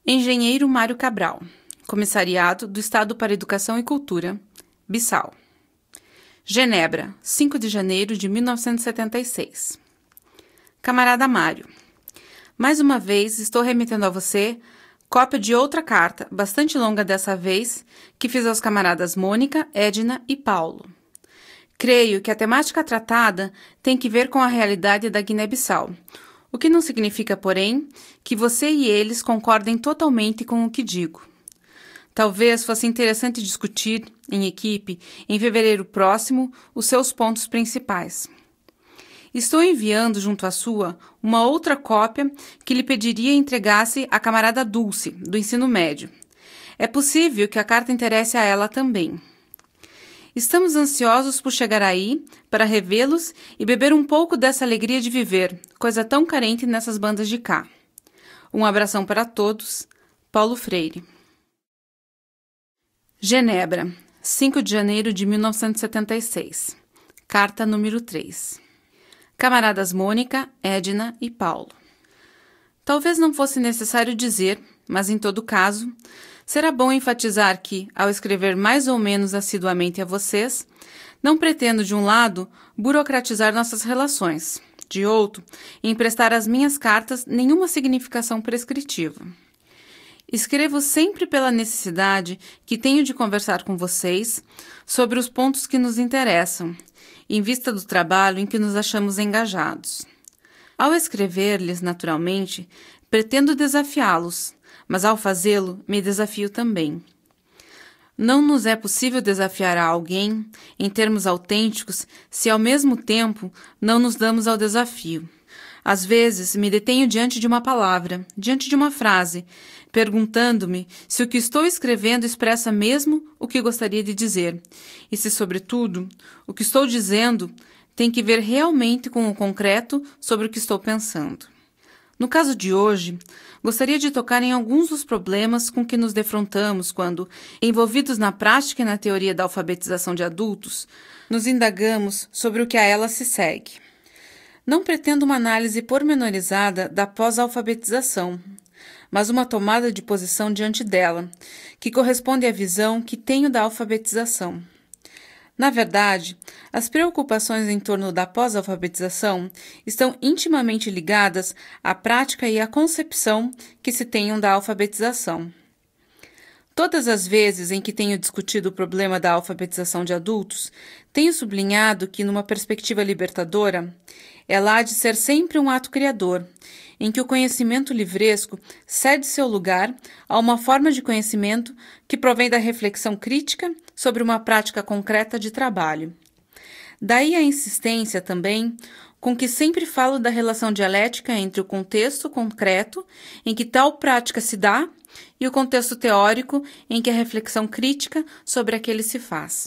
Engenheiro Mário Cabral, Comissariado do Estado para Educação e Cultura, Bissau. Genebra, 5 de janeiro de 1976. Camarada Mário, mais uma vez estou remetendo a você cópia de outra carta, bastante longa dessa vez, que fiz aos camaradas Mônica, Edna e Paulo. Creio que a temática tratada tem que ver com a realidade da Guiné-Bissau, o que não significa, porém, que você e eles concordem totalmente com o que digo. Talvez fosse interessante discutir, em equipe, em fevereiro próximo, os seus pontos principais. Estou enviando junto à sua uma outra cópia que lhe pediria entregasse à camarada Dulce, do ensino médio. É possível que a carta interesse a ela também. Estamos ansiosos por chegar aí, para revê-los e beber um pouco dessa alegria de viver, coisa tão carente nessas bandas de cá. Um abração para todos. Paulo Freire. Genebra, 5 de janeiro de 1976. Carta número 3. Camaradas Mônica, Edna e Paulo. Talvez não fosse necessário dizer, mas em todo caso, será bom enfatizar que, ao escrever mais ou menos assiduamente a vocês, não pretendo, de um lado, burocratizar nossas relações, de outro, emprestar às minhas cartas nenhuma significação prescritiva. Escrevo sempre pela necessidade que tenho de conversar com vocês sobre os pontos que nos interessam, em vista do trabalho em que nos achamos engajados. Ao escrever-lhes, naturalmente, pretendo desafiá-los, mas ao fazê-lo, me desafio também. Não nos é possível desafiar a alguém, em termos autênticos, se ao mesmo tempo não nos damos ao desafio. Às vezes, me detenho diante de uma palavra, diante de uma frase, perguntando-me se o que estou escrevendo expressa mesmo o que gostaria de dizer, e se, sobretudo, o que estou dizendo tem que ver realmente com o concreto sobre o que estou pensando. No caso de hoje, gostaria de tocar em alguns dos problemas com que nos defrontamos quando, envolvidos na prática e na teoria da alfabetização de adultos, nos indagamos sobre o que a ela se segue. Não pretendo uma análise pormenorizada da pós-alfabetização, mas uma tomada de posição diante dela, que corresponde à visão que tenho da alfabetização. Na verdade, as preocupações em torno da pós-alfabetização estão intimamente ligadas à prática e à concepção que se tenham da alfabetização. Todas as vezes em que tenho discutido o problema da alfabetização de adultos, tenho sublinhado que, numa perspectiva libertadora, ela há de ser sempre um ato criador, em que o conhecimento livresco cede seu lugar a uma forma de conhecimento que provém da reflexão crítica sobre uma prática concreta de trabalho. Daí a insistência também com que sempre falo da relação dialética entre o contexto concreto em que tal prática se dá e o contexto teórico em que a reflexão crítica sobre aquele se faz.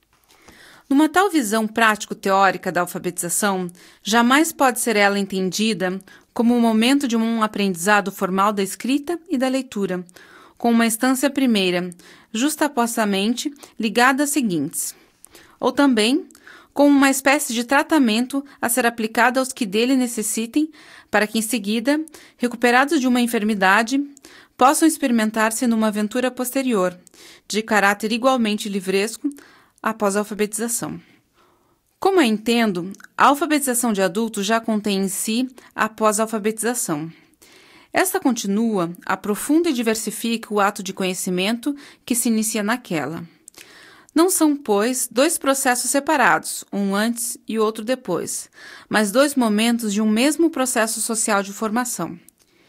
Numa tal visão prático-teórica da alfabetização, jamais pode ser ela entendida como um momento de um aprendizado formal da escrita e da leitura, com uma instância primeira, justapostamente ligada às seguintes, ou também como uma espécie de tratamento a ser aplicado aos que dele necessitem, para que em seguida, recuperados de uma enfermidade, possam experimentar-se numa aventura posterior, de caráter igualmente livresco, após a alfabetização. Como eu entendo, a alfabetização de adultos já contém em si a pós-alfabetização. Esta continua, aprofunda e diversifica o ato de conhecimento que se inicia naquela. Não são, pois, dois processos separados, um antes e outro depois, mas dois momentos de um mesmo processo social de formação.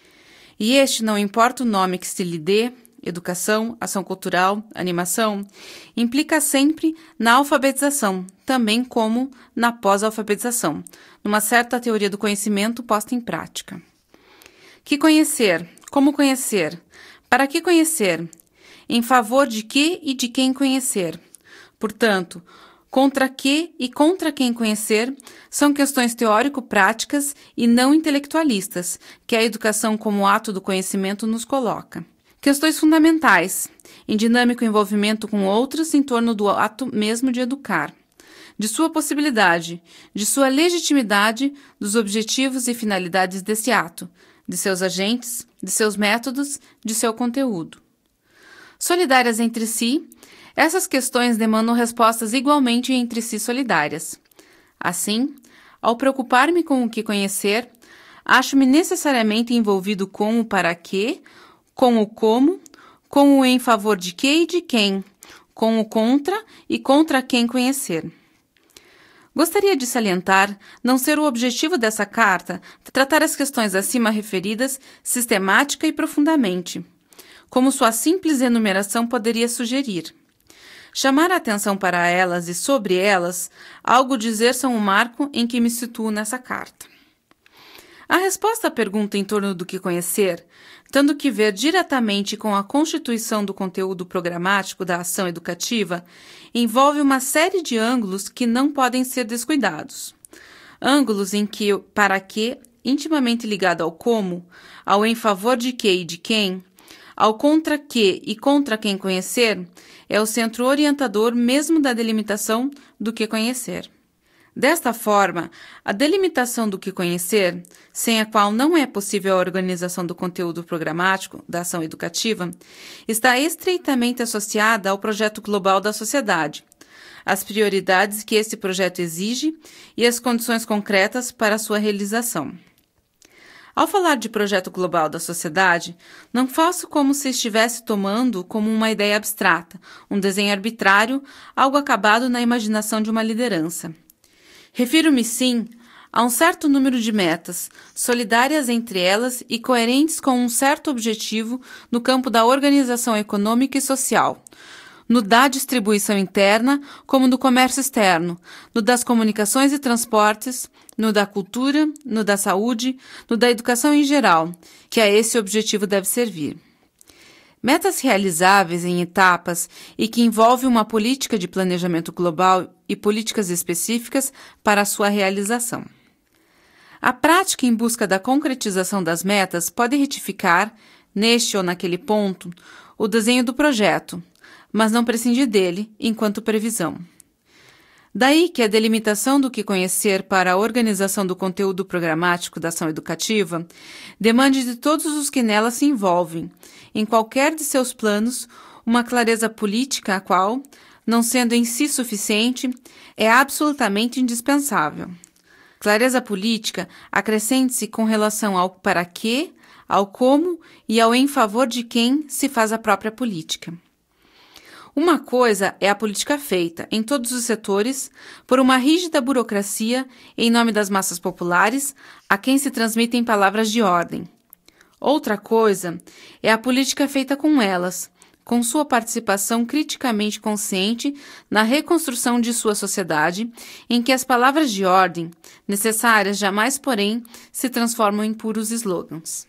E este, não importa o nome que se lhe dê, educação, ação cultural, animação, implica sempre na alfabetização, também como na pós-alfabetização, numa certa teoria do conhecimento posta em prática. Que conhecer? Como conhecer? Para que conhecer? Em favor de que e de quem conhecer? Portanto, contra que e contra quem conhecer são questões teórico-práticas e não intelectualistas, que a educação como ato do conhecimento nos coloca. Questões fundamentais, em dinâmico envolvimento com outras em torno do ato mesmo de educar, de sua possibilidade, de sua legitimidade, dos objetivos e finalidades desse ato, de seus agentes, de seus métodos, de seu conteúdo. Solidárias entre si, essas questões demandam respostas igualmente entre si solidárias. Assim, ao preocupar-me com o que conhecer, acho-me necessariamente envolvido com o para quê, com o como, com o em favor de que e de quem, com o contra e contra quem conhecer. Gostaria de salientar não ser o objetivo dessa carta tratar as questões acima referidas sistemática e profundamente, como sua simples enumeração poderia sugerir. Chamar a atenção para elas e sobre elas, algo dizer são o marco em que me situo nessa carta. A resposta à pergunta em torno do que conhecer, tendo que ver diretamente com a constituição do conteúdo programático da ação educativa, envolve uma série de ângulos que não podem ser descuidados. Ângulos em que o para quê, intimamente ligado ao como, ao em favor de que e de quem, ao contra que e contra quem conhecer, é o centro orientador mesmo da delimitação do que conhecer. Desta forma, a delimitação do que conhecer, sem a qual não é possível a organização do conteúdo programático da ação educativa, está estreitamente associada ao projeto global da sociedade, às prioridades que esse projeto exige e às condições concretas para sua realização. Ao falar de projeto global da sociedade, não faço como se estivesse tomando como uma ideia abstrata, um desenho arbitrário, algo acabado na imaginação de uma liderança. Refiro-me, sim, a um certo número de metas, solidárias entre elas e coerentes com um certo objetivo no campo da organização econômica e social, no da distribuição interna como no comércio externo, no das comunicações e transportes, no da cultura, no da saúde, no da educação em geral, que a esse objetivo deve servir. Metas realizáveis em etapas e que envolvem uma política de planejamento global e políticas específicas para a sua realização. A prática em busca da concretização das metas pode retificar, neste ou naquele ponto, o desenho do projeto, mas não prescindir dele enquanto previsão. Daí que a delimitação do que conhecer para a organização do conteúdo programático da ação educativa demande de todos os que nela se envolvem, em qualquer de seus planos, uma clareza política a qual, não sendo em si suficiente, é absolutamente indispensável. Clareza política acrescente-se com relação ao para quê, ao como e ao em favor de quem se faz a própria política. Uma coisa é a política feita, em todos os setores, por uma rígida burocracia em nome das massas populares, a quem se transmitem palavras de ordem. Outra coisa é a política feita com elas, com sua participação criticamente consciente na reconstrução de sua sociedade, em que as palavras de ordem, necessárias jamais, porém, se transformam em puros slogans.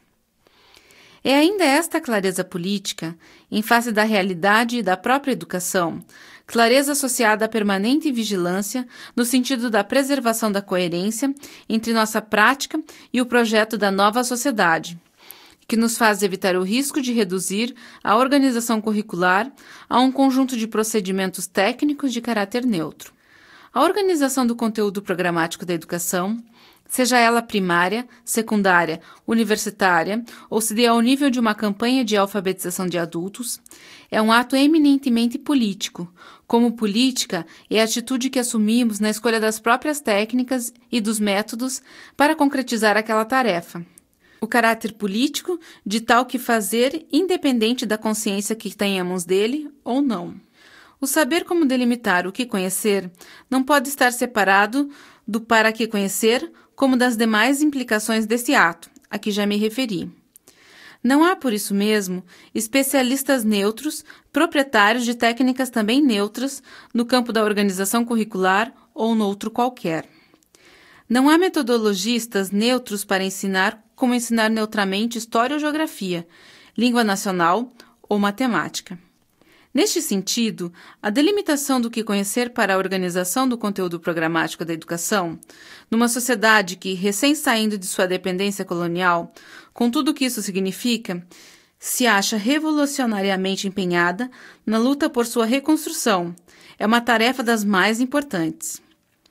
É ainda esta clareza política, em face da realidade e da própria educação, clareza associada à permanente vigilância no sentido da preservação da coerência entre nossa prática e o projeto da nova sociedade, que nos faz evitar o risco de reduzir a organização curricular a um conjunto de procedimentos técnicos de caráter neutro. A organização do conteúdo programático da educação, seja ela primária, secundária, universitária ou se dê ao nível de uma campanha de alfabetização de adultos, é um ato eminentemente político. Como política, é a atitude que assumimos na escolha das próprias técnicas e dos métodos para concretizar aquela tarefa. O caráter político de tal que fazer independente da consciência que tenhamos dele ou não. O saber como delimitar o que conhecer não pode estar separado do para que conhecer, como das demais implicações desse ato, a que já me referi. Não há, por isso mesmo, especialistas neutros, proprietários de técnicas também neutras no campo da organização curricular ou noutro qualquer. Não há metodologistas neutros para ensinar como ensinar neutramente história ou geografia, língua nacional ou matemática. Neste sentido, a delimitação do que conhecer para a organização do conteúdo programático da educação, numa sociedade que, recém-saindo de sua dependência colonial, com tudo o que isso significa, se acha revolucionariamente empenhada na luta por sua reconstrução, é uma tarefa das mais importantes.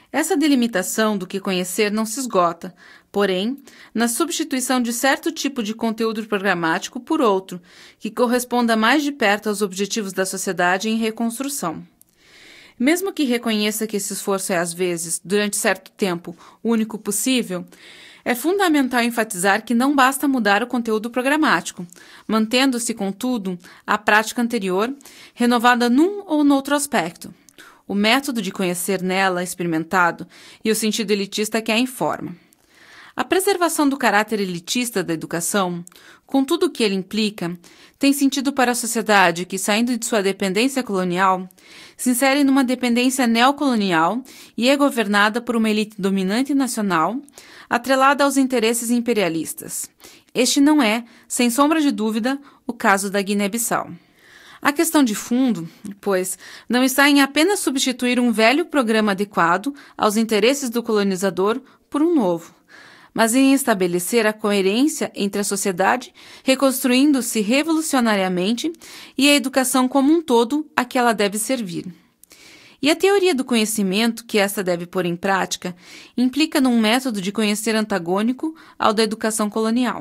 Essa delimitação do que conhecer não se esgota, porém, na substituição de certo tipo de conteúdo programático por outro, que corresponda mais de perto aos objetivos da sociedade em reconstrução. Mesmo que reconheça que esse esforço é, às vezes, durante certo tempo, o único possível, é fundamental enfatizar que não basta mudar o conteúdo programático, mantendo-se, contudo, a prática anterior, renovada num ou noutro aspecto. O método de conhecer nela experimentado e o sentido elitista que a informa. A preservação do caráter elitista da educação, com tudo o que ele implica, tem sentido para a sociedade que, saindo de sua dependência colonial, se insere numa dependência neocolonial e é governada por uma elite dominante nacional, atrelada aos interesses imperialistas. Este não é, sem sombra de dúvida, o caso da Guiné-Bissau. A questão de fundo, pois, não está em apenas substituir um velho programa adequado aos interesses do colonizador por um novo, mas em estabelecer a coerência entre a sociedade, reconstruindo-se revolucionariamente, e a educação como um todo a que ela deve servir. E a teoria do conhecimento que esta deve pôr em prática implica num método de conhecer antagônico ao da educação colonial.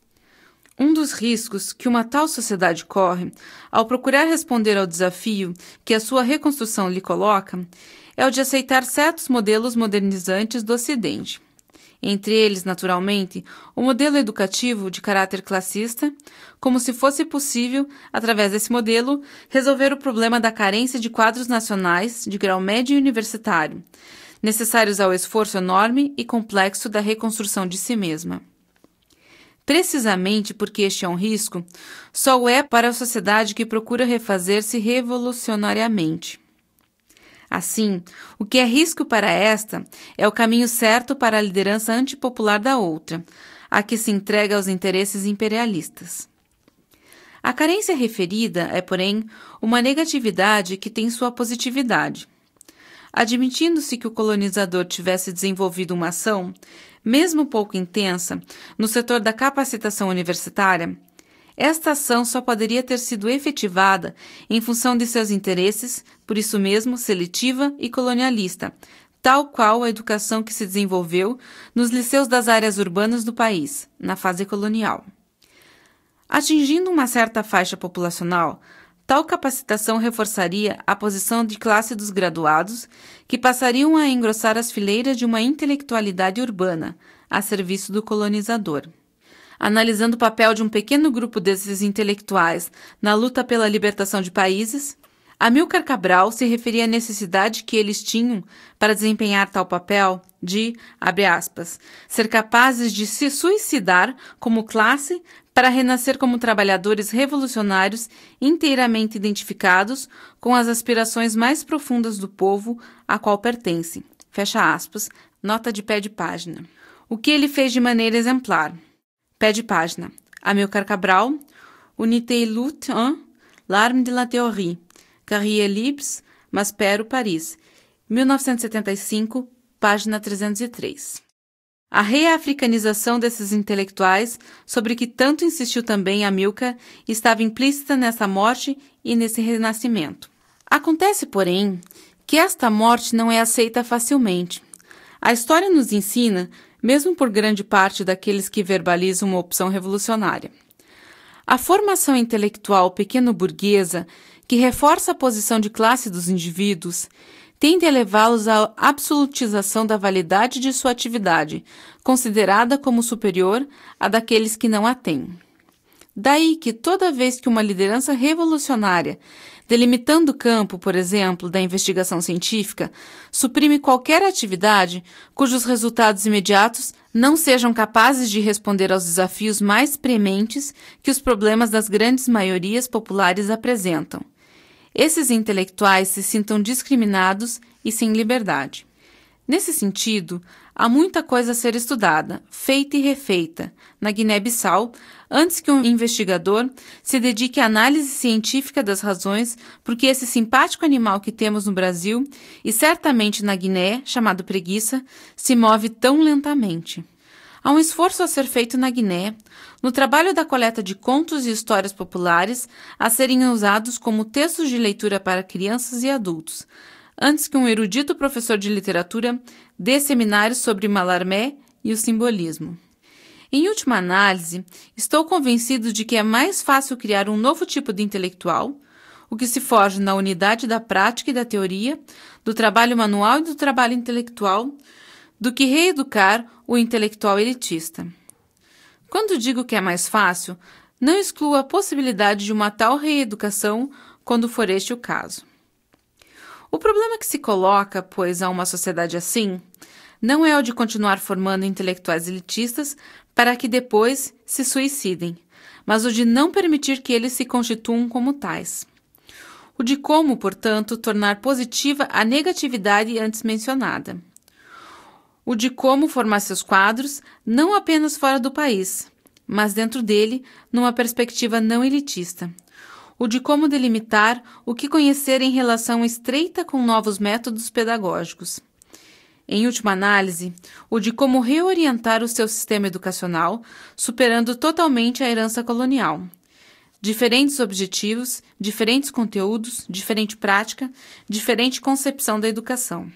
Um dos riscos que uma tal sociedade corre, ao procurar responder ao desafio que a sua reconstrução lhe coloca, é o de aceitar certos modelos modernizantes do Ocidente. Entre eles, naturalmente, o modelo educativo de caráter classista, como se fosse possível, através desse modelo, resolver o problema da carência de quadros nacionais de grau médio e universitário, necessários ao esforço enorme e complexo da reconstrução de si mesma. Precisamente porque este é um risco, só o é para a sociedade que procura refazer-se revolucionariamente. Assim, o que é risco para esta é o caminho certo para a liderança antipopular da outra, a que se entrega aos interesses imperialistas. A carência referida é, porém, uma negatividade que tem sua positividade. Admitindo-se que o colonizador tivesse desenvolvido uma ação, mesmo pouco intensa, no setor da capacitação universitária, esta ação só poderia ter sido efetivada em função de seus interesses, por isso mesmo seletiva e colonialista, tal qual a educação que se desenvolveu nos liceus das áreas urbanas do país, na fase colonial. Atingindo uma certa faixa populacional, tal capacitação reforçaria a posição de classe dos graduados, que passariam a engrossar as fileiras de uma intelectualidade urbana, a serviço do colonizador. Analisando o papel de um pequeno grupo desses intelectuais na luta pela libertação de países, Amílcar Cabral se referia à necessidade que eles tinham para desempenhar tal papel de, abre aspas, ser capazes de se suicidar como classe para renascer como trabalhadores revolucionários inteiramente identificados com as aspirações mais profundas do povo a qual pertencem. Fecha aspas, nota de pé de página. O que ele fez de maneira exemplar. Pé de página. Amílcar Cabral, Unité lutte 1, L'arme de la théorie, Carrière Libres, Maspero, Paris, 1975, página 303. A reafricanização desses intelectuais, sobre que tanto insistiu também Amílcar, estava implícita nessa morte e nesse renascimento. Acontece, porém, que esta morte não é aceita facilmente. A história nos ensina, mesmo por grande parte daqueles que verbalizam uma opção revolucionária. A formação intelectual pequeno-burguesa, que reforça a posição de classe dos indivíduos, tende a levá-los à absolutização da validade de sua atividade, considerada como superior à daqueles que não a têm. Daí que toda vez que uma liderança revolucionária, delimitando o campo, por exemplo, da investigação científica, suprime qualquer atividade cujos resultados imediatos não sejam capazes de responder aos desafios mais prementes que os problemas das grandes maiorias populares apresentam, esses intelectuais se sintam discriminados e sem liberdade. Nesse sentido, há muita coisa a ser estudada, feita e refeita, na Guiné-Bissau, antes que um investigador se dedique à análise científica das razões por que esse simpático animal que temos no Brasil, e certamente na Guiné, chamado preguiça, se move tão lentamente. Há um esforço a ser feito na Guiné, no trabalho da coleta de contos e histórias populares a serem usados como textos de leitura para crianças e adultos, antes que um erudito professor de literatura dê seminários sobre Mallarmé e o simbolismo. Em última análise, estou convencido de que é mais fácil criar um novo tipo de intelectual, o que se forja na unidade da prática e da teoria, do trabalho manual e do trabalho intelectual, do que reeducar o intelectual elitista. Quando digo que é mais fácil, não excluo a possibilidade de uma tal reeducação quando for este o caso. O problema que se coloca, pois, a uma sociedade assim, não é o de continuar formando intelectuais elitistas para que depois se suicidem, mas o de não permitir que eles se constituam como tais. O de como, portanto, tornar positiva a negatividade antes mencionada. O de como formar seus quadros não apenas fora do país, mas dentro dele, numa perspectiva não elitista. O de como delimitar o que conhecer em relação estreita com novos métodos pedagógicos. Em última análise, o de como reorientar o seu sistema educacional, superando totalmente a herança colonial. Diferentes objetivos, diferentes conteúdos, diferente prática, diferente concepção da educação.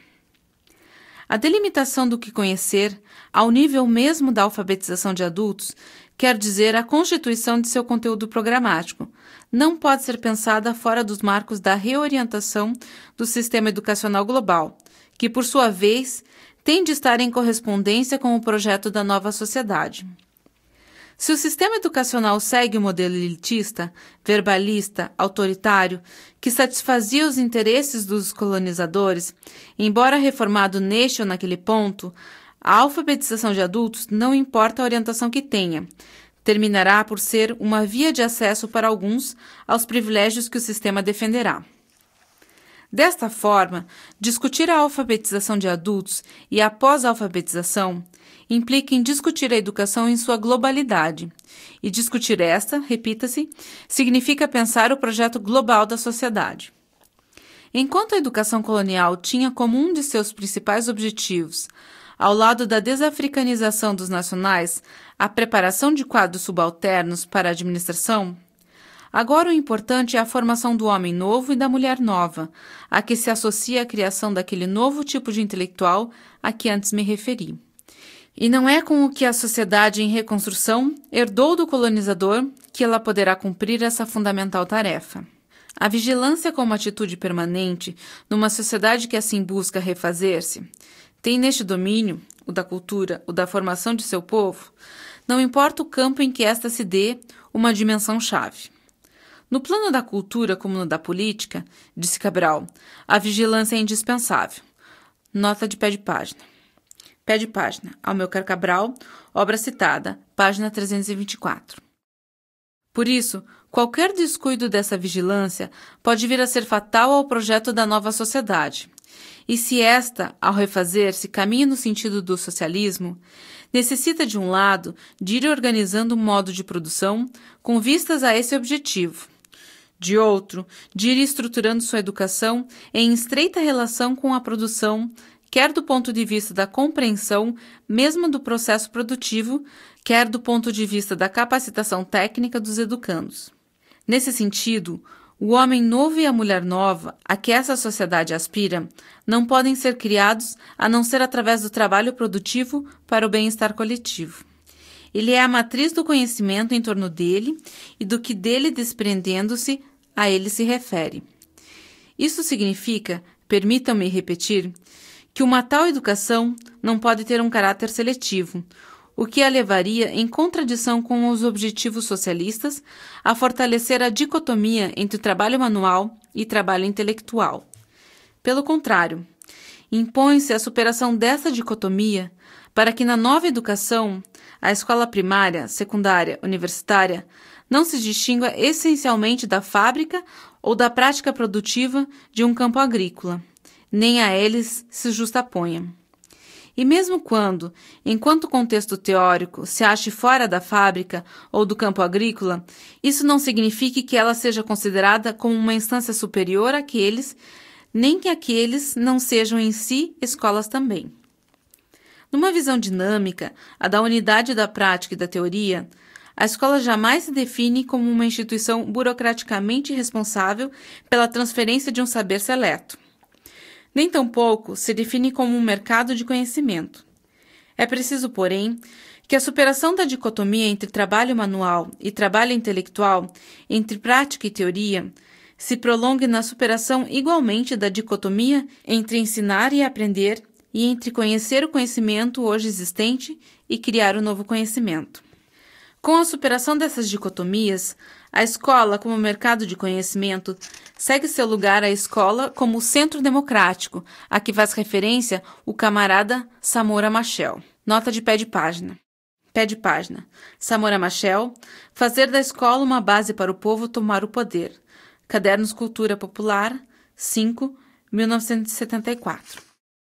A delimitação do que conhecer, ao nível mesmo da alfabetização de adultos, quer dizer a constituição de seu conteúdo programático, não pode ser pensada fora dos marcos da reorientação do sistema educacional global, que, por sua vez, tem de estar em correspondência com o projeto da nova sociedade. Se o sistema educacional segue o modelo elitista, verbalista, autoritário, que satisfazia os interesses dos colonizadores, embora reformado neste ou naquele ponto, a alfabetização de adultos, não importa a orientação que tenha, terminará por ser uma via de acesso para alguns aos privilégios que o sistema defenderá. Desta forma, discutir a alfabetização de adultos e a pós-alfabetização implica em discutir a educação em sua globalidade. E discutir esta, repita-se, significa pensar o projeto global da sociedade. Enquanto a educação colonial tinha como um de seus principais objetivos, ao lado da desafricanização dos nacionais, a preparação de quadros subalternos para a administração, agora o importante é a formação do homem novo e da mulher nova, a que se associa a criação daquele novo tipo de intelectual a que antes me referi. E não é com o que a sociedade em reconstrução herdou do colonizador que ela poderá cumprir essa fundamental tarefa. A vigilância como atitude permanente, numa sociedade que assim busca refazer-se, tem neste domínio, o da cultura, o da formação de seu povo, não importa o campo em que esta se dê, uma dimensão-chave. No plano da cultura como no da política, disse Cabral, a vigilância é indispensável. Nota de pé de página. Pé de página. Amilcar Cabral, obra citada, página 324. Por isso, qualquer descuido dessa vigilância pode vir a ser fatal ao projeto da nova sociedade. E se esta, ao refazer-se, caminha no sentido do socialismo, necessita, de um lado, de ir organizando um modo de produção com vistas a esse objetivo. De outro, de ir estruturando sua educação em estreita relação com a produção, quer do ponto de vista da compreensão mesmo do processo produtivo, quer do ponto de vista da capacitação técnica dos educandos. Nesse sentido, o homem novo e a mulher nova, a que essa sociedade aspira, não podem ser criados a não ser através do trabalho produtivo para o bem-estar coletivo. Ele é a matriz do conhecimento em torno dele e do que dele desprendendo-se a ele se refere. Isso significa, permitam-me repetir, que uma tal educação não pode ter um caráter seletivo, o que a levaria em contradição com os objetivos socialistas a fortalecer a dicotomia entre trabalho manual e trabalho intelectual. Pelo contrário, impõe-se a superação dessa dicotomia para que na nova educação, a escola primária, secundária, universitária, não se distingua essencialmente da fábrica ou da prática produtiva de um campo agrícola, nem a eles se justaponha. E mesmo quando, enquanto contexto teórico, se ache fora da fábrica ou do campo agrícola, isso não signifique que ela seja considerada como uma instância superior àqueles, nem que aqueles não sejam em si escolas também. Numa visão dinâmica, a da unidade da prática e da teoria, a escola jamais se define como uma instituição burocraticamente responsável pela transferência de um saber seleto. nem tampouco se define como um mercado de conhecimento. É preciso, porém, que a superação da dicotomia entre trabalho manual e trabalho intelectual, entre prática e teoria, se prolongue na superação igualmente da dicotomia entre ensinar e aprender e entre conhecer o conhecimento hoje existente e criar o novo conhecimento. Com a superação dessas dicotomias, a escola, como mercado de conhecimento, segue seu lugar à escola como o centro democrático, a que faz referência o camarada Samora Machel. Nota de pé de página. Pé de página. Samora Machel, fazer da escola uma base para o povo tomar o poder. Cadernos Cultura Popular, 5, 1974.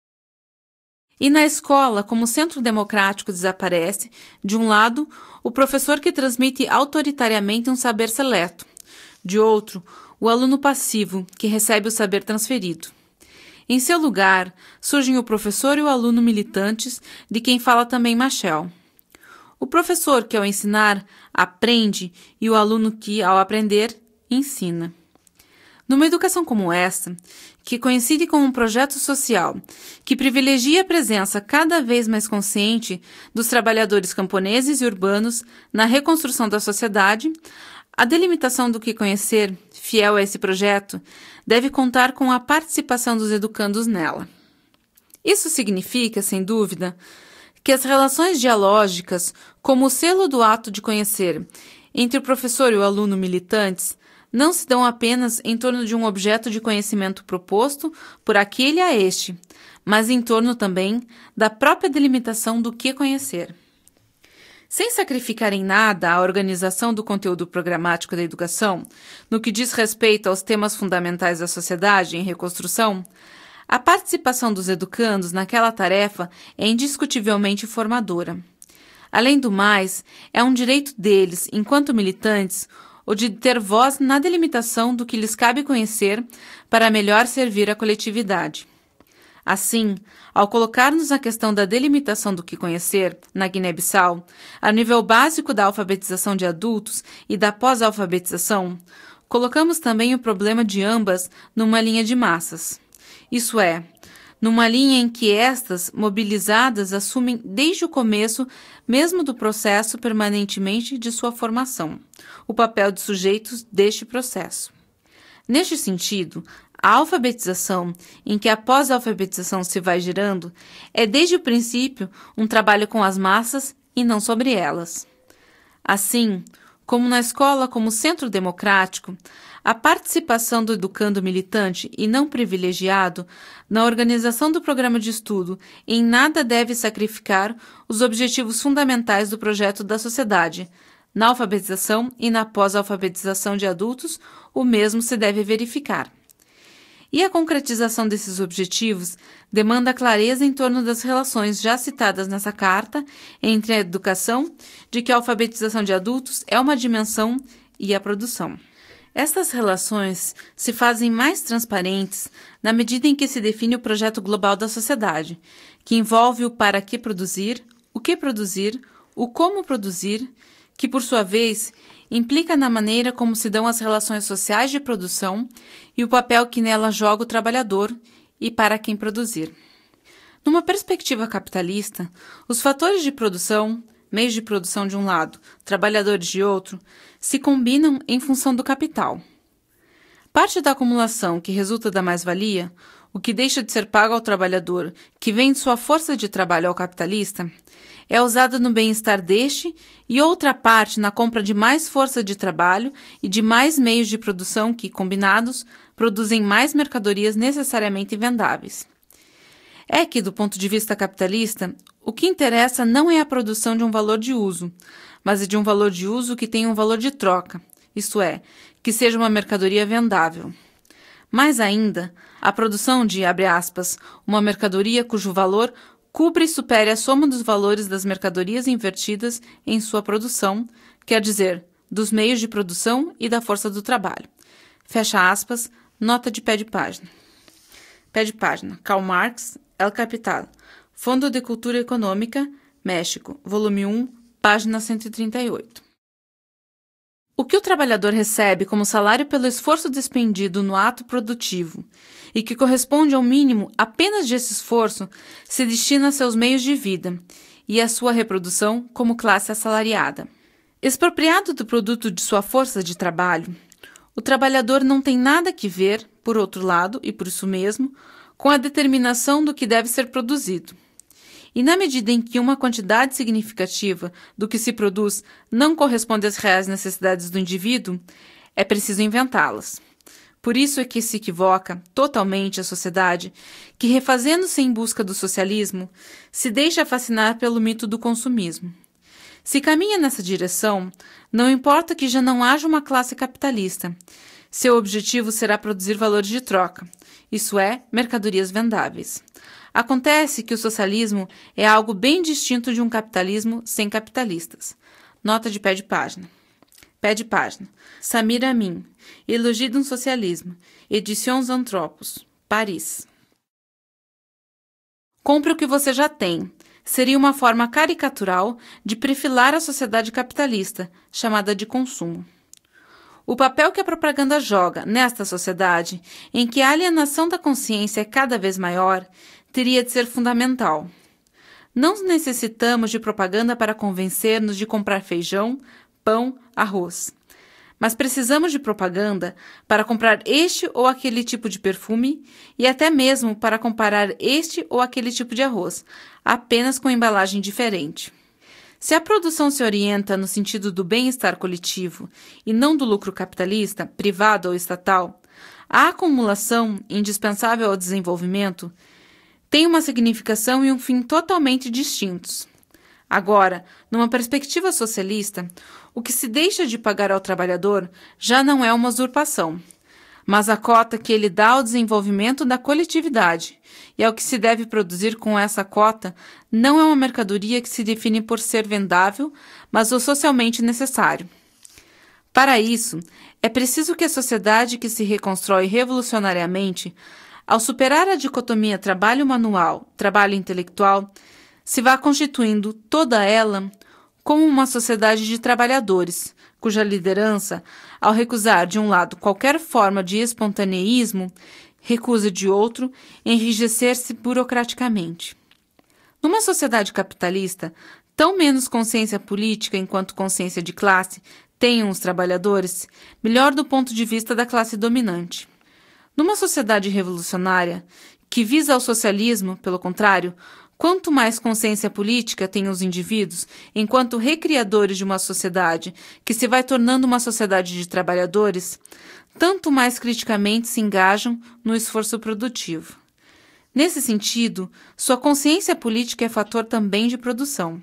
E na escola, como centro democrático, desaparece, de um lado, o professor que transmite autoritariamente um saber seleto, de outro, o aluno passivo, que recebe o saber transferido. Em seu lugar, surgem o professor e o aluno militantes, de quem fala também Machel. O professor que, ao ensinar, aprende, e o aluno que, ao aprender, ensina. Numa educação como esta, que coincide com um projeto social que privilegia a presença cada vez mais consciente dos trabalhadores camponeses e urbanos na reconstrução da sociedade, a delimitação do que conhecer, fiel a esse projeto, deve contar com a participação dos educandos nela. Isso significa, sem dúvida, que as relações dialógicas, como o selo do ato de conhecer, entre o professor e o aluno militantes, não se dão apenas em torno de um objeto de conhecimento proposto por aquele a este, mas em torno também da própria delimitação do que conhecer. Sem sacrificar em nada a organização do conteúdo programático da educação, no que diz respeito aos temas fundamentais da sociedade em reconstrução, a participação dos educandos naquela tarefa é indiscutivelmente formadora. Além do mais, é um direito deles, enquanto militantes, ou de ter voz na delimitação do que lhes cabe conhecer para melhor servir a coletividade. Assim, ao colocar-nos na questão da delimitação do que conhecer, na Guiné-Bissau, a nível básico da alfabetização de adultos e da pós-alfabetização, colocamos também o problema de ambas numa linha de massas. Isso é, numa linha em que estas, mobilizadas, assumem desde o começo mesmo do processo permanentemente de sua formação, o papel de sujeitos deste processo. Neste sentido, a alfabetização, em que a pós-alfabetização se vai girando, é desde o princípio um trabalho com as massas e não sobre elas. Assim, como na escola como centro democrático, a participação do educando militante e não privilegiado na organização do programa de estudo em nada deve sacrificar os objetivos fundamentais do projeto da sociedade. Na alfabetização e na pós-alfabetização de adultos, o mesmo se deve verificar. E a concretização desses objetivos demanda clareza em torno das relações já citadas nessa carta entre a educação, de que a alfabetização de adultos é uma dimensão, e a produção. Estas relações se fazem mais transparentes na medida em que se define o projeto global da sociedade, que envolve o para que produzir, o como produzir, que, por sua vez, implica na maneira como se dão as relações sociais de produção e o papel que nela joga o trabalhador e para quem produzir. Numa perspectiva capitalista, os fatores de produção, meios de produção de um lado, trabalhadores de outro, se combinam em função do capital. Parte da acumulação que resulta da mais-valia, o que deixa de ser pago ao trabalhador, que vem de sua força de trabalho ao capitalista, é usada no bem-estar deste e outra parte na compra de mais força de trabalho e de mais meios de produção que, combinados, produzem mais mercadorias necessariamente vendáveis. É que, do ponto de vista capitalista, o que interessa não é a produção de um valor de uso, mas de um valor de uso que tenha um valor de troca, isto é, que seja uma mercadoria vendável. Mais ainda, a produção de, abre aspas, uma mercadoria cujo valor cubre e supere a soma dos valores das mercadorias invertidas em sua produção, quer dizer, dos meios de produção e da força do trabalho. Fecha aspas, nota de pé de página. Pé de página, Karl Marx, El Capital, Fundo de Cultura Econômica, México, volume 1, página 138. O que o trabalhador recebe como salário pelo esforço despendido no ato produtivo e que corresponde ao mínimo apenas desse esforço se destina a seus meios de vida e à sua reprodução como classe assalariada. Expropriado do produto de sua força de trabalho, o trabalhador não tem nada que ver, por outro lado, e por isso mesmo, com a determinação do que deve ser produzido. E na medida em que uma quantidade significativa do que se produz não corresponde às reais necessidades do indivíduo, é preciso inventá-las. Por isso é que se equivoca totalmente a sociedade que, refazendo-se em busca do socialismo, se deixa fascinar pelo mito do consumismo. Se caminha nessa direção, não importa que já não haja uma classe capitalista. Seu objetivo será produzir valores de troca, isso é, mercadorias vendáveis. Acontece que o socialismo é algo bem distinto de um capitalismo sem capitalistas. Nota de pé de página. Pé de página. Samir Amin. Elogio de um socialismo. Editions Anthropos. Paris. Compre o que você já tem. Seria uma forma caricatural de perfilar a sociedade capitalista, chamada de consumo. O papel que a propaganda joga nesta sociedade, em que a alienação da consciência é cada vez maior, teria de ser fundamental. Não necessitamos de propaganda para convencer-nos de comprar feijão, pão, arroz. Mas precisamos de propaganda para comprar este ou aquele tipo de perfume e até mesmo para comparar este ou aquele tipo de arroz, apenas com embalagem diferente. Se a produção se orienta no sentido do bem-estar coletivo e não do lucro capitalista, privado ou estatal, a acumulação, indispensável ao desenvolvimento, tem uma significação e um fim totalmente distintos. Agora, numa perspectiva socialista, o que se deixa de pagar ao trabalhador já não é uma usurpação, mas a cota que ele dá ao desenvolvimento da coletividade, e ao que se deve produzir com essa cota não é uma mercadoria que se define por ser vendável, mas o socialmente necessário. Para isso, é preciso que a sociedade que se reconstrói revolucionariamente, ao superar a dicotomia trabalho manual, trabalho intelectual, se vá constituindo toda ela como uma sociedade de trabalhadores, cuja liderança, ao recusar de um lado qualquer forma de espontaneísmo, recusa de outro enrijecer-se burocraticamente. Numa sociedade capitalista, tão menos consciência política enquanto consciência de classe tenham os trabalhadores, melhor do ponto de vista da classe dominante. Numa sociedade revolucionária, que visa ao socialismo, pelo contrário, quanto mais consciência política têm os indivíduos, enquanto recriadores de uma sociedade que se vai tornando uma sociedade de trabalhadores, tanto mais criticamente se engajam no esforço produtivo. Nesse sentido, sua consciência política é fator também de produção.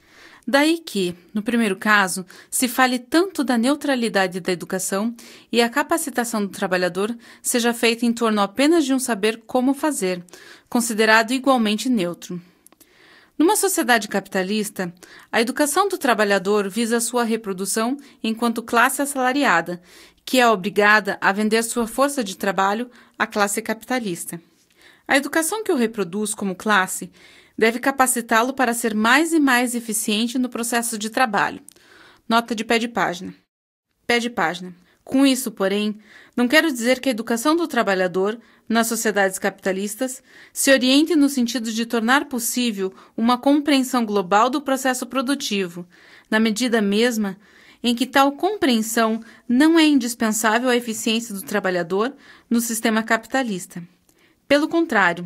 Daí que, no primeiro caso, se fale tanto da neutralidade da educação e a capacitação do trabalhador seja feita em torno apenas de um saber como fazer, considerado igualmente neutro. Numa sociedade capitalista, a educação do trabalhador visa sua reprodução enquanto classe assalariada, que é obrigada a vender sua força de trabalho à classe capitalista. A educação que o reproduz como classe deve capacitá-lo para ser mais e mais eficiente no processo de trabalho. Nota de pé de página. Pé de página. Com isso, porém, não quero dizer que a educação do trabalhador, nas sociedades capitalistas, se oriente no sentido de tornar possível uma compreensão global do processo produtivo, na medida mesma em que tal compreensão não é indispensável à eficiência do trabalhador no sistema capitalista. Pelo contrário,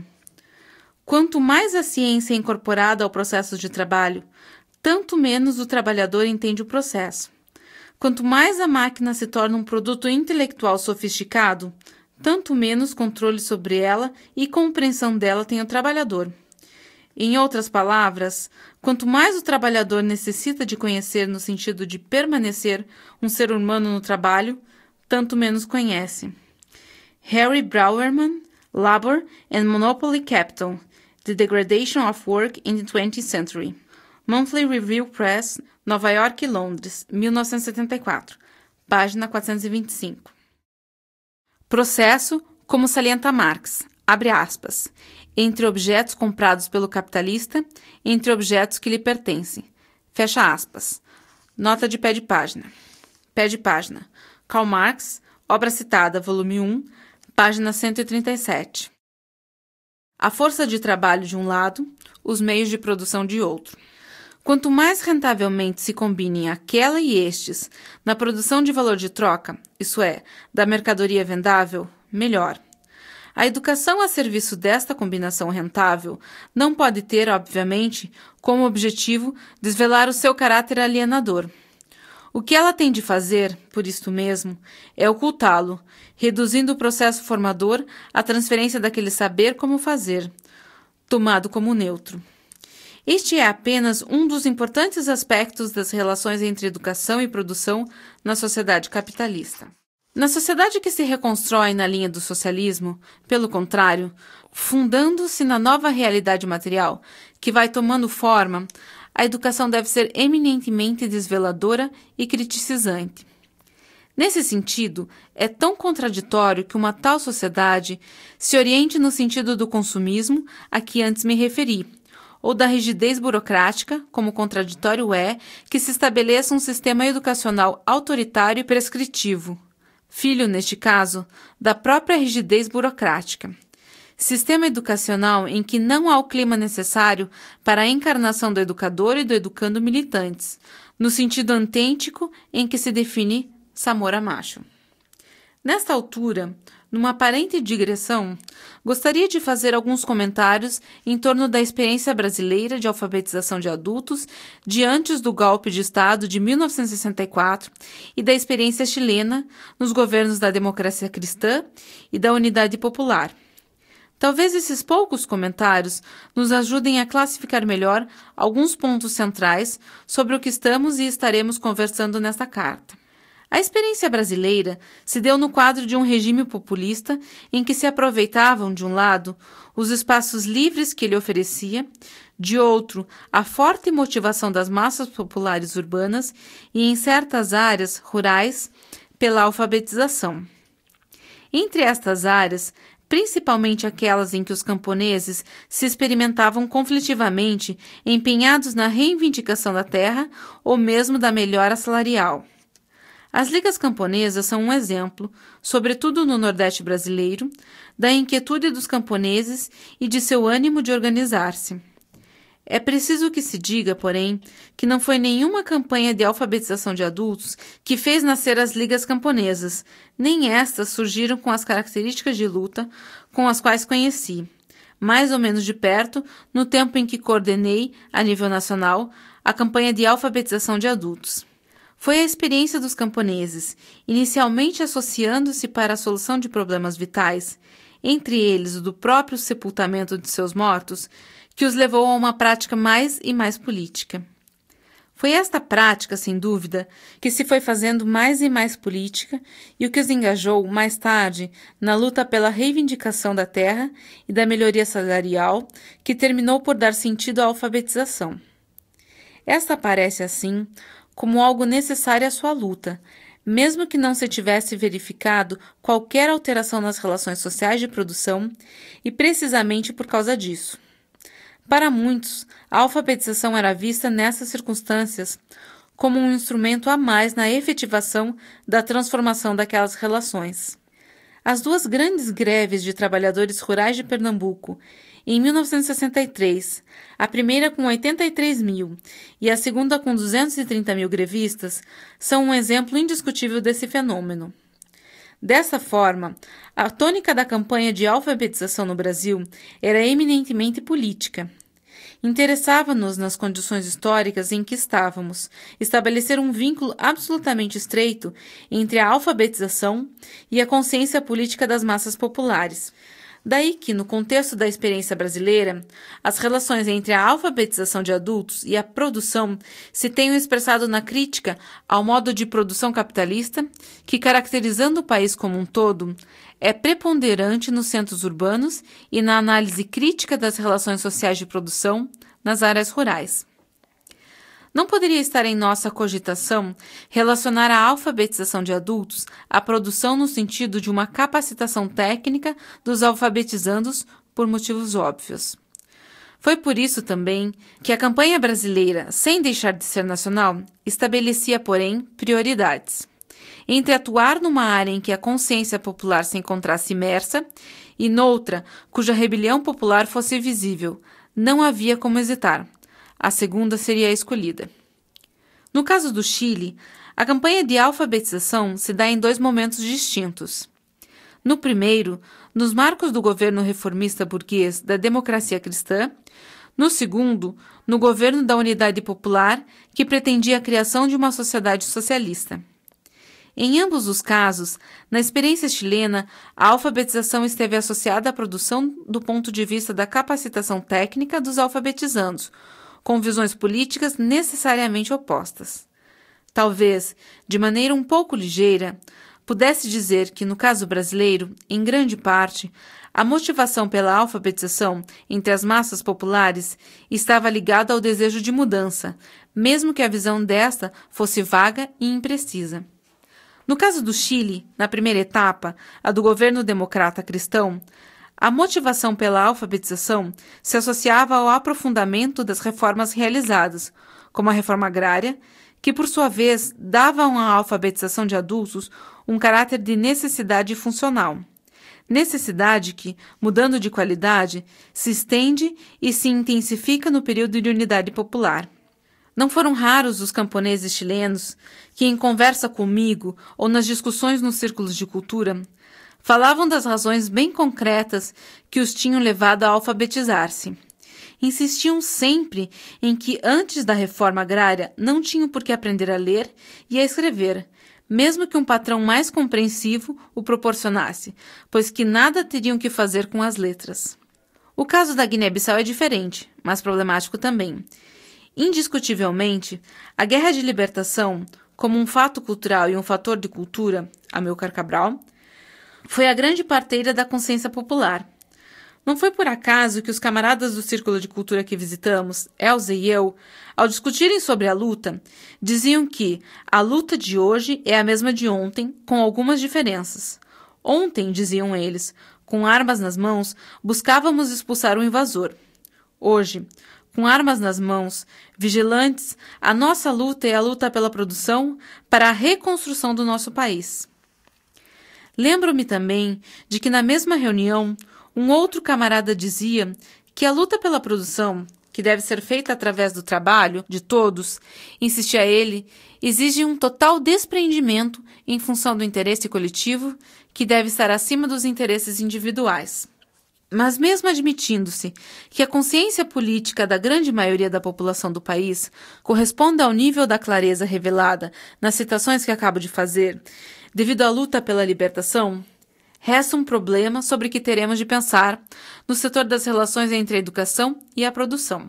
quanto mais a ciência é incorporada ao processo de trabalho, tanto menos o trabalhador entende o processo. Quanto mais a máquina se torna um produto intelectual sofisticado, tanto menos controle sobre ela e compreensão dela tem o trabalhador. Em outras palavras, quanto mais o trabalhador necessita de conhecer no sentido de permanecer um ser humano no trabalho, tanto menos conhece. Harry Bauerman, Labor and Monopoly Capital, The Degradation of Work in the 20th Century. Monthly Review Press, Nova York e Londres, 1974. Página 425. Processo, como salienta Marx, abre aspas, entre objetos comprados pelo capitalista, entre objetos que lhe pertencem. Fecha aspas. Nota de pé de página. pé de página. Karl Marx, obra citada, volume 1, página 137. A força de trabalho de um lado, os meios de produção de outro. Quanto mais rentavelmente se combinem aquela e estes na produção de valor de troca, isso é, da mercadoria vendável, melhor. A educação a serviço desta combinação rentável não pode ter, obviamente, como objetivo desvelar o seu caráter alienador. O que ela tem de fazer, por isto mesmo, é ocultá-lo, reduzindo o processo formador à transferência daquele saber como fazer, tomado como neutro. Este é apenas um dos importantes aspectos das relações entre educação e produção na sociedade capitalista. Na sociedade que se reconstrói na linha do socialismo, pelo contrário, fundando-se na nova realidade material que vai tomando forma, a educação deve ser eminentemente desveladora e criticizante. Nesse sentido, é tão contraditório que uma tal sociedade se oriente no sentido do consumismo a que antes me referi, ou da rigidez burocrática, como contraditório é que se estabeleça um sistema educacional autoritário e prescritivo, filho, neste caso, da própria rigidez burocrática. Sistema educacional em que não há o clima necessário para a encarnação do educador e do educando militantes, no sentido antêntico em que se define Samora Macho. Nesta altura, numa aparente digressão, gostaria de fazer alguns comentários em torno da experiência brasileira de alfabetização de adultos diante do golpe de Estado de 1964 e da experiência chilena nos governos da democracia cristã e da unidade popular. Talvez esses poucos comentários nos ajudem a classificar melhor alguns pontos centrais sobre o que estamos e estaremos conversando nesta carta. A experiência brasileira se deu no quadro de um regime populista em que se aproveitavam, de um lado, os espaços livres que ele oferecia, de outro, a forte motivação das massas populares urbanas e, em certas áreas rurais, pela alfabetização. Entre estas áreas, principalmente aquelas em que os camponeses se experimentavam conflitivamente empenhados na reivindicação da terra ou mesmo da melhora salarial. As ligas camponesas são um exemplo, sobretudo no Nordeste brasileiro, da inquietude dos camponeses e de seu ânimo de organizar-se. É preciso que se diga, porém, que não foi nenhuma campanha de alfabetização de adultos que fez nascer as ligas camponesas, nem estas surgiram com as características de luta com as quais conheci, mais ou menos de perto, no tempo em que coordenei, a nível nacional, a campanha de alfabetização de adultos. Foi a experiência dos camponeses, inicialmente associando-se para a solução de problemas vitais, entre eles o do próprio sepultamento de seus mortos, que os levou a uma prática mais e mais política. Foi esta prática, sem dúvida, que se foi fazendo mais e mais política e o que os engajou, mais tarde, na luta pela reivindicação da terra e da melhoria salarial, que terminou por dar sentido à alfabetização. Esta aparece, assim, como algo necessário à sua luta, mesmo que não se tivesse verificado qualquer alteração nas relações sociais de produção, e precisamente por causa disso. Para muitos, a alfabetização era vista nessas circunstâncias como um instrumento a mais na efetivação da transformação daquelas relações. As duas grandes greves de trabalhadores rurais de Pernambuco, em 1963, a primeira com 83 mil e a segunda com 230 mil grevistas, são um exemplo indiscutível desse fenômeno. Dessa forma, a tônica da campanha de alfabetização no Brasil era eminentemente política. Interessava-nos, nas condições históricas em que estávamos, estabelecer um vínculo absolutamente estreito entre a alfabetização e a consciência política das massas populares. Daí que, no contexto da experiência brasileira, as relações entre a alfabetização de adultos e a produção se tenham expressado na crítica ao modo de produção capitalista que, caracterizando o país como um todo, é preponderante nos centros urbanos e na análise crítica das relações sociais de produção nas áreas rurais. Não poderia estar em nossa cogitação relacionar a alfabetização de adultos à produção no sentido de uma capacitação técnica dos alfabetizandos por motivos óbvios. Foi por isso também que a campanha brasileira, sem deixar de ser nacional, estabelecia, porém, prioridades. entre atuar numa área em que a consciência popular se encontrasse imersa e noutra cuja rebelião popular fosse visível. Não havia como hesitar. A segunda seria a escolhida. No caso do Chile, a campanha de alfabetização se dá em 2 momentos distintos. No primeiro, nos marcos do governo reformista burguês da democracia cristã. No segundo, no governo da Unidade Popular, que pretendia a criação de uma sociedade socialista. Em ambos os casos, na experiência chilena, a alfabetização esteve associada à produção do ponto de vista da capacitação técnica dos alfabetizandos, com visões políticas necessariamente opostas. Talvez, de maneira um pouco ligeira, pudesse dizer que, no caso brasileiro, em grande parte, a motivação pela alfabetização entre as massas populares estava ligada ao desejo de mudança, mesmo que a visão desta fosse vaga e imprecisa. No caso do Chile, na primeira etapa, a do governo democrata cristão, a motivação pela alfabetização se associava ao aprofundamento das reformas realizadas, como a reforma agrária, que, por sua vez, davam à alfabetização de adultos um caráter de necessidade funcional. Necessidade que, mudando de qualidade, se estende e se intensifica no período de unidade popular. Não foram raros os camponeses chilenos que, em conversa comigo ou nas discussões nos círculos de cultura, falavam das razões bem concretas que os tinham levado a alfabetizar-se. Insistiam sempre em que, antes da reforma agrária, não tinham por que aprender a ler e a escrever, mesmo que um patrão mais compreensivo o proporcionasse, pois que nada teriam que fazer com as letras. O caso da Guiné-Bissau é diferente, mas problemático também. Indiscutivelmente, a Guerra de Libertação, como um fato cultural e um fator de cultura, Amilcar Cabral, foi a grande parteira da consciência popular. Não foi por acaso que os camaradas do Círculo de Cultura que visitamos, Elza e eu, ao discutirem sobre a luta, diziam que a luta de hoje é a mesma de ontem, com algumas diferenças. Ontem, diziam eles, com armas nas mãos, buscávamos expulsar o invasor. Hoje, com armas nas mãos, vigilantes, a nossa luta é a luta pela produção para a reconstrução do nosso país. Lembro-me também de que na mesma reunião, um outro camarada dizia que a luta pela produção, que deve ser feita através do trabalho de todos, insistia ele, exige um total despreendimento em função do interesse coletivo, que deve estar acima dos interesses individuais. Mas mesmo admitindo-se que a consciência política da grande maioria da população do país corresponde ao nível da clareza revelada nas citações que acabo de fazer, devido à luta pela libertação, resta um problema sobre que teremos de pensar no setor das relações entre a educação e a produção.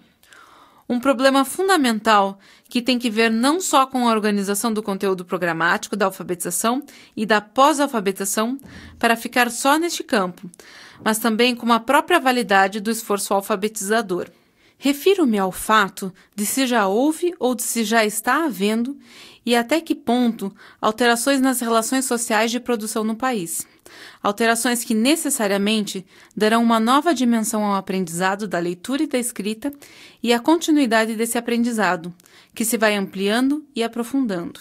Um problema fundamental que tem que ver não só com a organização do conteúdo programático da alfabetização e da pós-alfabetização para ficar só neste campo, mas também com a própria validade do esforço alfabetizador. Refiro-me ao fato de se já houve ou de se já está havendo e até que ponto alterações nas relações sociais de produção no país. Alterações que necessariamente darão uma nova dimensão ao aprendizado da leitura e da escrita e à continuidade desse aprendizado, que se vai ampliando e aprofundando.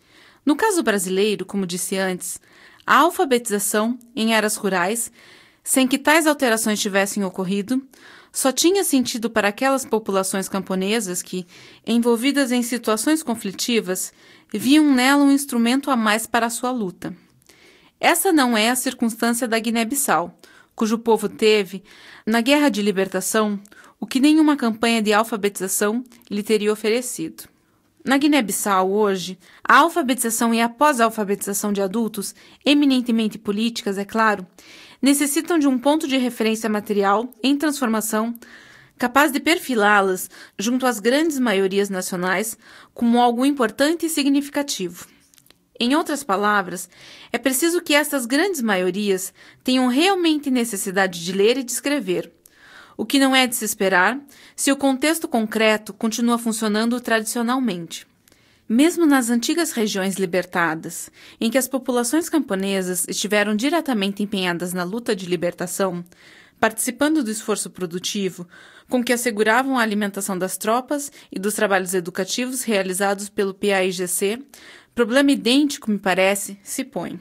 No caso brasileiro, como disse antes, a alfabetização em áreas rurais, sem que tais alterações tivessem ocorrido, só tinha sentido para aquelas populações camponesas que, envolvidas em situações conflitivas, viam nela um instrumento a mais para a sua luta. Essa não é a circunstância da Guiné-Bissau, cujo povo teve, na Guerra de Libertação, o que nenhuma campanha de alfabetização lhe teria oferecido. Na Guiné-Bissau, hoje, a alfabetização e a pós-alfabetização de adultos, eminentemente políticas, é claro, necessitam de um ponto de referência material em transformação capaz de perfilá-las junto às grandes maiorias nacionais como algo importante e significativo. Em outras palavras, é preciso que essas grandes maiorias tenham realmente necessidade de ler e de escrever, o que não é de se esperar se o contexto concreto continua funcionando tradicionalmente. Mesmo nas antigas regiões libertadas, em que as populações camponesas estiveram diretamente empenhadas na luta de libertação, participando do esforço produtivo, com que asseguravam a alimentação das tropas e dos trabalhos educativos realizados pelo PAIGC, Problema idêntico, me parece, se põe.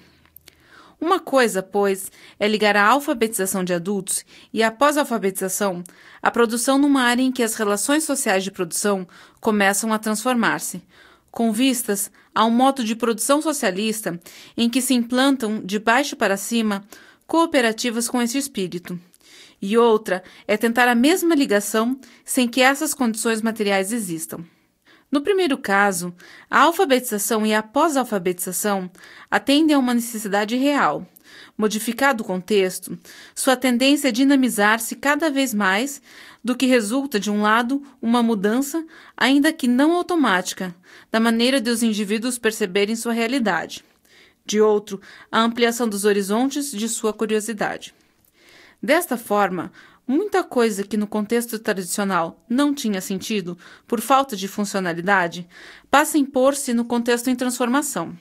Uma coisa, pois, é ligar a alfabetização de adultos e a pós-alfabetização à produção numa área em que as relações sociais de produção começam a transformar-se, com vistas a um modo de produção socialista em que se implantam, de baixo para cima, cooperativas com esse espírito. E outra é tentar a mesma ligação sem que essas condições materiais existam. No primeiro caso, a alfabetização e a pós-alfabetização atendem a uma necessidade real. Modificado o contexto, sua tendência é dinamizar-se cada vez mais, do que resulta, de um lado, uma mudança, ainda que não automática, da maneira de os indivíduos perceberem sua realidade. De outro, a ampliação dos horizontes de sua curiosidade. Desta forma, muita coisa que no contexto tradicional não tinha sentido por falta de funcionalidade passa a impor-se no contexto em transformação.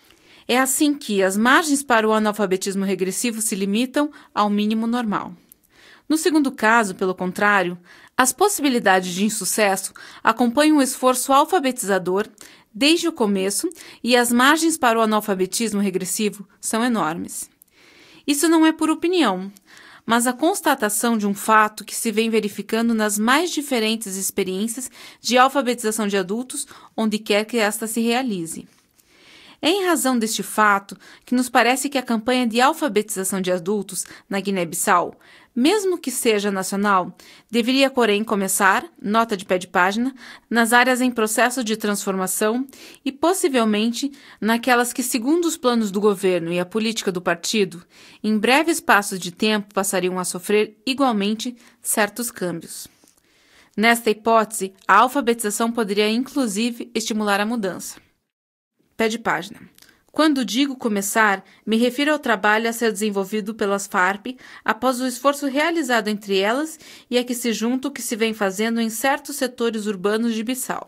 É assim que as margens para o analfabetismo regressivo se limitam ao mínimo normal. No segundo caso, pelo contrário, as possibilidades de insucesso acompanham o esforço alfabetizador desde o começo e as margens para o analfabetismo regressivo são enormes. Isso não é por opinião, mas a constatação de um fato que se vem verificando nas mais diferentes experiências de alfabetização de adultos, onde quer que esta se realize. É em razão deste fato que nos parece que a campanha de alfabetização de adultos na Guiné-Bissau, mesmo que seja nacional, deveria, porém, começar, nota de pé de página, nas áreas em processo de transformação e, possivelmente, naquelas que, segundo os planos do governo e a política do partido, em breve espaço de tempo passariam a sofrer, igualmente, certos câmbios. Nesta hipótese, a alfabetização poderia, inclusive, estimular a mudança. Pé de página. Quando digo começar, me refiro ao trabalho a ser desenvolvido pelas FARP após o esforço realizado entre elas e a que se junta o que se vem fazendo em certos setores urbanos de Bissau.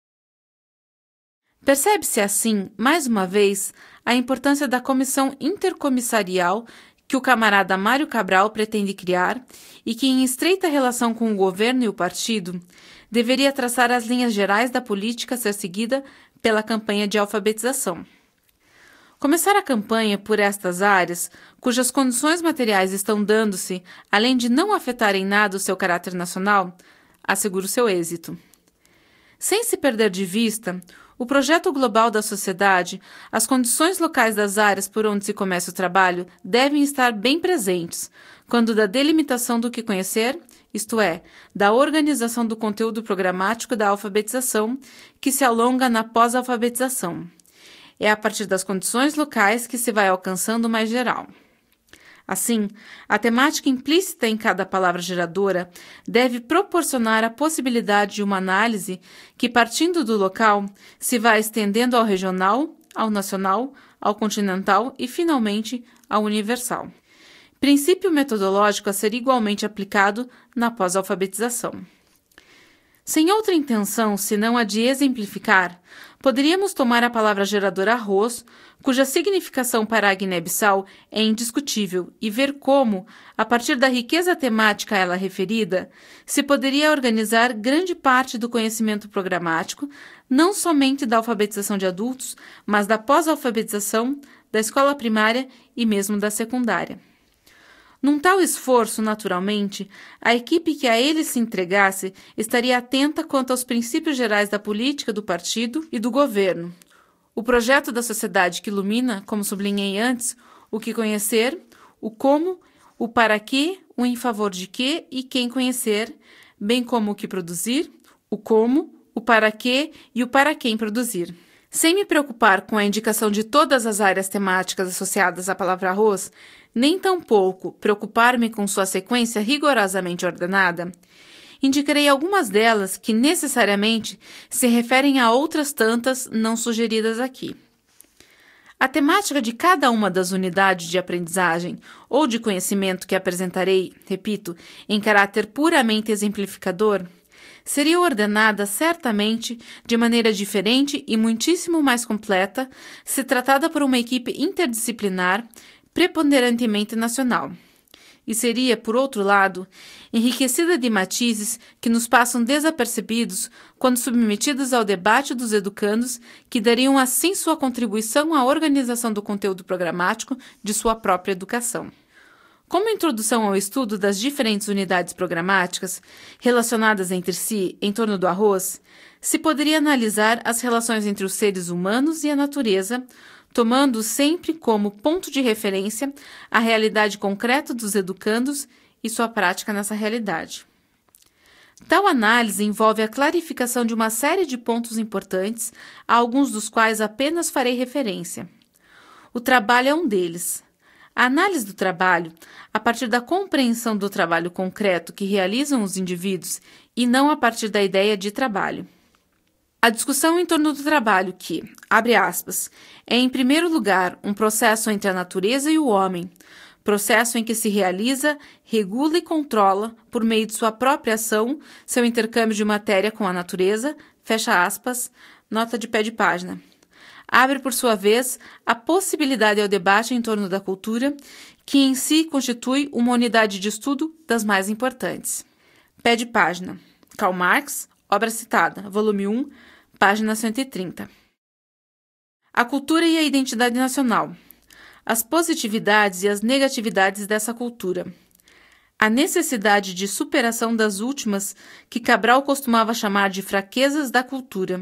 Percebe-se assim, mais uma vez, a importância da comissão intercomissarial que o camarada Mário Cabral pretende criar e que, em estreita relação com o governo e o partido, deveria traçar as linhas gerais da política a ser seguida pela campanha de alfabetização. Começar a campanha por estas áreas, cujas condições materiais estão dando-se, além de não afetar em nada o seu caráter nacional, assegura o seu êxito. Sem se perder de vista o projeto global da sociedade, as condições locais das áreas por onde se começa o trabalho devem estar bem presentes, quando da delimitação do que conhecer, isto é, da organização do conteúdo programático da alfabetização, que se alonga na pós-alfabetização. É a partir das condições locais que se vai alcançando o mais geral. Assim, a temática implícita em cada palavra geradora deve proporcionar a possibilidade de uma análise que, partindo do local, se vai estendendo ao regional, ao nacional, ao continental e, finalmente, ao universal. Princípio metodológico a ser igualmente aplicado na pós-alfabetização. Sem outra intenção senão a de exemplificar, poderíamos tomar a palavra geradora arroz, cuja significação para a Guiné-Bissau é indiscutível, e ver como, a partir da riqueza temática a ela referida, se poderia organizar grande parte do conhecimento programático, não somente da alfabetização de adultos, mas da pós-alfabetização, da escola primária e mesmo da secundária. Num tal esforço, naturalmente, a equipe que a ele se entregasse estaria atenta quanto aos princípios gerais da política do partido e do governo. O projeto da sociedade que ilumina, como sublinhei antes, o que conhecer, o como, o para quê, o em favor de quê e quem conhecer, bem como o que produzir, o como, o para quê e o para quem produzir. Sem me preocupar com a indicação de todas as áreas temáticas associadas à palavra arroz, nem tampouco preocupar-me com sua sequência rigorosamente ordenada, indicarei algumas delas que necessariamente se referem a outras tantas não sugeridas aqui. A temática de cada uma das unidades de aprendizagem ou de conhecimento que apresentarei, repito, em caráter puramente exemplificador, seria ordenada certamente de maneira diferente e muitíssimo mais completa se tratada por uma equipe interdisciplinar, preponderantemente nacional. e seria, por outro lado, enriquecida de matizes que nos passam desapercebidos quando submetidos ao debate dos educandos, que dariam assim sua contribuição à organização do conteúdo programático de sua própria educação. Como introdução ao estudo das diferentes unidades programáticas relacionadas entre si em torno do arroz, se poderia analisar as relações entre os seres humanos e a natureza, tomando sempre como ponto de referência a realidade concreta dos educandos e sua prática nessa realidade. Tal análise envolve a clarificação de uma série de pontos importantes, a alguns dos quais apenas farei referência. O trabalho é um deles. A análise do trabalho, a partir da compreensão do trabalho concreto que realizam os indivíduos e não a partir da ideia de trabalho. A discussão em torno do trabalho que, abre aspas, é em primeiro lugar um processo entre a natureza e o homem, processo em que se realiza, regula e controla, por meio de sua própria ação, seu intercâmbio de matéria com a natureza, fecha aspas, nota de pé de página. Abre, por sua vez, a possibilidade ao debate em torno da cultura, que em si constitui uma unidade de estudo das mais importantes. Pé de página. Karl Marx, obra citada, volume 1, página 130. A cultura e a identidade nacional. As positividades e as negatividades dessa cultura. A necessidade de superação das últimas, que Cabral costumava chamar de fraquezas da cultura.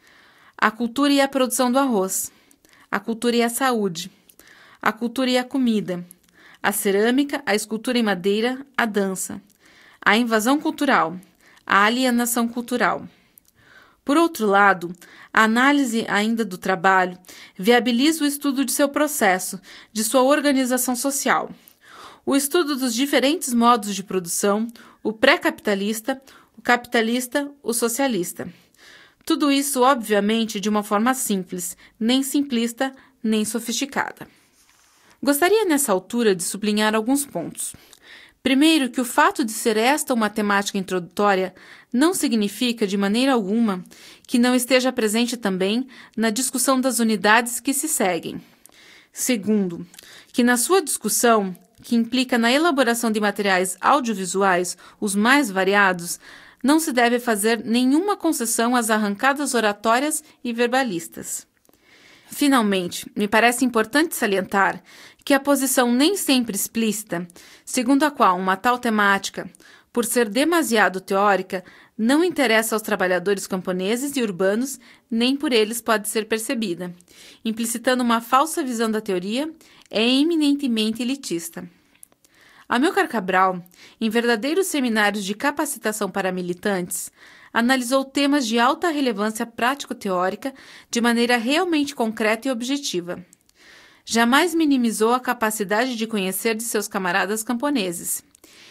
A cultura e a produção do arroz. A cultura e a saúde. A cultura e a comida. A cerâmica, a escultura em madeira, a dança. A invasão cultural. A alienação cultural. Por outro lado, a análise ainda do trabalho viabiliza o estudo de seu processo, de sua organização social. O estudo dos diferentes modos de produção, o pré-capitalista, o capitalista, o socialista. Tudo isso, obviamente, de uma forma simples, nem simplista, nem sofisticada. Gostaria, nessa altura, de sublinhar alguns pontos. Primeiro, que o fato de ser esta uma temática introdutória não significa, de maneira alguma, que não esteja presente também na discussão das unidades que se seguem. Segundo, que na sua discussão, que implica na elaboração de materiais audiovisuais os mais variados, não se deve fazer nenhuma concessão às arrancadas oratórias e verbalistas. Finalmente, me parece importante salientar que a posição nem sempre explícita, segundo a qual uma tal temática, por ser demasiado teórica, não interessa aos trabalhadores camponeses e urbanos, nem por eles pode ser percebida, implicitando uma falsa visão da teoria, é eminentemente elitista. Amilcar Cabral, em verdadeiros seminários de capacitação para militantes, analisou temas de alta relevância prático-teórica de maneira realmente concreta e objetiva. Jamais minimizou a capacidade de conhecer de seus camaradas camponeses.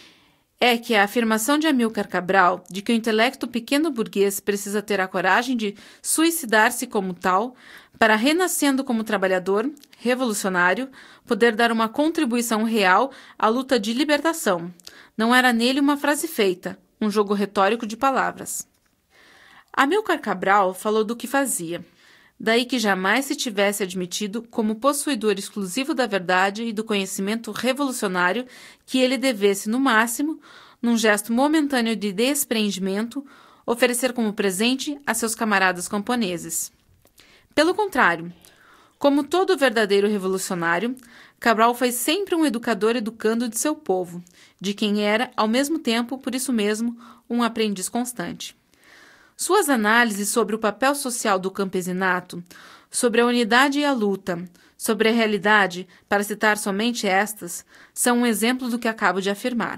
É que a afirmação de Amilcar Cabral de que o intelecto pequeno-burguês precisa ter a coragem de suicidar-se como tal, para, renascendo como trabalhador, revolucionário, poder dar uma contribuição real à luta de libertação. Não era nele uma frase feita, um jogo retórico de palavras. Amilcar Cabral falou do que fazia. Daí que jamais se tivesse admitido como possuidor exclusivo da verdade e do conhecimento revolucionário que ele devesse, no máximo, num gesto momentâneo de despreendimento, oferecer como presente a seus camaradas camponeses. Pelo contrário, como todo verdadeiro revolucionário, Cabral foi sempre um educador educando de seu povo, de quem era, ao mesmo tempo, por isso mesmo, um aprendiz constante. Suas análises sobre o papel social do campesinato, sobre a unidade e a luta, sobre a realidade, para citar somente estas, são um exemplo do que acabo de afirmar.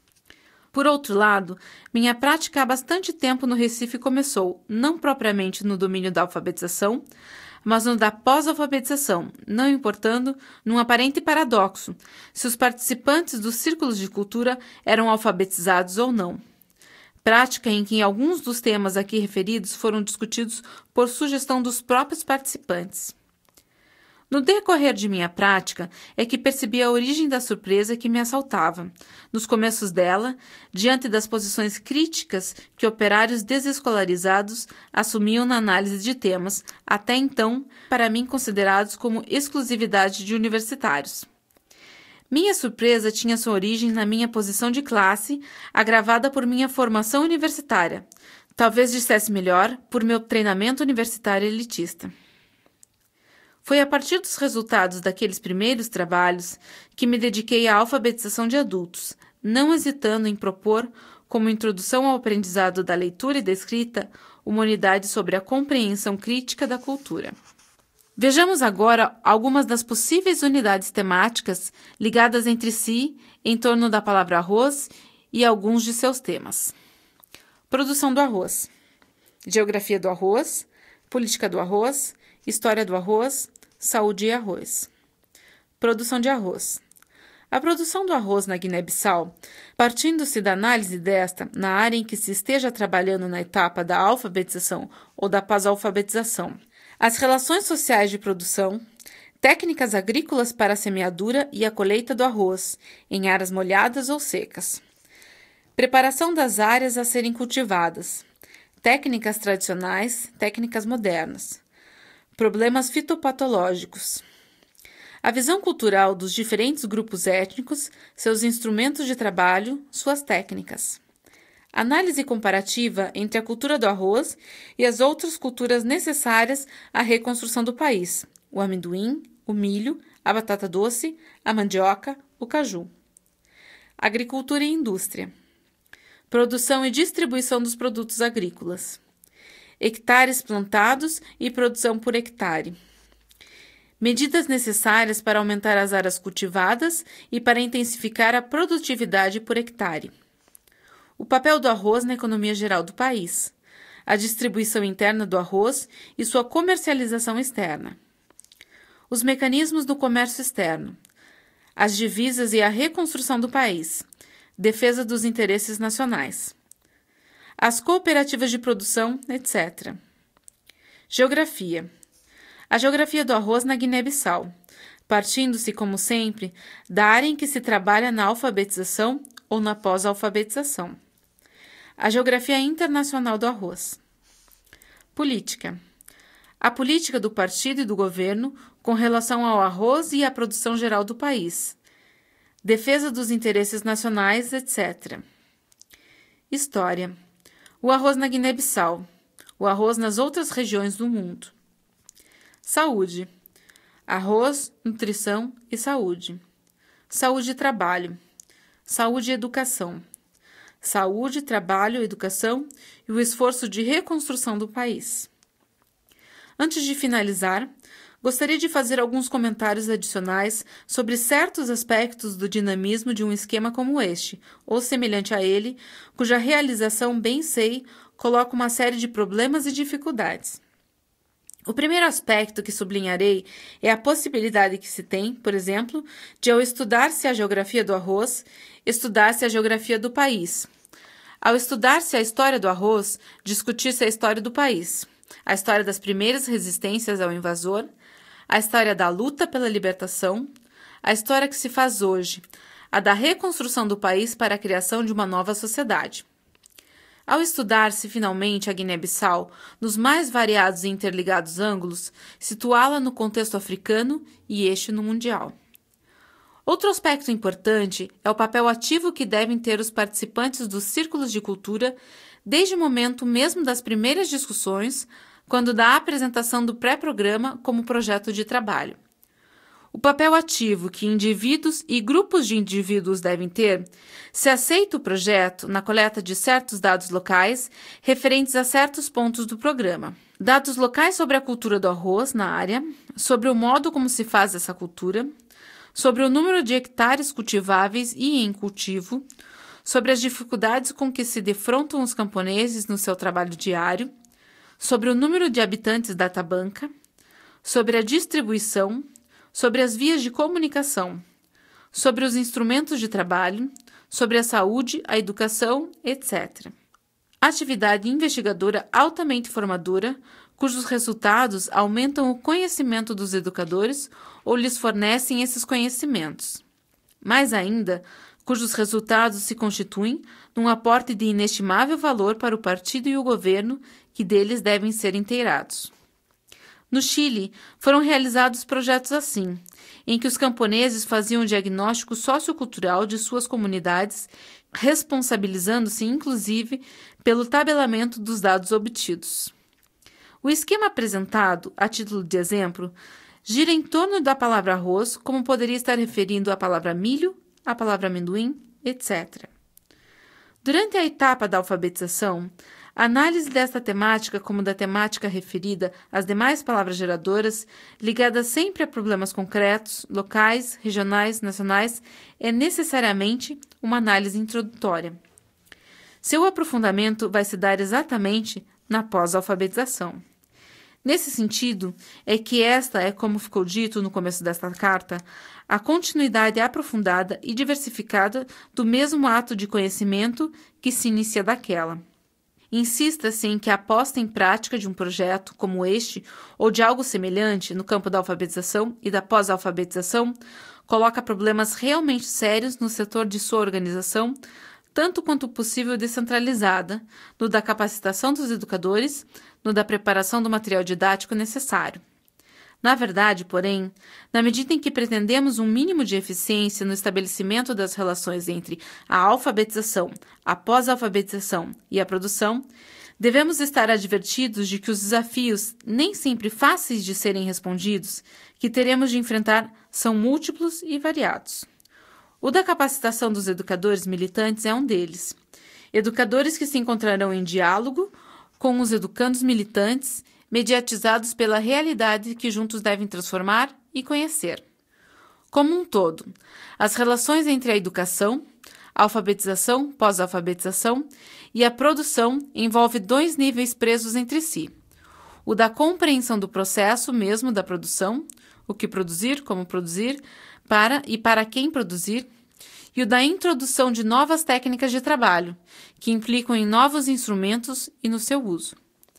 Por outro lado, minha prática há bastante tempo no Recife começou, não propriamente no domínio da alfabetização, mas no da pós-alfabetização, não importando, num aparente paradoxo, se os participantes dos círculos de cultura eram alfabetizados ou não. Prática em que alguns dos temas aqui referidos foram discutidos por sugestão dos próprios participantes. No decorrer de minha prática é que percebi a origem da surpresa que me assaltava, nos começos dela, diante das posições críticas que operários desescolarizados assumiam na análise de temas, até então, para mim considerados como exclusividade de universitários. Minha surpresa tinha sua origem na minha posição de classe, agravada por minha formação universitária. Talvez dissesse melhor, por meu treinamento universitário elitista. Foi a partir dos resultados daqueles primeiros trabalhos que me dediquei à alfabetização de adultos, não hesitando em propor, como introdução ao aprendizado da leitura e da escrita, uma unidade sobre a compreensão crítica da cultura. Vejamos agora algumas das possíveis unidades temáticas ligadas entre si em torno da palavra arroz e alguns de seus temas. Produção do arroz, geografia do arroz, política do arroz, história do arroz, saúde e arroz. Produção de arroz. A produção do arroz na Guiné-Bissau, partindo-se da análise desta na área em que se esteja trabalhando na etapa da alfabetização ou da pós-alfabetização, as relações sociais de produção, técnicas agrícolas para a semeadura e a colheita do arroz, em áreas molhadas ou secas, preparação das áreas a serem cultivadas, técnicas tradicionais, técnicas modernas, problemas fitopatológicos, a visão cultural dos diferentes grupos étnicos, seus instrumentos de trabalho, suas técnicas. Análise comparativa entre a cultura do arroz e as outras culturas necessárias à reconstrução do país: o amendoim, o milho, a batata doce, a mandioca, o caju. Agricultura e indústria. Produção e distribuição dos produtos agrícolas. Hectares plantados e produção por hectare. Medidas necessárias para aumentar as áreas cultivadas e para intensificar a produtividade por hectare. O papel do arroz na economia geral do país. A distribuição interna do arroz e sua comercialização externa. Os mecanismos do comércio externo. As divisas e a reconstrução do país. Defesa dos interesses nacionais. As cooperativas de produção, etc. Geografia. A geografia do arroz na Guiné-Bissau, partindo-se, como sempre, da área em que se trabalha na alfabetização ou na pós-alfabetização. A geografia internacional do arroz. Política. A política do partido e do governo com relação ao arroz e à produção geral do país. Defesa dos interesses nacionais, etc. História. O arroz na Guiné-Bissau. O arroz nas outras regiões do mundo. Saúde. Arroz, nutrição e saúde. Saúde e trabalho. Saúde e educação. Saúde, trabalho, educação e o esforço de reconstrução do país. Antes de finalizar, gostaria de fazer alguns comentários adicionais sobre certos aspectos do dinamismo de um esquema como este, ou semelhante a ele, cuja realização, bem sei, coloca uma série de problemas e dificuldades. O primeiro aspecto que sublinharei é a possibilidade que se tem, por exemplo, de ao estudar-se a geografia do arroz, estudar-se a geografia do país. Ao estudar-se a história do arroz, discutir-se a história do país, a história das primeiras resistências ao invasor, a história da luta pela libertação, a história que se faz hoje, a da reconstrução do país para a criação de uma nova sociedade. Ao estudar-se finalmente a Guiné-Bissau nos mais variados e interligados ângulos, situá-la no contexto africano e este no mundial. Outro aspecto importante é o papel ativo que devem ter os participantes dos círculos de cultura desde o momento mesmo das primeiras discussões, quando da apresentação do pré-programa como projeto de trabalho. O papel ativo que indivíduos e grupos de indivíduos devem ter, se aceita o projeto na coleta de certos dados locais referentes a certos pontos do programa. Dados locais sobre a cultura do arroz na área, sobre o modo como se faz essa cultura, sobre o número de hectares cultiváveis e em cultivo, sobre as dificuldades com que se defrontam os camponeses no seu trabalho diário, sobre o número de habitantes da tabanca, sobre a distribuição, sobre as vias de comunicação, sobre os instrumentos de trabalho, sobre a saúde, a educação, etc. Atividade investigadora altamente formadora, cujos resultados aumentam o conhecimento dos educadores ou lhes fornecem esses conhecimentos. Mais ainda, cujos resultados se constituem num aporte de inestimável valor para o partido e o governo que deles devem ser inteirados. No Chile, foram realizados projetos assim, em que os camponeses faziam um diagnóstico sociocultural de suas comunidades, responsabilizando-se, inclusive, pelo tabelamento dos dados obtidos. O esquema apresentado, a título de exemplo, gira em torno da palavra arroz, como poderia estar referindo à palavra milho, à palavra amendoim, etc. Durante a etapa da alfabetização, a análise desta temática como da temática referida às demais palavras geradoras, ligada sempre a problemas concretos, locais, regionais, nacionais, é necessariamente uma análise introdutória. Seu aprofundamento vai se dar exatamente na pós-alfabetização. Nesse sentido, é que esta é, como ficou dito no começo desta carta, a continuidade aprofundada e diversificada do mesmo ato de conhecimento que se inicia daquela. Insista-se em que a posta em prática de um projeto como este ou de algo semelhante no campo da alfabetização e da pós-alfabetização coloca problemas realmente sérios no setor de sua organização, tanto quanto possível descentralizada, no da capacitação dos educadores, no da preparação do material didático necessário. Na verdade, porém, na medida em que pretendemos um mínimo de eficiência no estabelecimento das relações entre a alfabetização, a pós-alfabetização e a produção, devemos estar advertidos de que os desafios, nem sempre fáceis de serem respondidos, que teremos de enfrentar são múltiplos e variados. O da capacitação dos educadores militantes é um deles. Educadores que se encontrarão em diálogo com os educandos militantes, mediatizados pela realidade que juntos devem transformar e conhecer. Como um todo, as relações entre a educação, a alfabetização, pós-alfabetização e a produção envolvem dois níveis presos entre si. O da compreensão do processo mesmo da produção, o que produzir, como produzir, para e para quem produzir, e o da introdução de novas técnicas de trabalho, que implicam em novos instrumentos e no seu uso.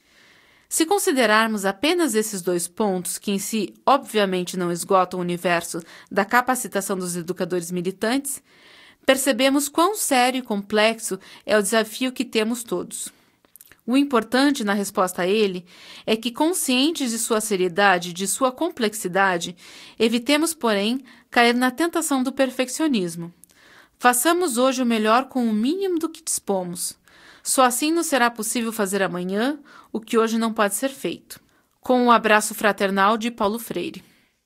Se considerarmos apenas esses dois pontos, que em si obviamente não esgotam o universo da capacitação dos educadores militantes, percebemos quão sério e complexo é o desafio que temos todos. O importante na resposta a ele é que, conscientes de sua seriedade e de sua complexidade, evitemos, porém, cair na tentação do perfeccionismo. Façamos hoje o melhor com o mínimo do que dispomos. Só assim nos será possível fazer amanhã o que hoje não pode ser feito. Com um abraço fraternal de Paulo Freire.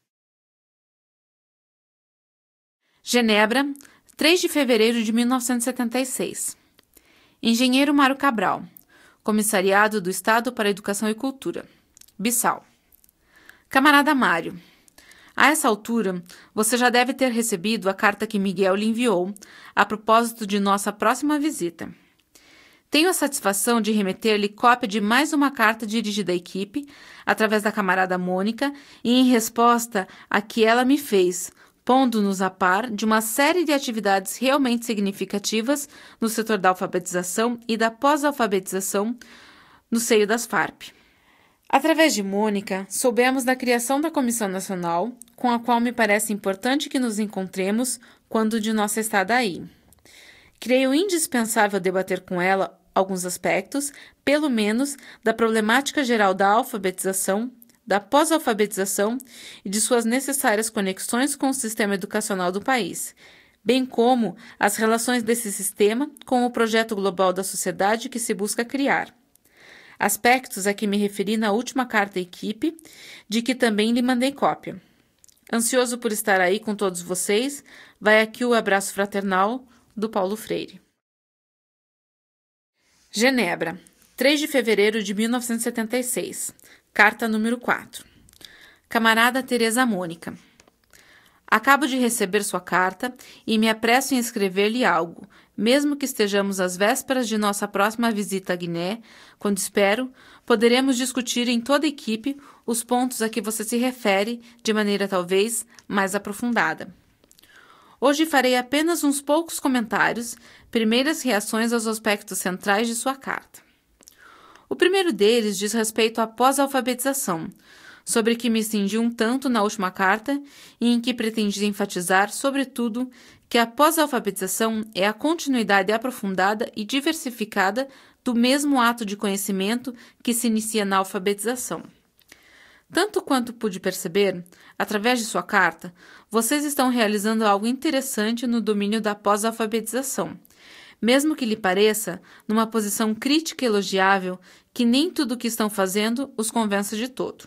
Genebra, 3 de fevereiro de 1976. Engenheiro Mário Cabral, Comissariado do Estado para Educação e Cultura, Bissau. Camarada Mário, a essa altura, você já deve ter recebido a carta que Miguel lhe enviou a propósito de nossa próxima visita. Tenho a satisfação de remeter-lhe cópia de mais uma carta dirigida à equipe, através da camarada Mônica, e em resposta a que ela me fez, pondo-nos a par de uma série de atividades realmente significativas no setor da alfabetização e da pós-alfabetização no seio das Farp. Através de Mônica, soubemos da criação da Comissão Nacional, com a qual me parece importante que nos encontremos quando de nossa estada aí. Creio indispensável debater com ela alguns aspectos, pelo menos, da problemática geral da alfabetização, da pós-alfabetização e de suas necessárias conexões com o sistema educacional do país, bem como as relações desse sistema com o projeto global da sociedade que se busca criar. Aspectos a que me referi na última carta à equipe, de que também lhe mandei cópia. Ansioso por estar aí com todos vocês, vai aqui o abraço fraternal do Paulo Freire. Genebra, 3 de fevereiro de 1976. Carta número 4. Camarada Teresa Mônica. Acabo de receber sua carta e me apresso em escrever-lhe algo, mesmo que estejamos às vésperas de nossa próxima visita à Guiné, quando espero, poderemos discutir em toda a equipe os pontos a que você se refere de maneira talvez mais aprofundada. Hoje farei apenas uns poucos comentários, primeiras reações aos aspectos centrais de sua carta. O primeiro deles diz respeito à pós-alfabetização, sobre que me estendi um tanto na última carta e em que pretendi enfatizar, sobretudo, que a pós-alfabetização é a continuidade aprofundada e diversificada do mesmo ato de conhecimento que se inicia na alfabetização. Tanto quanto pude perceber, através de sua carta, vocês estão realizando algo interessante no domínio da pós-alfabetização, mesmo que lhe pareça, numa posição crítica e elogiável, que nem tudo o que estão fazendo os convença de todo.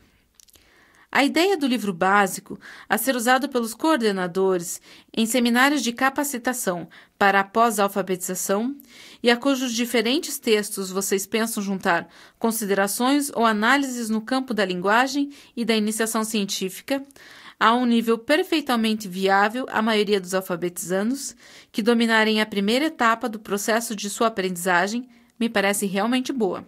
A ideia do livro básico, a ser usado pelos coordenadores em seminários de capacitação para a pós-alfabetização e a cujos diferentes textos vocês pensam juntar considerações ou análises no campo da linguagem e da iniciação científica, a um nível perfeitamente viável à maioria dos alfabetizandos que dominarem a primeira etapa do processo de sua aprendizagem, me parece realmente boa.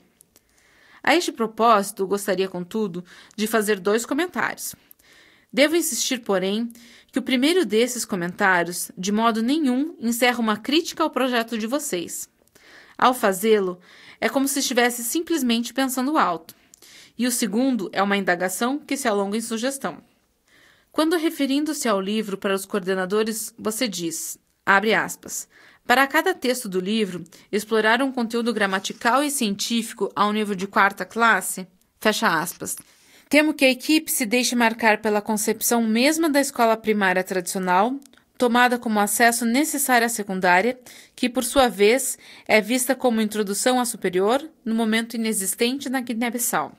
A este propósito, gostaria, contudo, de fazer 2 comentários. Devo insistir, porém, que o primeiro desses comentários, de modo nenhum, encerra uma crítica ao projeto de vocês. Ao fazê-lo, é como se estivesse simplesmente pensando alto. E o segundo é uma indagação que se alonga em sugestão. Quando, referindo-se ao livro para os coordenadores, você diz, abre aspas, para cada texto do livro, explorar um conteúdo gramatical e científico ao nível de 4ª classe, fecha aspas. Temo que a equipe se deixe marcar pela concepção mesma da escola primária tradicional, tomada como acesso necessário à secundária, que, por sua vez, é vista como introdução à superior, no momento inexistente na Guiné-Bissau.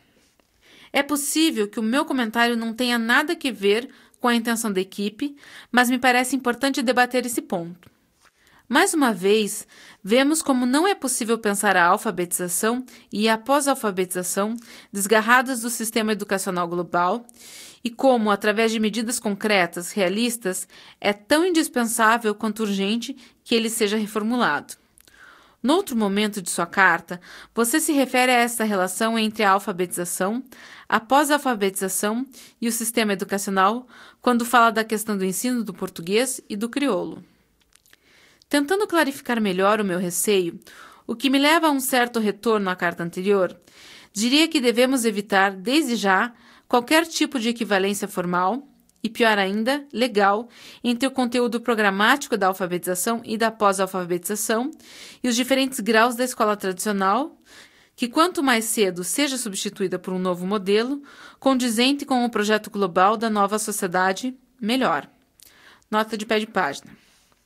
É possível que o meu comentário não tenha nada a ver com a intenção da equipe, mas me parece importante debater esse ponto. Mais uma vez, vemos como não é possível pensar a alfabetização e a pós-alfabetização desgarradas do sistema educacional global e como, através de medidas concretas, realistas, é tão indispensável quanto urgente que ele seja reformulado. Noutro momento de sua carta, você se refere a esta relação entre a alfabetização, a pós-alfabetização e o sistema educacional, quando fala da questão do ensino do português e do crioulo. Tentando clarificar melhor o meu receio, o que me leva a um certo retorno à carta anterior, diria que devemos evitar, desde já, qualquer tipo de equivalência formal, e pior ainda, legal, entre o conteúdo programático da alfabetização e da pós-alfabetização e os diferentes graus da escola tradicional, que quanto mais cedo seja substituída por um novo modelo, condizente com o projeto global da nova sociedade, melhor. Nota de pé de página.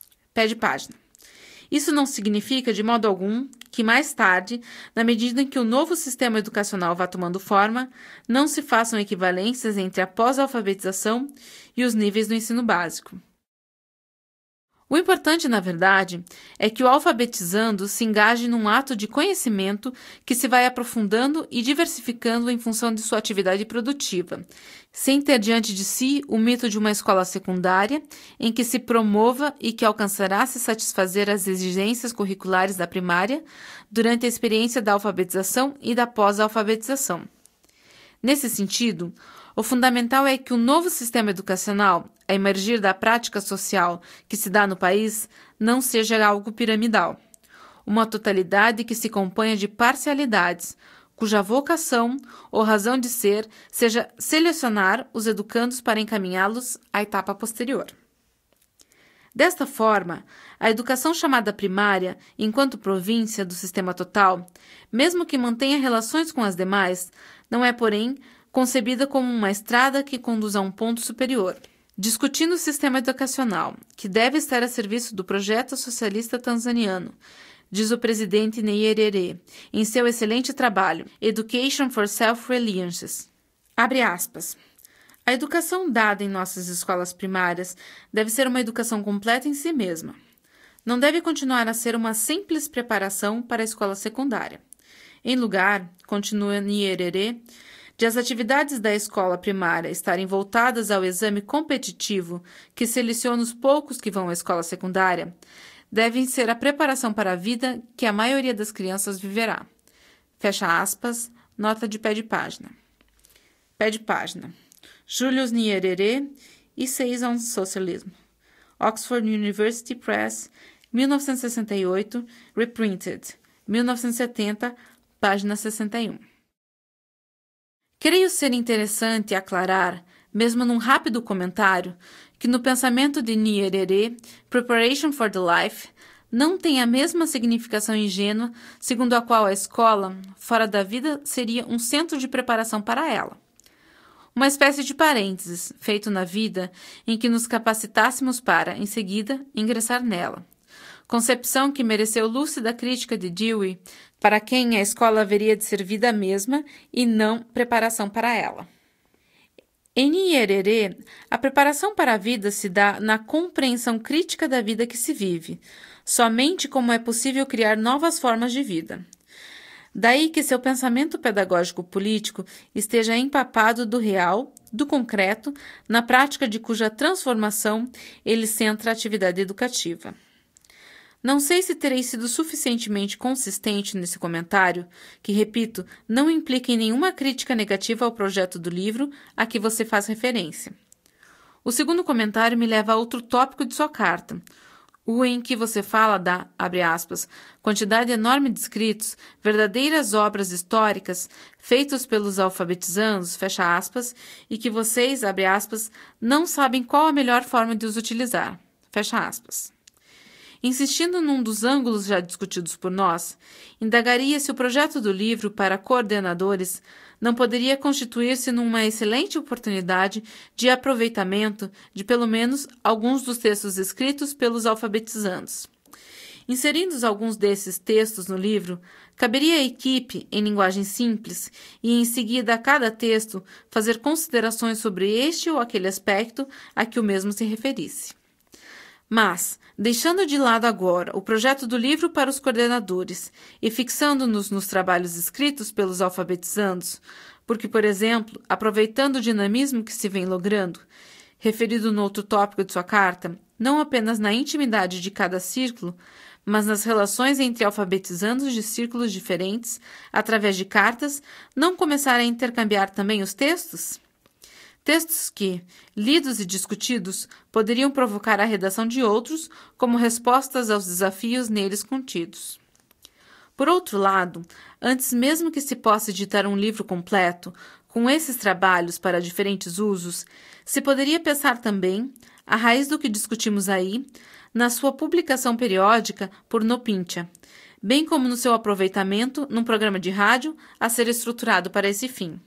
Isso não significa, de modo algum, que mais tarde, na medida em que o novo sistema educacional vá tomando forma, não se façam equivalências entre a pós-alfabetização e os níveis do ensino básico. O importante, na verdade, é que o alfabetizando se engaje num ato de conhecimento que se vai aprofundando e diversificando em função de sua atividade produtiva, sem ter diante de si o mito de uma escola secundária em que se promova e que alcançará se satisfazer as exigências curriculares da primária durante a experiência da alfabetização e da pós-alfabetização. Nesse sentido, o fundamental é que o novo sistema educacional, a emergir da prática social que se dá no país, não seja algo piramidal. Uma totalidade que se componha de parcialidades, cuja vocação ou razão de ser seja selecionar os educandos para encaminhá-los à etapa posterior. Desta forma, a educação chamada primária, enquanto província do sistema total, mesmo que mantenha relações com as demais, não é, porém, concebida como uma estrada que conduz a um ponto superior. Discutindo o sistema educacional, que deve estar a serviço do projeto socialista tanzaniano, diz o presidente Nyerere, em seu excelente trabalho, Education for Self-Reliance. Abre aspas. A educação dada em nossas escolas primárias deve ser uma educação completa em si mesma. Não deve continuar a ser uma simples preparação para a escola secundária. Em lugar, continua Nyerere, de as atividades da escola primária estarem voltadas ao exame competitivo que seleciona os poucos que vão à escola secundária, devem ser a preparação para a vida que a maioria das crianças viverá. Fecha aspas, nota de pé de página. Pé de página. Julius Nyerere, Essays on Socialism. Oxford University Press, 1968, reprinted, 1970, página 61. Creio ser interessante aclarar, mesmo num rápido comentário, que no pensamento de Nyerere, Preparation for the Life não tem a mesma significação ingênua segundo a qual a escola, fora da vida, seria um centro de preparação para ela. uma espécie de parênteses feito na vida em que nos capacitássemos para, em seguida, ingressar nela. Concepção que mereceu lúcida crítica de Dewey, para quem a escola haveria de ser vida mesma e não preparação para ela. Em Nyerere, a preparação para a vida se dá na compreensão crítica da vida que se vive, somente como é possível criar novas formas de vida. Daí que seu pensamento pedagógico-político esteja empapado do real, do concreto, na prática de cuja transformação ele centra a atividade educativa. Não sei se terei sido suficientemente consistente nesse comentário, que, repito, não implica em nenhuma crítica negativa ao projeto do livro a que você faz referência. O segundo comentário me leva a outro tópico de sua carta, o em que você fala da, abre aspas, quantidade enorme de escritos, verdadeiras obras históricas, feitos pelos alfabetizandos, fecha aspas, e que vocês, abre aspas, não sabem qual a melhor forma de os utilizar, fecha aspas. Insistindo num dos ângulos já discutidos por nós, indagaria se o projeto do livro para coordenadores não poderia constituir-se numa excelente oportunidade de aproveitamento de pelo menos alguns dos textos escritos pelos alfabetizandos. Inserindo alguns desses textos no livro, caberia à equipe, em linguagem simples, e em seguida a cada texto, fazer considerações sobre este ou aquele aspecto a que o mesmo se referisse. Mas, deixando de lado agora o projeto do livro para os coordenadores e fixando-nos nos trabalhos escritos pelos alfabetizandos, porque, por exemplo, aproveitando o dinamismo que se vem logrando, referido no outro tópico de sua carta, não apenas na intimidade de cada círculo, mas nas relações entre alfabetizandos de círculos diferentes, através de cartas, não começar a intercambiar também os textos? Textos que, lidos e discutidos, poderiam provocar a redação de outros como respostas aos desafios neles contidos. Por outro lado, antes mesmo que se possa editar um livro completo, com esses trabalhos para diferentes usos, se poderia pensar também, à raiz do que discutimos aí, na sua publicação periódica por No Pincha, bem como no seu aproveitamento num programa de rádio a ser estruturado para esse fim.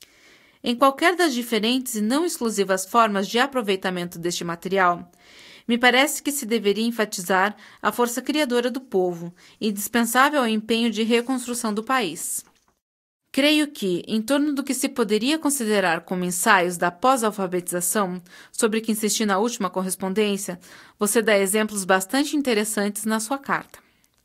Em qualquer das diferentes e não exclusivas formas de aproveitamento deste material, me parece que se deveria enfatizar a força criadora do povo, indispensável ao empenho de reconstrução do país. Creio que, em torno do que se poderia considerar como ensaios da pós-alfabetização, sobre que insisti na última correspondência, você dá exemplos bastante interessantes na sua carta.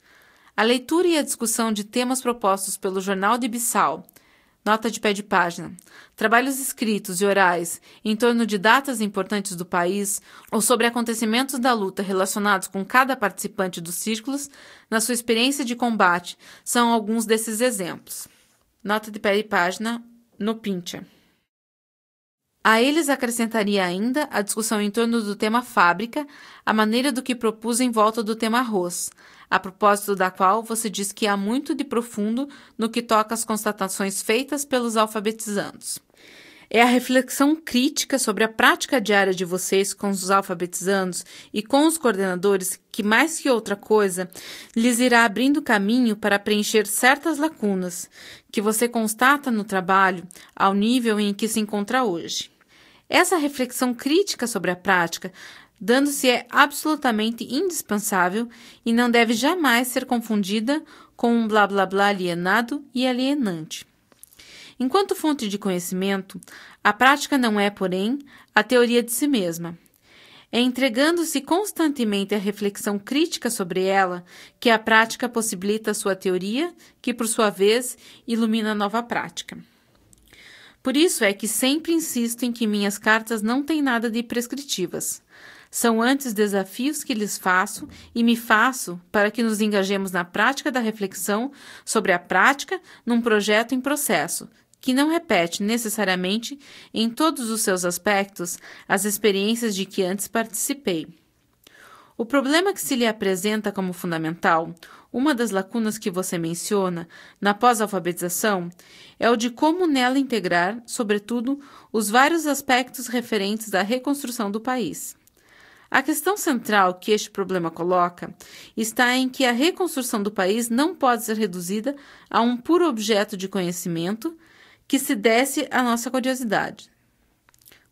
A leitura e a discussão de temas propostos pelo Jornal de Bissau, nota de pé de página, trabalhos escritos e orais em torno de datas importantes do país ou sobre acontecimentos da luta relacionados com cada participante dos círculos, na sua experiência de combate, são alguns desses exemplos. Nota de pé de página, No Pincha. A eles acrescentaria ainda a discussão em torno do tema fábrica, a maneira do que propus em volta do tema arroz, a propósito da qual você diz que há muito de profundo no que toca às constatações feitas pelos alfabetizandos. É a reflexão crítica sobre a prática diária de vocês com os alfabetizandos e com os coordenadores que, mais que outra coisa, lhes irá abrindo caminho para preencher certas lacunas que você constata no trabalho ao nível em que se encontra hoje. Essa reflexão crítica sobre a prática, dando-se é absolutamente indispensável e não deve jamais ser confundida com um blá blá blá alienado e alienante. Enquanto fonte de conhecimento, a prática não é, porém, a teoria de si mesma. É entregando-se constantemente à reflexão crítica sobre ela que a prática possibilita a sua teoria, que, por sua vez, ilumina a nova prática. Por isso é que sempre insisto em que minhas cartas não têm nada de prescritivas. São antes desafios que lhes faço e me faço para que nos engajemos na prática da reflexão sobre a prática num projeto em processo, que não repete necessariamente, em todos os seus aspectos, as experiências de que antes participei. O problema que se lhe apresenta como fundamental, uma das lacunas que você menciona na pós-alfabetização, é o de como nela integrar, sobretudo, os vários aspectos referentes à reconstrução do país. A questão central que este problema coloca está em que a reconstrução do país não pode ser reduzida a um puro objeto de conhecimento que se desse à nossa curiosidade.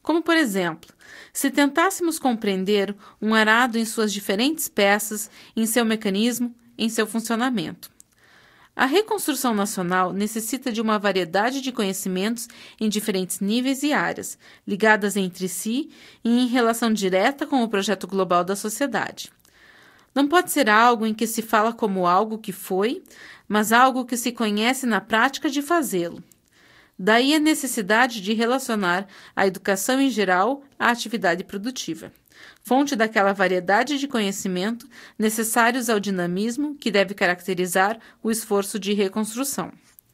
Como, por exemplo, se tentássemos compreender um arado em suas diferentes peças, em seu mecanismo, em seu funcionamento. A reconstrução nacional necessita de uma variedade de conhecimentos em diferentes níveis e áreas, ligadas entre si e em relação direta com o projeto global da sociedade. Não pode ser algo em que se fala como algo que foi, mas algo que se conhece na prática de fazê-lo. Daí a necessidade de relacionar a educação em geral à atividade produtiva, fonte daquela variedade de conhecimento necessários ao dinamismo que deve caracterizar o esforço de reconstrução.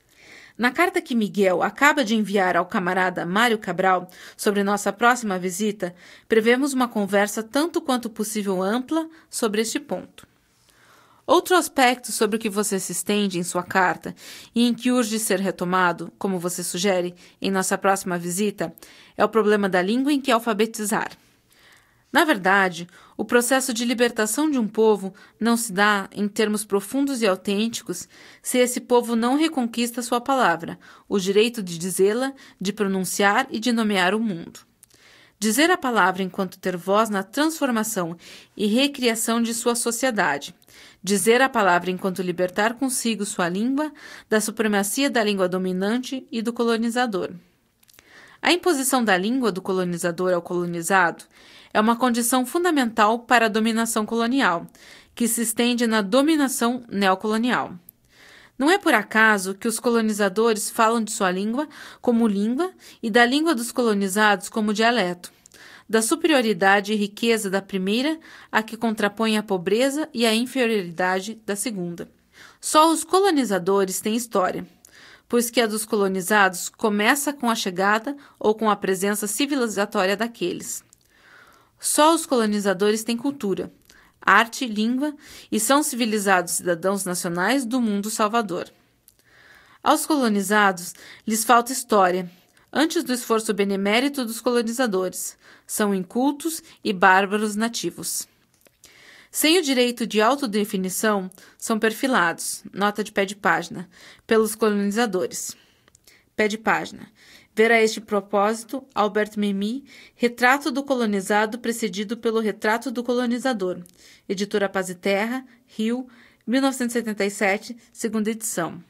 Na carta que Miguel acaba de enviar ao camarada Mário Cabral sobre nossa próxima visita, prevemos uma conversa tanto quanto possível ampla sobre este ponto. Outro aspecto sobre o que você se estende em sua carta e em que urge ser retomado, como você sugere, em nossa próxima visita, é o problema da língua em que alfabetizar. Na verdade, o processo de libertação de um povo não se dá em termos profundos e autênticos se esse povo não reconquista sua palavra, o direito de dizê-la, de pronunciar e de nomear o mundo. Dizer a palavra enquanto ter voz na transformação e recriação de sua sociedade. Dizer a palavra enquanto libertar consigo sua língua da supremacia da língua dominante e do colonizador. A imposição da língua do colonizador ao colonizado é uma condição fundamental para a dominação colonial, que se estende na dominação neocolonial. Não é por acaso que os colonizadores falam de sua língua como língua e da língua dos colonizados como dialeto, da superioridade e riqueza da primeira a que contrapõe a pobreza e a inferioridade da segunda. Só os colonizadores têm história, pois que a dos colonizados começa com a chegada ou com a presença civilizatória daqueles. Só os colonizadores têm cultura, arte, língua e são civilizados cidadãos nacionais do mundo salvador. Aos colonizados lhes falta história, antes do esforço benemérito dos colonizadores. São incultos e bárbaros nativos. Sem o direito de autodefinição, são perfilados, nota de pé de página, pelos colonizadores. Pé de página. Ver a este propósito Albert Memmi, Retrato do Colonizado precedido pelo Retrato do Colonizador. Editora Paz e Terra, Rio, 1977, segunda edição.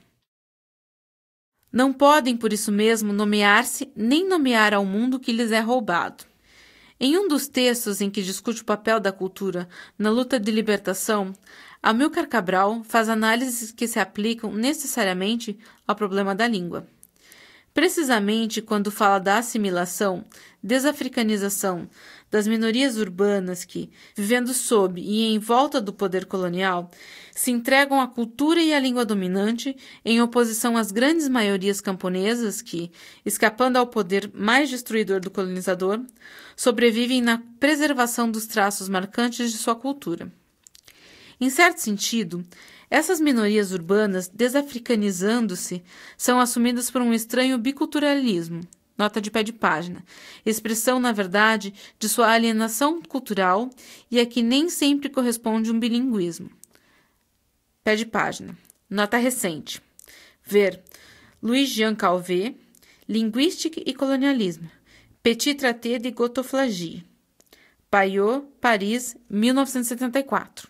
Não podem, por isso mesmo, nomear-se nem nomear ao mundo que lhes é roubado. Em um dos textos em que discute o papel da cultura na luta de libertação, Amílcar Cabral faz análises que se aplicam necessariamente ao problema da língua. Precisamente quando fala da assimilação, desafricanização das minorias urbanas que, vivendo sob e em volta do poder colonial, se entregam à cultura e à língua dominante em oposição às grandes maiorias camponesas que, escapando ao poder mais destruidor do colonizador, sobrevivem na preservação dos traços marcantes de sua cultura. Em certo sentido, essas minorias urbanas, desafricanizando-se, são assumidas por um estranho biculturalismo, nota de pé de página, expressão, na verdade, de sua alienação cultural e a que nem sempre corresponde um bilinguismo. Pé de página, nota recente. Ver Louis-Jean Calvé, Linguistique e Colonialisme, Petit Traité de Gotophagie, Payot, Paris, 1974.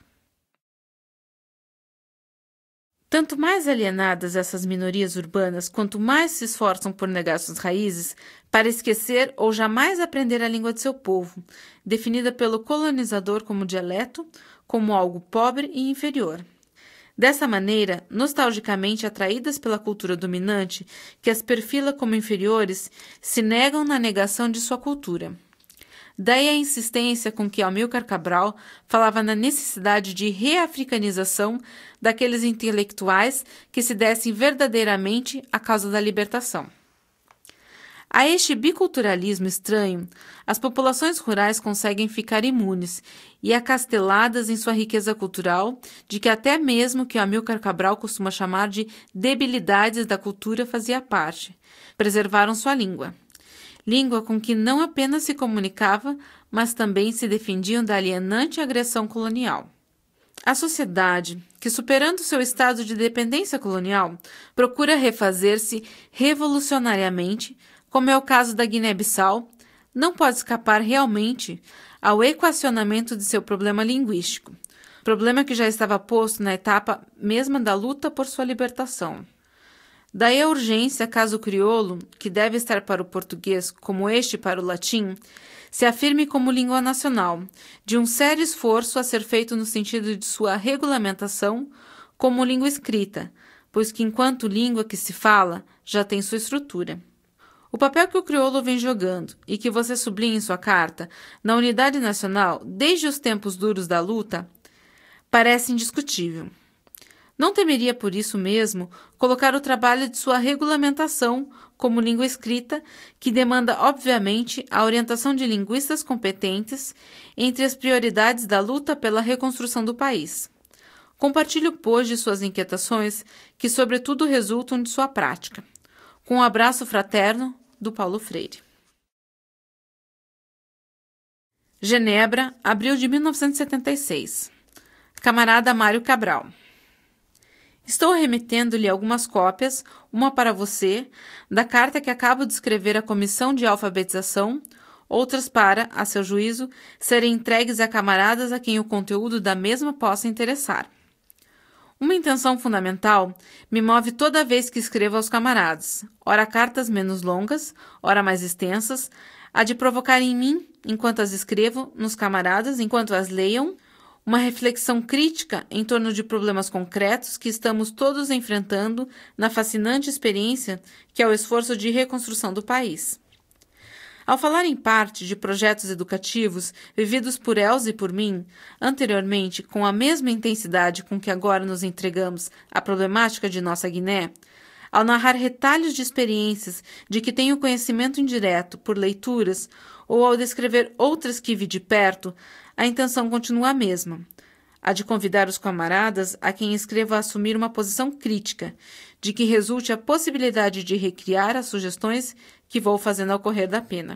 Tanto mais alienadas essas minorias urbanas, quanto mais se esforçam por negar suas raízes, para esquecer ou jamais aprender a língua de seu povo, definida pelo colonizador como dialeto, como algo pobre e inferior. Dessa maneira, nostalgicamente atraídas pela cultura dominante, que as perfila como inferiores, se negam na negação de sua cultura. Daí a insistência com que Amílcar Cabral falava na necessidade de reafricanização daqueles intelectuais que se dessem verdadeiramente à causa da libertação. A este biculturalismo estranho, as populações rurais conseguem ficar imunes e acasteladas em sua riqueza cultural, de que até mesmo que Amílcar Cabral costuma chamar de debilidades da cultura fazia parte. Preservaram sua língua. Língua com que não apenas se comunicava, mas também se defendiam da alienante agressão colonial. A sociedade, que superando seu estado de dependência colonial, procura refazer-se revolucionariamente, como é o caso da Guiné-Bissau, não pode escapar realmente ao equacionamento de seu problema linguístico, problema que já estava posto na etapa mesma da luta por sua libertação. Daí a urgência, caso o crioulo, que deve estar para o português como este para o latim, se afirme como língua nacional, de um sério esforço a ser feito no sentido de sua regulamentação como língua escrita, pois que enquanto língua que se fala, já tem sua estrutura. O papel que o crioulo vem jogando, e que você sublinha em sua carta, na unidade nacional, desde os tempos duros da luta, parece indiscutível. Não temeria, por isso mesmo, colocar o trabalho de sua regulamentação como língua escrita, que demanda, obviamente, a orientação de linguistas competentes entre as prioridades da luta pela reconstrução do país. Compartilho, pois, de suas inquietações, que sobretudo resultam de sua prática. Com um abraço fraterno, do Paulo Freire. Genebra, abril de 1976. Camarada Mário Cabral. Estou remetendo-lhe algumas cópias, uma para você, da carta que acabo de escrever à Comissão de Alfabetização, outras para, a seu juízo, serem entregues a camaradas a quem o conteúdo da mesma possa interessar. Uma intenção fundamental me move toda vez que escrevo aos camaradas, ora cartas menos longas, ora mais extensas, a de provocar em mim, enquanto as escrevo, nos camaradas, enquanto as leiam, uma reflexão crítica em torno de problemas concretos que estamos todos enfrentando na fascinante experiência que é o esforço de reconstrução do país. Ao falar em parte de projetos educativos vividos por Elza e por mim, anteriormente com a mesma intensidade com que agora nos entregamos à problemática de nossa Guiné, ao narrar retalhos de experiências de que tenho conhecimento indireto por leituras ou ao descrever outras que vi de perto, a intenção continua a mesma, a de convidar os camaradas a quem escrevo a assumir uma posição crítica, de que resulte a possibilidade de recriar as sugestões que vou fazendo ao correr da pena.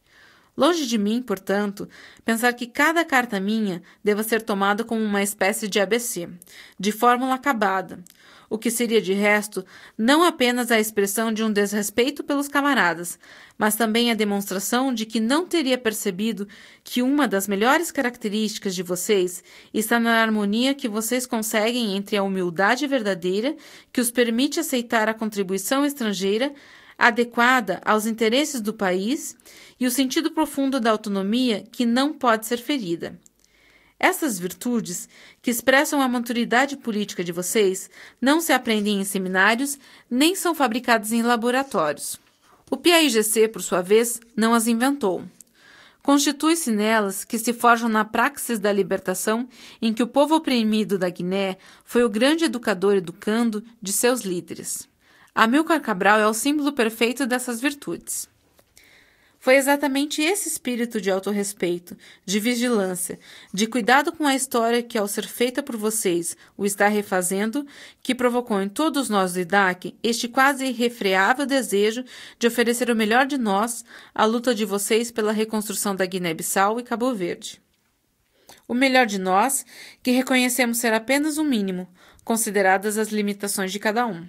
Longe de mim, portanto, pensar que cada carta minha deva ser tomada como uma espécie de ABC, de fórmula acabada, o que seria, de resto, não apenas a expressão de um desrespeito pelos camaradas, mas também a demonstração de que não teria percebido que uma das melhores características de vocês está na harmonia que vocês conseguem entre a humildade verdadeira que os permite aceitar a contribuição estrangeira adequada aos interesses do país e o sentido profundo da autonomia que não pode ser ferida. Essas virtudes, que expressam a maturidade política de vocês, não se aprendem em seminários, nem são fabricadas em laboratórios. O PAIGC, por sua vez, não as inventou. Constitui-se nelas que se forjam na praxis da libertação em que o povo oprimido da Guiné foi o grande educador educando de seus líderes. Amílcar Cabral é o símbolo perfeito dessas virtudes. Foi exatamente esse espírito de autorrespeito, de vigilância, de cuidado com a história que, ao ser feita por vocês, o está refazendo, que provocou em todos nós do IDAC este quase irrefreável desejo de oferecer o melhor de nós à luta de vocês pela reconstrução da Guiné-Bissau e Cabo Verde. O melhor de nós, que reconhecemos ser apenas um mínimo, consideradas as limitações de cada um.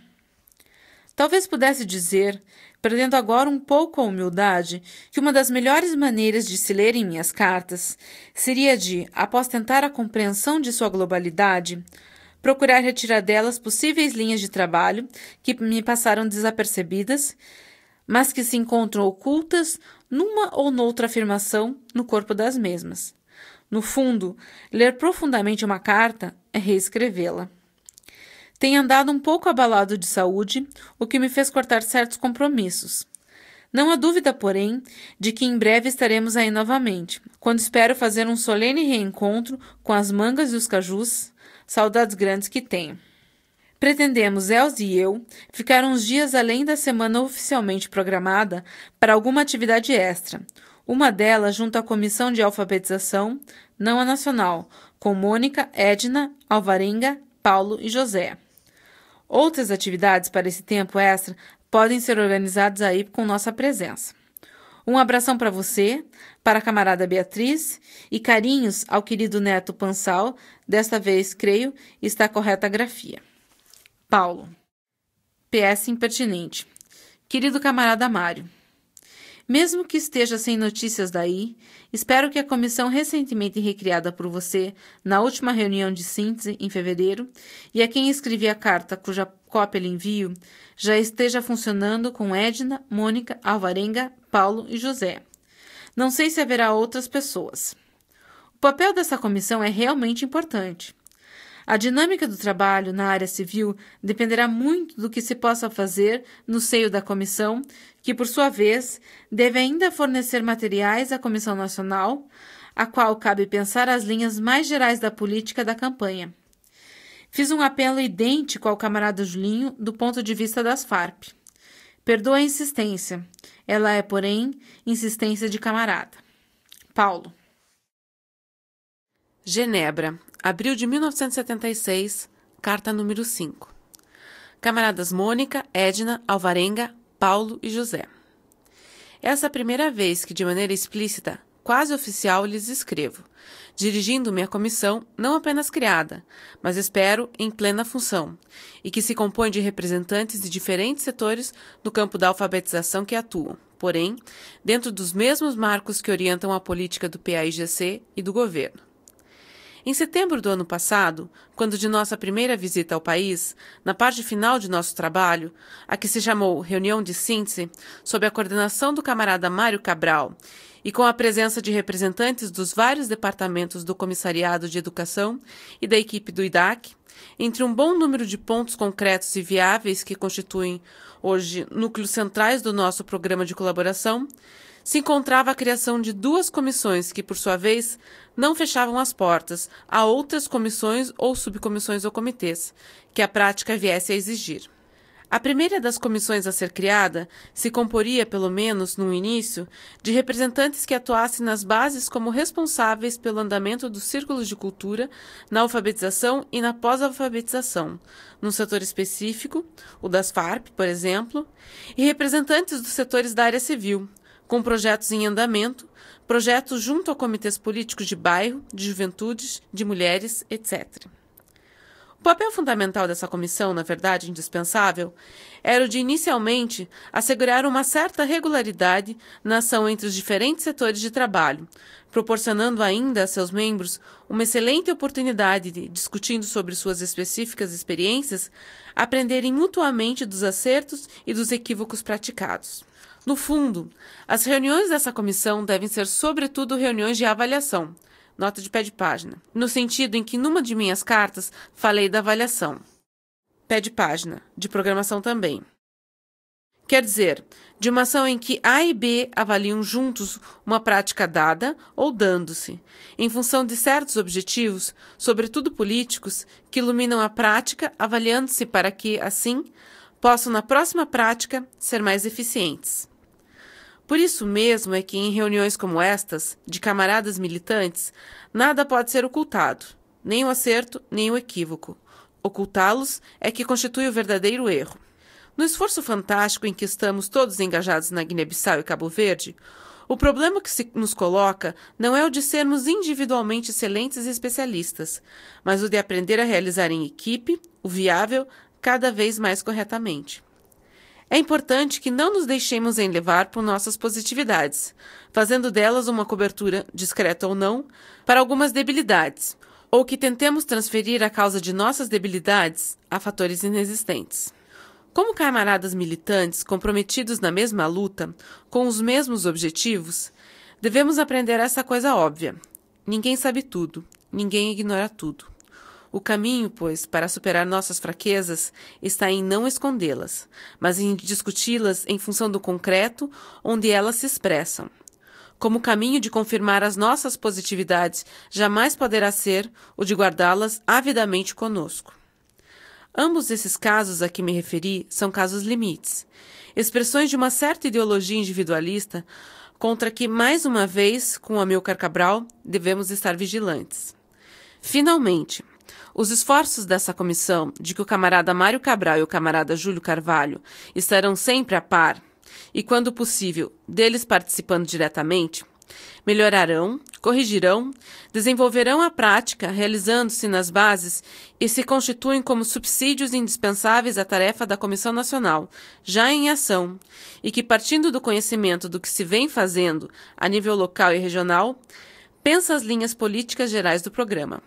Talvez pudesse dizer, perdendo agora um pouco a humildade, que uma das melhores maneiras de se ler em minhas cartas seria de, após tentar a compreensão de sua globalidade, procurar retirar delas possíveis linhas de trabalho que me passaram desapercebidas, mas que se encontram ocultas numa ou noutra afirmação no corpo das mesmas. No fundo, ler profundamente uma carta é reescrevê-la. Tenho andado um pouco abalado de saúde, o que me fez cortar certos compromissos. Não há dúvida, porém, de que em breve estaremos aí novamente, quando espero fazer um solene reencontro com as mangas e os cajus, saudades grandes que tenho. Pretendemos, Elza e eu, ficar uns dias além da semana oficialmente programada para alguma atividade extra, uma delas junto à Comissão de Alfabetização, não a nacional, com Mônica, Edna, Alvarenga, Paulo e José. Outras atividades para esse tempo extra podem ser organizadas aí com nossa presença. Um abração para você, para a camarada Beatriz e carinhos ao querido neto Pansal, desta vez, creio, está correta a grafia. Paulo. PS impertinente. Querido camarada Mário, Mesmo que esteja sem notícias daí, espero que a comissão recentemente recriada por você na última reunião de síntese, em fevereiro, e a quem escrevi a carta cuja cópia lhe envio, já esteja funcionando com Edna, Mônica, Alvarenga, Paulo e José. Não sei se haverá outras pessoas. O papel dessa comissão é realmente importante. A dinâmica do trabalho na área civil dependerá muito do que se possa fazer no seio da comissão, que, por sua vez, deve ainda fornecer materiais à Comissão Nacional, a qual cabe pensar as linhas mais gerais da política da campanha. Fiz um apelo idêntico ao camarada Julinho do ponto de vista das Farp. Perdoa a insistência. Ela é, porém, insistência de camarada. Paulo. Genebra, abril de 1976, carta número 5. Camaradas Mônica, Edna, Alvarenga, Paulo e José. Essa é a primeira vez que, de maneira explícita, quase oficial, lhes escrevo, dirigindo-me à comissão não apenas criada, mas espero em plena função, e que se compõe de representantes de diferentes setores no campo da alfabetização que atuam, porém, dentro dos mesmos marcos que orientam a política do PAIGC e do governo. Em setembro do ano passado, quando de nossa primeira visita ao país, na parte final de nosso trabalho, a que se chamou Reunião de Síntese, sob a coordenação do camarada Mário Cabral e com a presença de representantes dos vários departamentos do Comissariado de Educação e da equipe do IDAC, entre um bom número de pontos concretos e viáveis que constituem hoje núcleos centrais do nosso programa de colaboração, se encontrava a criação de 2 comissões que, por sua vez, não fechavam as portas a outras comissões ou subcomissões ou comitês, que a prática viesse a exigir. A primeira das comissões a ser criada se comporia, pelo menos no início, de representantes que atuassem nas bases como responsáveis pelo andamento dos círculos de cultura, na alfabetização e na pós-alfabetização, num setor específico, o das Farp, por exemplo, e representantes dos setores da área civil, com projetos em andamento, projetos junto a comitês políticos de bairro, de juventudes, de mulheres, etc. O papel fundamental dessa comissão, na verdade indispensável, era o de, inicialmente, assegurar uma certa regularidade na ação entre os diferentes setores de trabalho, proporcionando ainda a seus membros uma excelente oportunidade de, discutindo sobre suas específicas experiências, aprenderem mutuamente dos acertos e dos equívocos praticados. No fundo, as reuniões dessa comissão devem ser, sobretudo, reuniões de avaliação, nota de pé de página, no sentido em que numa de minhas cartas falei da avaliação. Pé de página, de programação também. Quer dizer, de uma ação em que A e B avaliam juntos uma prática dada ou dando-se, em função de certos objetivos, sobretudo políticos, que iluminam a prática, avaliando-se para que, assim, possam, na próxima prática, ser mais eficientes. Por isso mesmo é que em reuniões como estas, de camaradas militantes, nada pode ser ocultado, nem o acerto, nem o equívoco. Ocultá-los é que constitui o verdadeiro erro. No esforço fantástico em que estamos todos engajados na Guiné-Bissau e Cabo Verde, o problema que se nos coloca não é o de sermos individualmente excelentes e especialistas, mas o de aprender a realizar em equipe o viável cada vez mais corretamente. É importante que não nos deixemos enlevar por nossas positividades, fazendo delas uma cobertura, discreta ou não, para algumas debilidades, ou que tentemos transferir a causa de nossas debilidades a fatores inexistentes. Como camaradas militantes comprometidos na mesma luta, com os mesmos objetivos, devemos aprender essa coisa óbvia. Ninguém sabe tudo, ninguém ignora tudo. O caminho, pois, para superar nossas fraquezas está em não escondê-las, mas em discuti-las em função do concreto onde elas se expressam. Como o caminho de confirmar as nossas positividades jamais poderá ser o de guardá-las avidamente conosco. Ambos esses casos a que me referi são casos limites, expressões de uma certa ideologia individualista contra que, mais uma vez, com Amilcar Cabral, devemos estar vigilantes. Finalmente, os esforços dessa comissão, de que o camarada Mário Cabral e o camarada Júlio Carvalho estarão sempre a par, e, quando possível, deles participando diretamente, melhorarão, corrigirão, desenvolverão a prática, realizando-se nas bases e se constituem como subsídios indispensáveis à tarefa da Comissão Nacional, já em ação, e que, partindo do conhecimento do que se vem fazendo a nível local e regional, pensa as linhas políticas gerais do programa.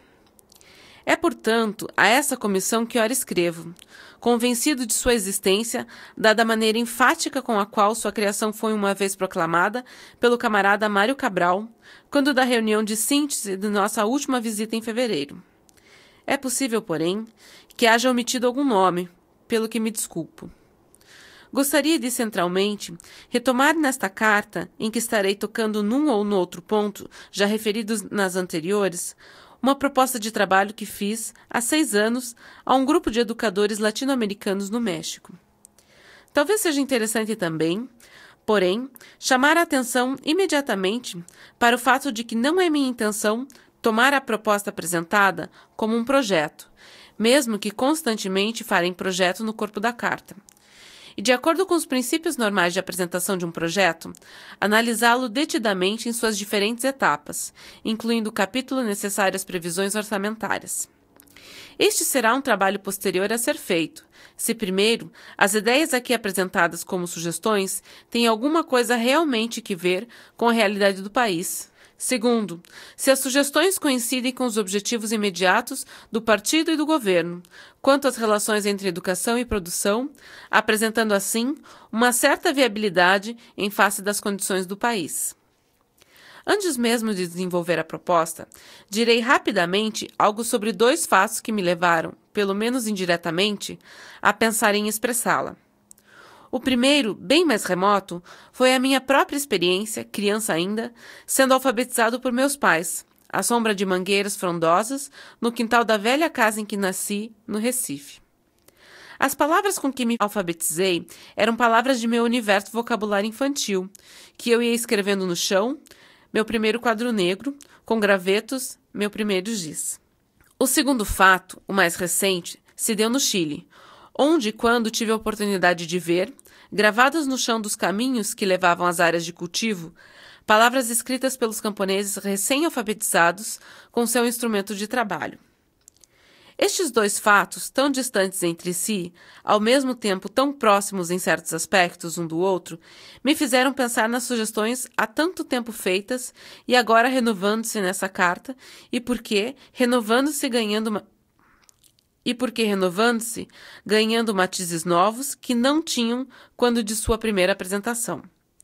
É, portanto, a essa comissão que ora escrevo, convencido de sua existência, dada a maneira enfática com a qual sua criação foi uma vez proclamada pelo camarada Mário Cabral, quando da reunião de síntese de nossa última visita em fevereiro. É possível, porém, que haja omitido algum nome, pelo que me desculpo. Gostaria de, centralmente, retomar nesta carta, em que estarei tocando num ou no outro ponto, já referidos nas anteriores, uma proposta de trabalho que fiz, há 6 anos, a um grupo de educadores latino-americanos no México. Talvez seja interessante também, porém, chamar a atenção imediatamente para o fato de que não é minha intenção tomar a proposta apresentada como um projeto, mesmo que constantemente farem projeto no corpo da carta. E, de acordo com os princípios normais de apresentação de um projeto, analisá-lo detidamente em suas diferentes etapas, incluindo o capítulo necessário às previsões orçamentárias. Este será um trabalho posterior a ser feito, se primeiro, as ideias aqui apresentadas como sugestões têm alguma coisa realmente que ver com a realidade do país. Segundo, se as sugestões coincidem com os objetivos imediatos do partido e do governo, quanto às relações entre educação e produção, apresentando assim uma certa viabilidade em face das condições do país. Antes mesmo de desenvolver a proposta, direi rapidamente algo sobre 2 fatos que me levaram, pelo menos indiretamente, a pensar em expressá-la. O primeiro, bem mais remoto, foi a minha própria experiência, criança ainda, sendo alfabetizado por meus pais, à sombra de mangueiras frondosas, no quintal da velha casa em que nasci, no Recife. As palavras com que me alfabetizei eram palavras de meu universo vocabulário infantil, que eu ia escrevendo no chão, meu primeiro quadro negro, com gravetos, meu primeiro giz. O segundo fato, o mais recente, se deu no Chile, onde e quando tive a oportunidade de ver, gravadas no chão dos caminhos que levavam às áreas de cultivo, palavras escritas pelos camponeses recém-alfabetizados com seu instrumento de trabalho. Estes 2 fatos, tão distantes entre si, ao mesmo tempo tão próximos em certos aspectos um do outro, me fizeram pensar nas sugestões há tanto tempo feitas e agora renovando-se nessa carta, e porque, renovando-se ganhando matizes novos que não tinham quando de sua primeira apresentação.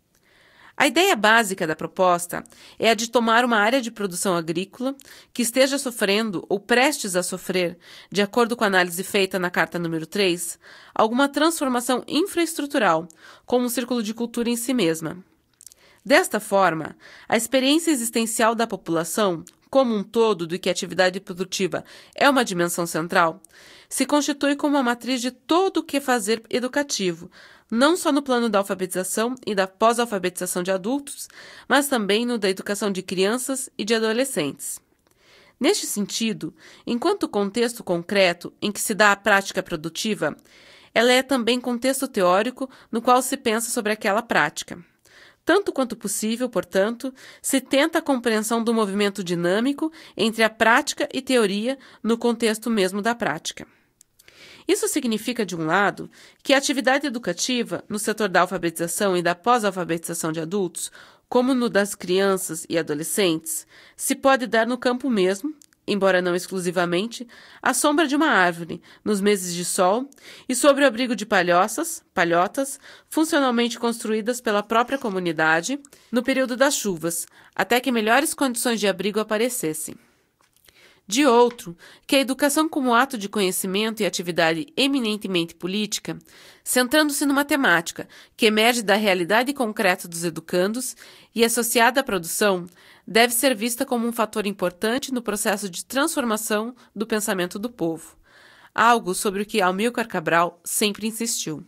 A ideia básica da proposta é a de tomar uma área de produção agrícola que esteja sofrendo ou prestes a sofrer, de acordo com a análise feita na carta número 3, alguma transformação infraestrutural, como um círculo de cultura em si mesma. Desta forma, a experiência existencial da população, como um todo do que a atividade produtiva é uma dimensão central, se constitui como uma matriz de todo o que fazer educativo, não só no plano da alfabetização e da pós-alfabetização de adultos, mas também no da educação de crianças e de adolescentes. Neste sentido, enquanto contexto concreto em que se dá a prática produtiva, ela é também contexto teórico no qual se pensa sobre aquela prática. Tanto quanto possível, portanto, se tenta a compreensão do movimento dinâmico entre a prática e teoria no contexto mesmo da prática. Isso significa, de um lado, que a atividade educativa, no setor da alfabetização e da pós-alfabetização de adultos, como no das crianças e adolescentes, se pode dar no campo mesmo, embora não exclusivamente, à sombra de uma árvore, nos meses de sol, e sob o abrigo de palhotas, funcionalmente construídas pela própria comunidade, no período das chuvas, até que melhores condições de abrigo aparecessem. De outro, que a educação como ato de conhecimento e atividade eminentemente política, centrando-se numa temática que emerge da realidade concreta dos educandos e associada à produção, deve ser vista como um fator importante no processo de transformação do pensamento do povo, algo sobre o que Amílcar Cabral sempre insistiu.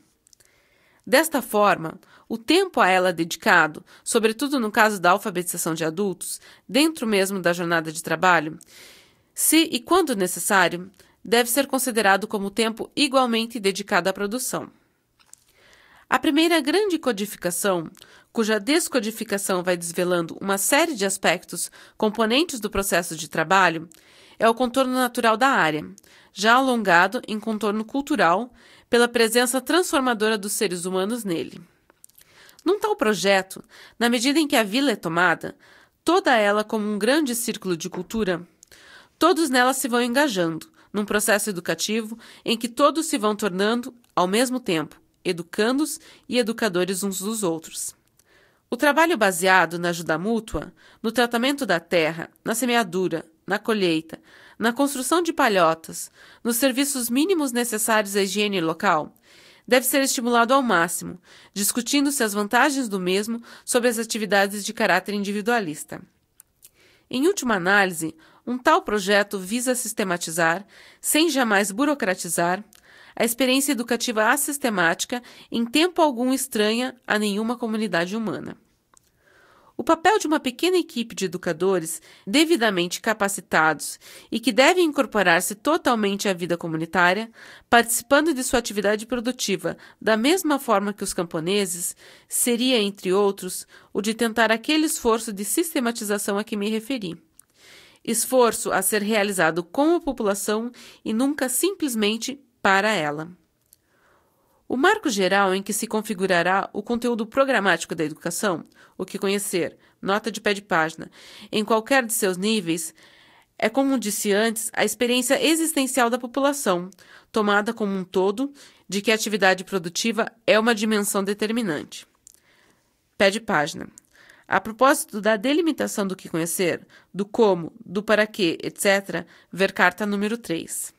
Desta forma, o tempo a ela dedicado, sobretudo no caso da alfabetização de adultos, dentro mesmo da jornada de trabalho, se e quando necessário, deve ser considerado como tempo igualmente dedicado à produção. A primeira grande codificação, cuja descodificação vai desvelando uma série de aspectos componentes do processo de trabalho, é o contorno natural da área, já alongado em contorno cultural pela presença transformadora dos seres humanos nele. Num tal projeto, na medida em que a vila é tomada, toda ela como um grande círculo de cultura, todos nela se vão engajando, num processo educativo em que todos se vão tornando, ao mesmo tempo, educandos e educadores uns dos outros. O trabalho baseado na ajuda mútua, no tratamento da terra, na semeadura, na colheita, na construção de palhotas, nos serviços mínimos necessários à higiene local, deve ser estimulado ao máximo, discutindo-se as vantagens do mesmo sobre as atividades de caráter individualista. Em última análise, um tal projeto visa sistematizar, sem jamais burocratizar, a experiência educativa assistemática em tempo algum estranha a nenhuma comunidade humana. O papel de uma pequena equipe de educadores devidamente capacitados e que devem incorporar-se totalmente à vida comunitária, participando de sua atividade produtiva da mesma forma que os camponeses, seria, entre outros, o de tentar aquele esforço de sistematização a que me referi. Esforço a ser realizado com a população e nunca simplesmente para ela. O marco geral em que se configurará o conteúdo programático da educação, o que conhecer, nota de pé de página, em qualquer de seus níveis, é, como disse antes, a experiência existencial da população, tomada como um todo, de que a atividade produtiva é uma dimensão determinante. Pé de página. A propósito da delimitação do que conhecer, do como, do para quê, etc., ver carta número 3.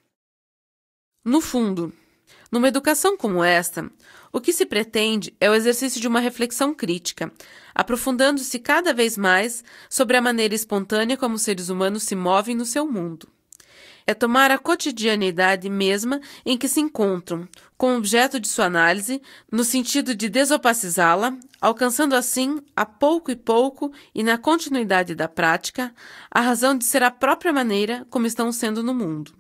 No fundo, numa educação como esta, o que se pretende é o exercício de uma reflexão crítica, aprofundando-se cada vez mais sobre a maneira espontânea como os seres humanos se movem no seu mundo. É tomar a cotidianidade mesma em que se encontram, como objeto de sua análise, no sentido de desopacizá-la, alcançando assim, a pouco e na continuidade da prática, a razão de ser a própria maneira como estão sendo no mundo.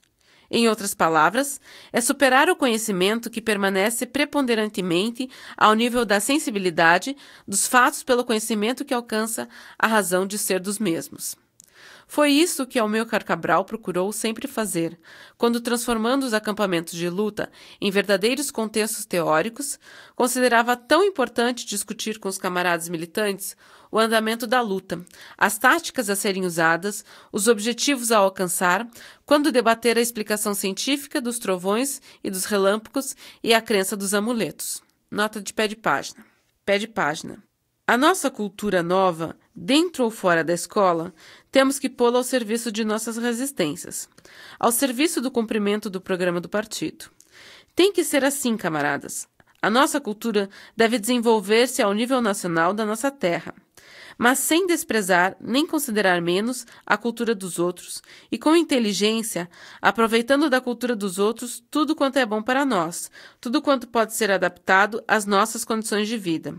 Em outras palavras, é superar o conhecimento que permanece preponderantemente ao nível da sensibilidade dos fatos pelo conhecimento que alcança a razão de ser dos mesmos. Foi isso que Amilcar Cabral procurou sempre fazer, quando, transformando os acampamentos de luta em verdadeiros contextos teóricos, considerava tão importante discutir com os camaradas militantes o andamento da luta, as táticas a serem usadas, os objetivos a alcançar, quando debater a explicação científica dos trovões e dos relâmpagos e a crença dos amuletos. Nota de pé de página. Pé de página. A nossa cultura nova, dentro ou fora da escola, temos que pô-la ao serviço de nossas resistências, ao serviço do cumprimento do programa do partido. Tem que ser assim, camaradas. A nossa cultura deve desenvolver-se ao nível nacional da nossa terra, mas sem desprezar nem considerar menos a cultura dos outros e com inteligência, aproveitando da cultura dos outros tudo quanto é bom para nós, tudo quanto pode ser adaptado às nossas condições de vida.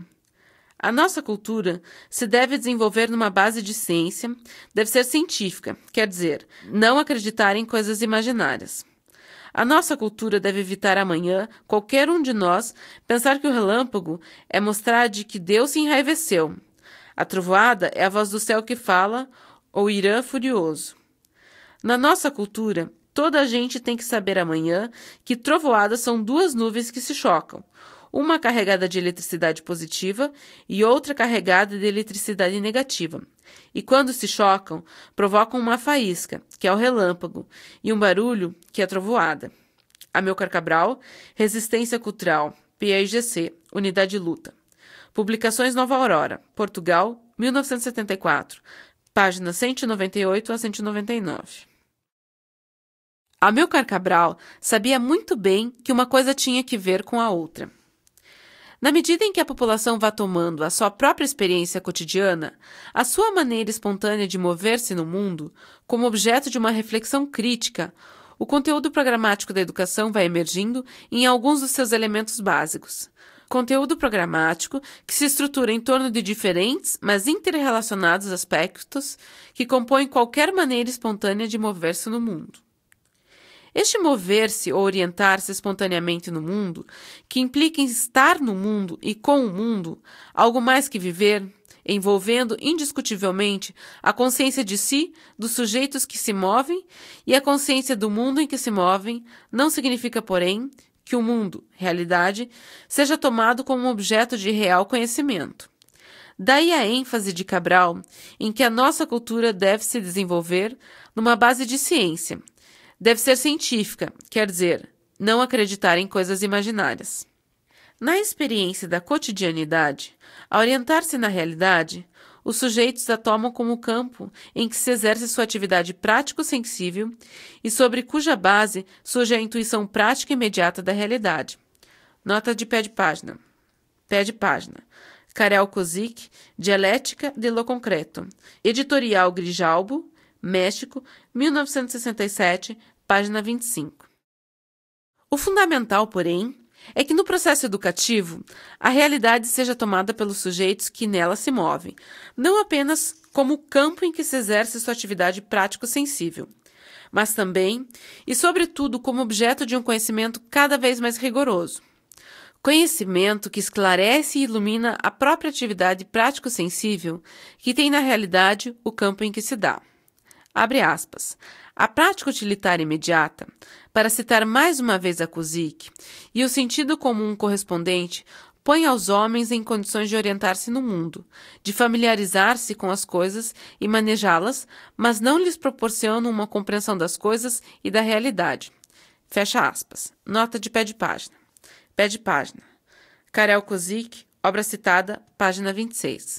A nossa cultura se deve desenvolver numa base de ciência, deve ser científica, quer dizer, não acreditar em coisas imaginárias. A nossa cultura deve evitar amanhã, qualquer um de nós, pensar que o relâmpago é mostrar de que Deus se enraiveceu. A trovoada é a voz do céu que fala, ou Irã furioso. Na nossa cultura, toda a gente tem que saber amanhã que trovoadas são duas nuvens que se chocam, uma carregada de eletricidade positiva e outra carregada de eletricidade negativa. E quando se chocam, provocam uma faísca, que é o relâmpago, e um barulho, que é a trovoada. Amilcar Cabral, Resistência Cultural, PAIGC, Unidade Luta. Publicações Nova Aurora, Portugal, 1974, páginas 198 a 199. Amilcar Cabral sabia muito bem que uma coisa tinha que ver com a outra. Na medida em que a população vá tomando a sua própria experiência cotidiana, a sua maneira espontânea de mover-se no mundo, como objeto de uma reflexão crítica, o conteúdo programático da educação vai emergindo em alguns dos seus elementos básicos. Conteúdo programático que se estrutura em torno de diferentes, mas interrelacionados aspectos que compõem qualquer maneira espontânea de mover-se no mundo. Este mover-se ou orientar-se espontaneamente no mundo, que implica em estar no mundo e com o mundo, algo mais que viver, envolvendo indiscutivelmente a consciência de si, dos sujeitos que se movem e a consciência do mundo em que se movem, não significa, porém, que o mundo, realidade, seja tomado como um objeto de real conhecimento. Daí a ênfase de Cabral em que a nossa cultura deve se desenvolver numa base de ciência. Deve ser científica, quer dizer, não acreditar em coisas imaginárias. Na experiência da cotidianidade, a orientar-se na realidade, os sujeitos a tomam como campo em que se exerce sua atividade prático-sensível e sobre cuja base surge a intuição prática imediata da realidade. Nota de pé de página. Pé de página. Karel Kozik, Dialética de lo Concreto. Editorial Grijalbo, México, 1967, página 25. O fundamental, porém, é que no processo educativo, a realidade seja tomada pelos sujeitos que nela se movem, não apenas como o campo em que se exerce sua atividade prático-sensível, mas também e, sobretudo, como objeto de um conhecimento cada vez mais rigoroso. Conhecimento que esclarece e ilumina a própria atividade prático-sensível que tem na realidade o campo em que se dá. Abre aspas. A prática utilitária imediata, para citar mais uma vez a Kozik, e o sentido comum correspondente, põe aos homens em condições de orientar-se no mundo, de familiarizar-se com as coisas e manejá-las, mas não lhes proporcionam uma compreensão das coisas e da realidade. Fecha aspas. Nota de pé de página. Pé de página. Karel Kozik, obra citada, página 26.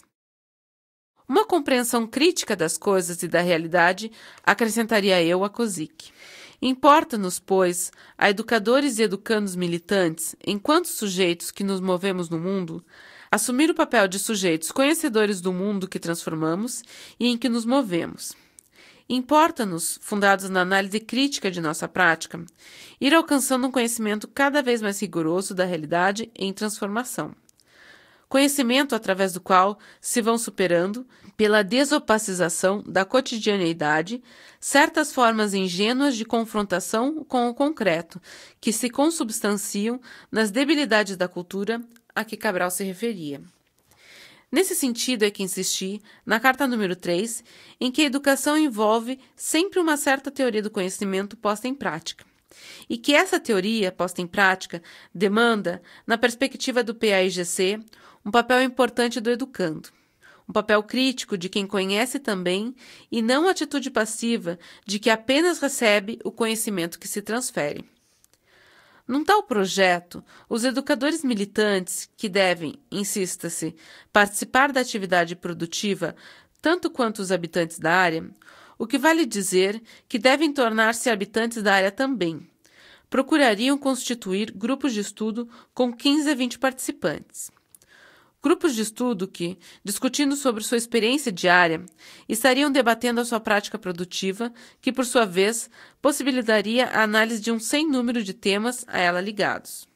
Uma compreensão crítica das coisas e da realidade, acrescentaria eu a Kozik. Importa-nos, pois, a educadores e educandos militantes, enquanto sujeitos que nos movemos no mundo, assumir o papel de sujeitos conhecedores do mundo que transformamos e em que nos movemos. Importa-nos, fundados na análise crítica de nossa prática, ir alcançando um conhecimento cada vez mais rigoroso da realidade em transformação. Conhecimento através do qual se vão superando, pela desopacização da cotidianeidade, certas formas ingênuas de confrontação com o concreto, que se consubstanciam nas debilidades da cultura a que Cabral se referia. Nesse sentido é que insisti, na carta número 3, em que a educação envolve sempre uma certa teoria do conhecimento posta em prática, e que essa teoria posta em prática demanda, na perspectiva do PAIGC, um papel importante do educando, um papel crítico de quem conhece também e não atitude passiva de que apenas recebe o conhecimento que se transfere. Num tal projeto, os educadores militantes, que devem, insista-se, participar da atividade produtiva tanto quanto os habitantes da área, o que vale dizer que devem tornar-se habitantes da área também, procurariam constituir grupos de estudo com 15 a 20 participantes. Grupos de estudo que, discutindo sobre sua experiência diária, estariam debatendo a sua prática produtiva, que, por sua vez, possibilitaria a análise de um sem número de temas a ela ligados.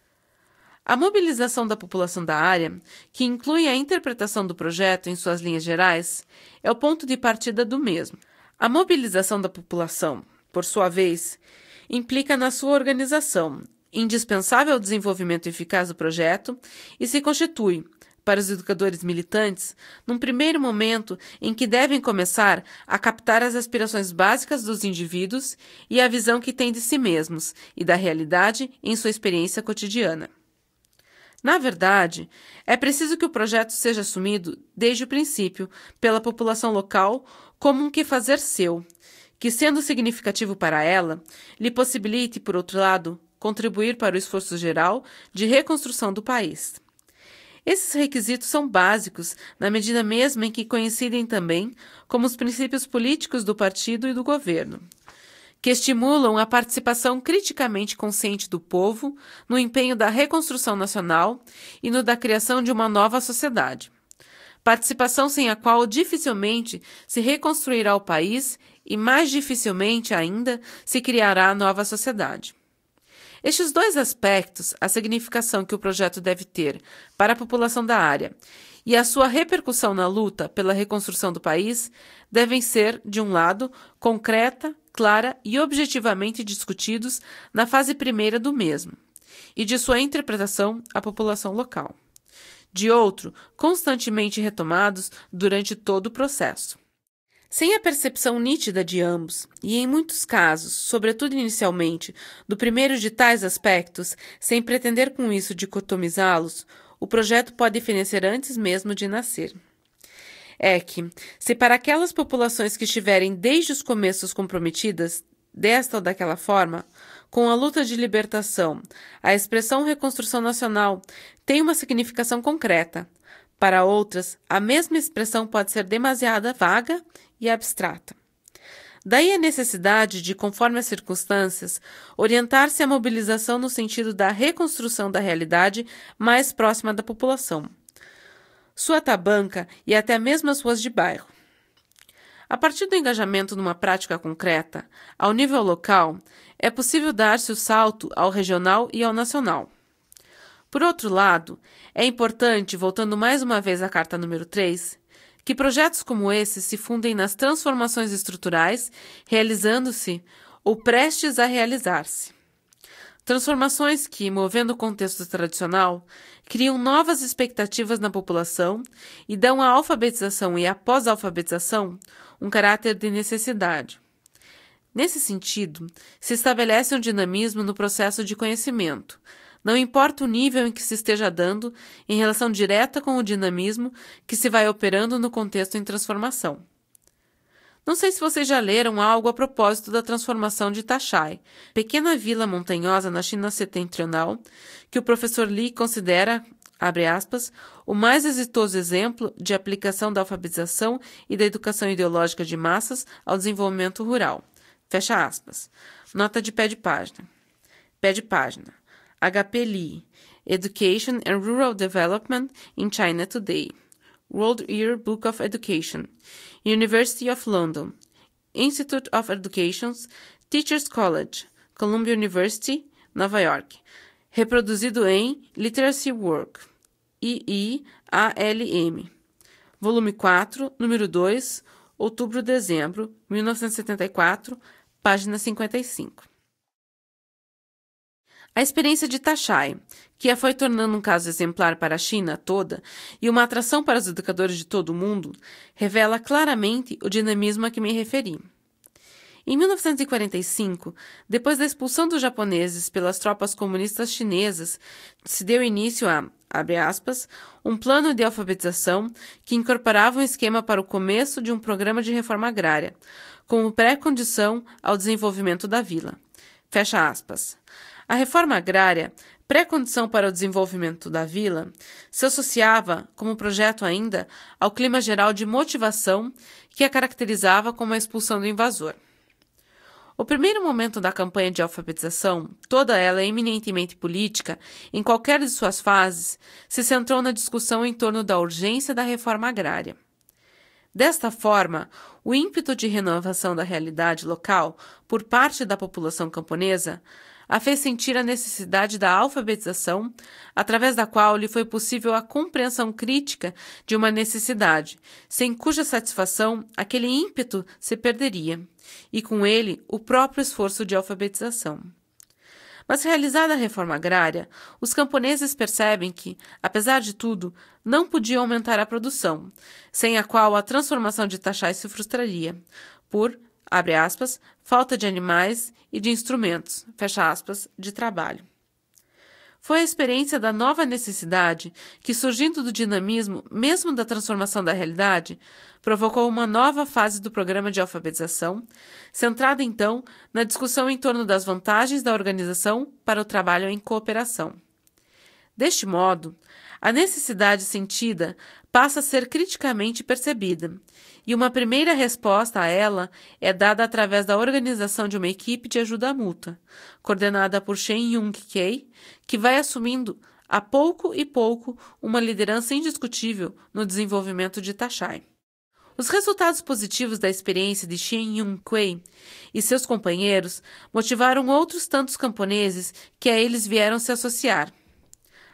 A mobilização da população da área, que inclui a interpretação do projeto em suas linhas gerais, é o ponto de partida do mesmo. A mobilização da população, por sua vez, implica na sua organização, indispensável ao desenvolvimento eficaz do projeto, e se constitui, para os educadores militantes, num primeiro momento em que devem começar a captar as aspirações básicas dos indivíduos e a visão que têm de si mesmos e da realidade em sua experiência cotidiana. Na verdade, é preciso que o projeto seja assumido desde o princípio pela população local como um quefazer seu, que, sendo significativo para ela, lhe possibilite, por outro lado, contribuir para o esforço geral de reconstrução do país. Esses requisitos são básicos, na medida mesma em que coincidem também como os princípios políticos do partido e do governo, que estimulam a participação criticamente consciente do povo no empenho da reconstrução nacional e no da criação de uma nova sociedade. Participação sem a qual dificilmente se reconstruirá o país e mais dificilmente ainda se criará a nova sociedade. Estes dois aspectos, a significação que o projeto deve ter para a população da área e a sua repercussão na luta pela reconstrução do país devem ser, de um lado, concreta, clara e objetivamente discutidos na fase primeira do mesmo, e de sua interpretação à população local. De outro, constantemente retomados durante todo o processo. Sem a percepção nítida de ambos, e em muitos casos, sobretudo inicialmente, do primeiro de tais aspectos, sem pretender com isso dicotomizá-los, o projeto pode fenecer antes mesmo de nascer. É que, se para aquelas populações que estiverem desde os começos comprometidas, desta ou daquela forma, com a luta de libertação, a expressão reconstrução nacional tem uma significação concreta, para outras, a mesma expressão pode ser demasiado vaga e abstrata. Daí a necessidade de, conforme as circunstâncias, orientar-se à mobilização no sentido da reconstrução da realidade mais próxima da população, sua tabanca e até mesmo as ruas de bairro. A partir do engajamento numa prática concreta, ao nível local, é possível dar-se o salto ao regional e ao nacional. Por outro lado, é importante, voltando mais uma vez à carta número 3, que projetos como esse se fundem nas transformações estruturais, realizando-se ou prestes a realizar-se. Transformações que, movendo o contexto tradicional, criam novas expectativas na população e dão à alfabetização e à pós-alfabetização um caráter de necessidade. Nesse sentido, se estabelece um dinamismo no processo de conhecimento, não importa o nível em que se esteja dando, em relação direta com o dinamismo que se vai operando no contexto em transformação. Não sei se vocês já leram algo a propósito da transformação de Taxai, pequena vila montanhosa na China setentrional, que o professor Li considera, abre aspas, o mais exitoso exemplo de aplicação da alfabetização e da educação ideológica de massas ao desenvolvimento rural. Fecha aspas. Nota de pé de página. Pé de página. HP Lee, Education and Rural Development in China Today, World Year Book of Education, University of London, Institute of Education's Teachers College, Columbia University, Nova York, reproduzido em Literacy Work, IIALM, volume 4, número 2, outubro-dezembro, 1974, página 55. A experiência de Taxai, que a foi tornando um caso exemplar para a China toda e uma atração para os educadores de todo o mundo, revela claramente o dinamismo a que me referi. Em 1945, depois da expulsão dos japoneses pelas tropas comunistas chinesas, se deu início a, abre aspas, um plano de alfabetização que incorporava um esquema para o começo de um programa de reforma agrária, como pré-condição ao desenvolvimento da vila. Fecha aspas. A reforma agrária, pré-condição para o desenvolvimento da vila, se associava, como projeto ainda, ao clima geral de motivação que a caracterizava como a expulsão do invasor. O primeiro momento da campanha de alfabetização, toda ela eminentemente política, em qualquer de suas fases, se centrou na discussão em torno da urgência da reforma agrária. Desta forma, o ímpeto de renovação da realidade local por parte da população camponesa a fez sentir a necessidade da alfabetização, através da qual lhe foi possível a compreensão crítica de uma necessidade, sem cuja satisfação aquele ímpeto se perderia, e com ele o próprio esforço de alfabetização. Mas realizada a reforma agrária, os camponeses percebem que, apesar de tudo, não podiam aumentar a produção, sem a qual a transformação de Taxai se frustraria, por, abre aspas, falta de animais e de instrumentos, fecha aspas, de trabalho. Foi a experiência da nova necessidade que, surgindo do dinamismo, mesmo da transformação da realidade, provocou uma nova fase do programa de alfabetização, centrada então na discussão em torno das vantagens da organização para o trabalho em cooperação. Deste modo, a necessidade sentida passa a ser criticamente percebida, e uma primeira resposta a ela é dada através da organização de uma equipe de ajuda mútua, coordenada por Shen Yung-kei, que vai assumindo, a pouco e pouco, uma liderança indiscutível no desenvolvimento de Taxai. Os resultados positivos da experiência de Shen Yung-kei e seus companheiros motivaram outros tantos camponeses que a eles vieram se associar.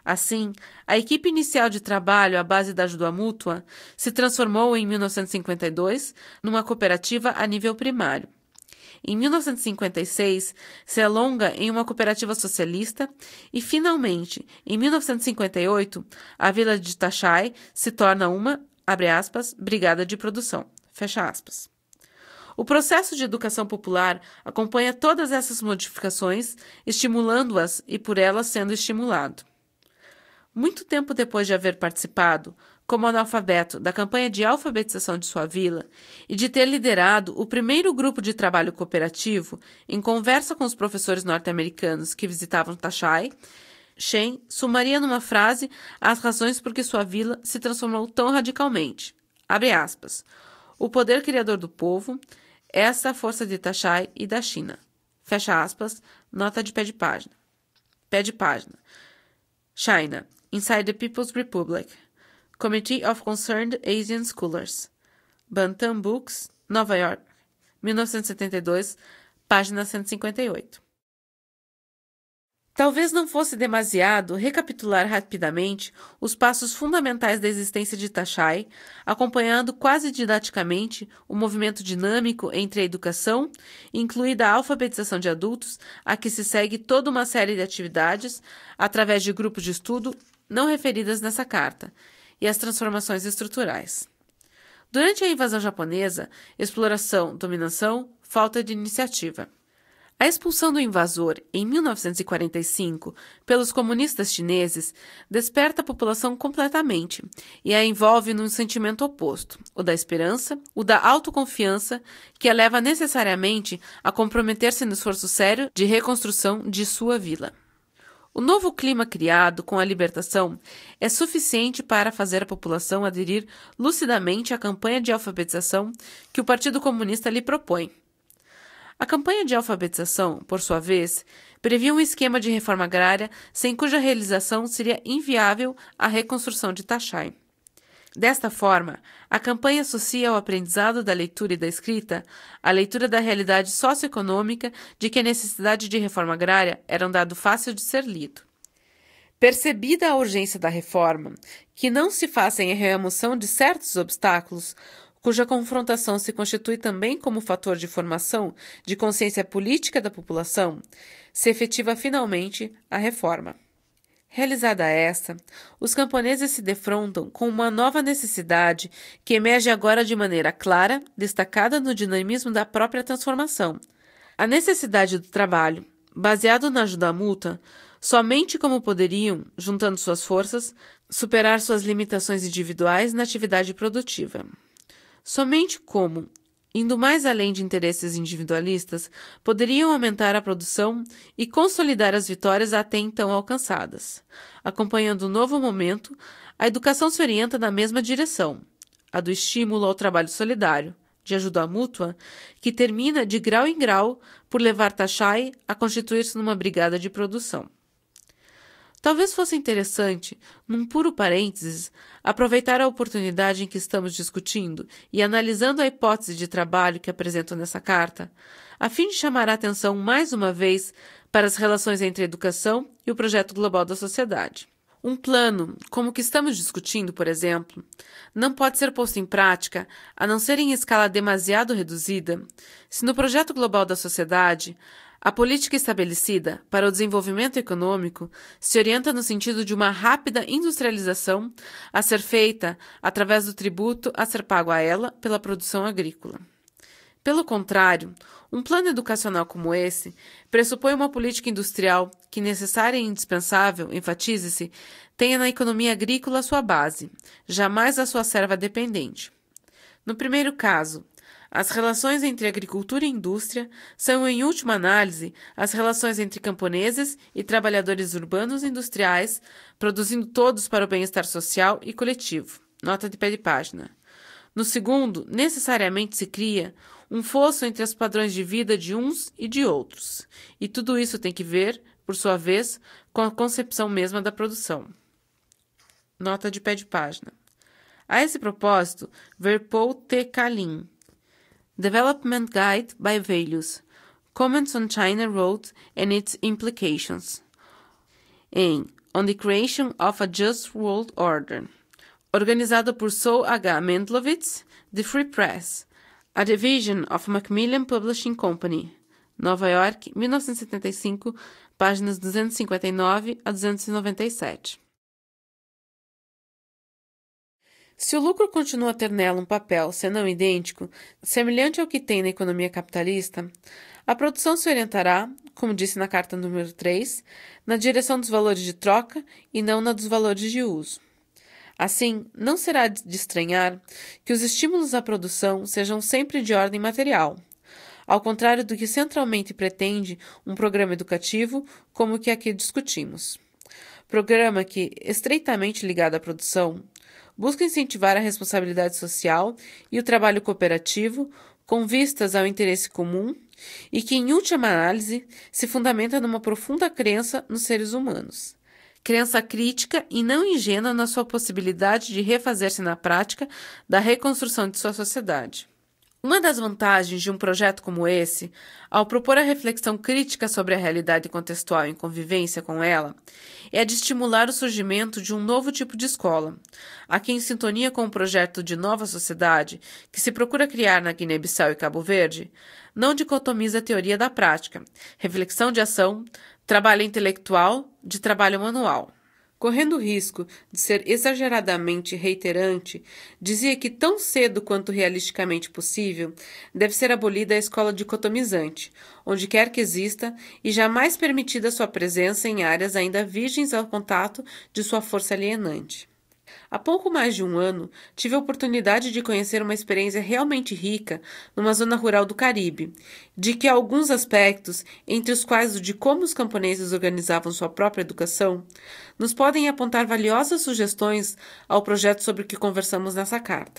Assim, a equipe inicial de trabalho à base da ajuda mútua se transformou em 1952 numa cooperativa a nível primário. Em 1956, se alonga em uma cooperativa socialista e, finalmente, em 1958, a vila de Taxai se torna uma, abre aspas, brigada de produção, fecha aspas. O processo de educação popular acompanha todas essas modificações, estimulando-as e por elas sendo estimulado. Muito tempo depois de haver participado, como analfabeto, da campanha de alfabetização de sua vila e de ter liderado o primeiro grupo de trabalho cooperativo em conversa com os professores norte-americanos que visitavam Taxai, Shen sumaria numa frase as razões por que sua vila se transformou tão radicalmente. Abre aspas. O poder criador do povo, essa a força de Taxai e da China. Fecha aspas, nota de pé de página. Pé de página. China, Inside the People's Republic. Committee of Concerned Asian Scholars. Bantam Books, Nova York, 1972, página 158. Talvez não fosse demasiado recapitular rapidamente os passos fundamentais da existência de Taxai, acompanhando quase didaticamente o movimento dinâmico entre a educação, incluída a alfabetização de adultos, a que se segue toda uma série de atividades, através de grupos de estudo não referidas nessa carta, e as transformações estruturais. Durante a invasão japonesa, exploração, dominação, falta de iniciativa. A expulsão do invasor, em 1945, pelos comunistas chineses, desperta a população completamente e a envolve num sentimento oposto, o da esperança, o da autoconfiança, que a leva necessariamente a comprometer-se no esforço sério de reconstrução de sua vila. O novo clima criado com a libertação é suficiente para fazer a população aderir lucidamente à campanha de alfabetização que o Partido Comunista lhe propõe. A campanha de alfabetização, por sua vez, previa um esquema de reforma agrária sem cuja realização seria inviável a reconstrução de Taxai. Desta forma, a campanha associa ao aprendizado da leitura e da escrita a leitura da realidade socioeconômica de que a necessidade de reforma agrária era um dado fácil de ser lido. Percebida a urgência da reforma, que não se faz sem a remoção de certos obstáculos, cuja confrontação se constitui também como fator de formação de consciência política da população, se efetiva finalmente a reforma. Realizada esta, os camponeses se defrontam com uma nova necessidade que emerge agora de maneira clara, destacada no dinamismo da própria transformação. A necessidade do trabalho, baseado na ajuda mútua, somente como poderiam, juntando suas forças, superar suas limitações individuais na atividade produtiva. Somente como, indo mais além de interesses individualistas, poderiam aumentar a produção e consolidar as vitórias até então alcançadas. Acompanhando o novo momento, a educação se orienta na mesma direção, a do estímulo ao trabalho solidário, de ajuda mútua, que termina de grau em grau por levar Taxai a constituir-se numa brigada de produção. Talvez fosse interessante, num puro parênteses, aproveitar a oportunidade em que estamos discutindo e analisando a hipótese de trabalho que apresento nessa carta, a fim de chamar a atenção mais uma vez para as relações entre a educação e o projeto global da sociedade. Um plano, como o que estamos discutindo, por exemplo, não pode ser posto em prática, a não ser em escala demasiado reduzida, se no projeto global da sociedade a política estabelecida para o desenvolvimento econômico se orienta no sentido de uma rápida industrialização a ser feita através do tributo a ser pago a ela pela produção agrícola. Pelo contrário, um plano educacional como esse pressupõe uma política industrial que, necessária e indispensável, enfatize-se, tenha na economia agrícola a sua base, jamais a sua serva dependente. No primeiro caso, as relações entre agricultura e indústria são, em última análise, as relações entre camponeses e trabalhadores urbanos e industriais, produzindo todos para o bem-estar social e coletivo. Nota de pé de página. No segundo, necessariamente se cria um fosso entre os padrões de vida de uns e de outros, e tudo isso tem que ver, por sua vez, com a concepção mesma da produção. Nota de pé de página. A esse propósito, Verpol T. Kalin, Development Guide by Values, Comments on China Road and its Implications, em on the Creation of a Just World Order, organizado por Saul H. Mendlowitz, The Free Press, a division of Macmillan Publishing Company, Nova York, 1975, páginas 259 a 297. Se o lucro continua a ter nela um papel, se não idêntico, semelhante ao que tem na economia capitalista, a produção se orientará, como disse na carta número 3, na direção dos valores de troca e não na dos valores de uso. Assim, não será de estranhar que os estímulos à produção sejam sempre de ordem material, ao contrário do que centralmente pretende um programa educativo como o que aqui discutimos. Programa que, estreitamente ligado à produção, busca incentivar a responsabilidade social e o trabalho cooperativo com vistas ao interesse comum e que, em última análise, se fundamenta numa profunda crença nos seres humanos. Crença crítica e não ingênua na sua possibilidade de refazer-se na prática da reconstrução de sua sociedade. Uma das vantagens de um projeto como esse, ao propor a reflexão crítica sobre a realidade contextual em convivência com ela, é a de estimular o surgimento de um novo tipo de escola, aqui em sintonia com o projeto de nova sociedade que se procura criar na Guiné-Bissau e Cabo Verde, não dicotomiza a teoria da prática, reflexão de ação, trabalho intelectual de trabalho manual. Correndo o risco de ser exageradamente reiterante, dizia que tão cedo quanto realisticamente possível deve ser abolida a escola dicotomizante, onde quer que exista, e jamais permitida sua presença em áreas ainda virgens ao contato de sua força alienante. Há pouco mais de um ano, tive a oportunidade de conhecer uma experiência realmente rica numa zona rural do Caribe, de que alguns aspectos, entre os quais o de como os camponeses organizavam sua própria educação, nos podem apontar valiosas sugestões ao projeto sobre o que conversamos nessa carta.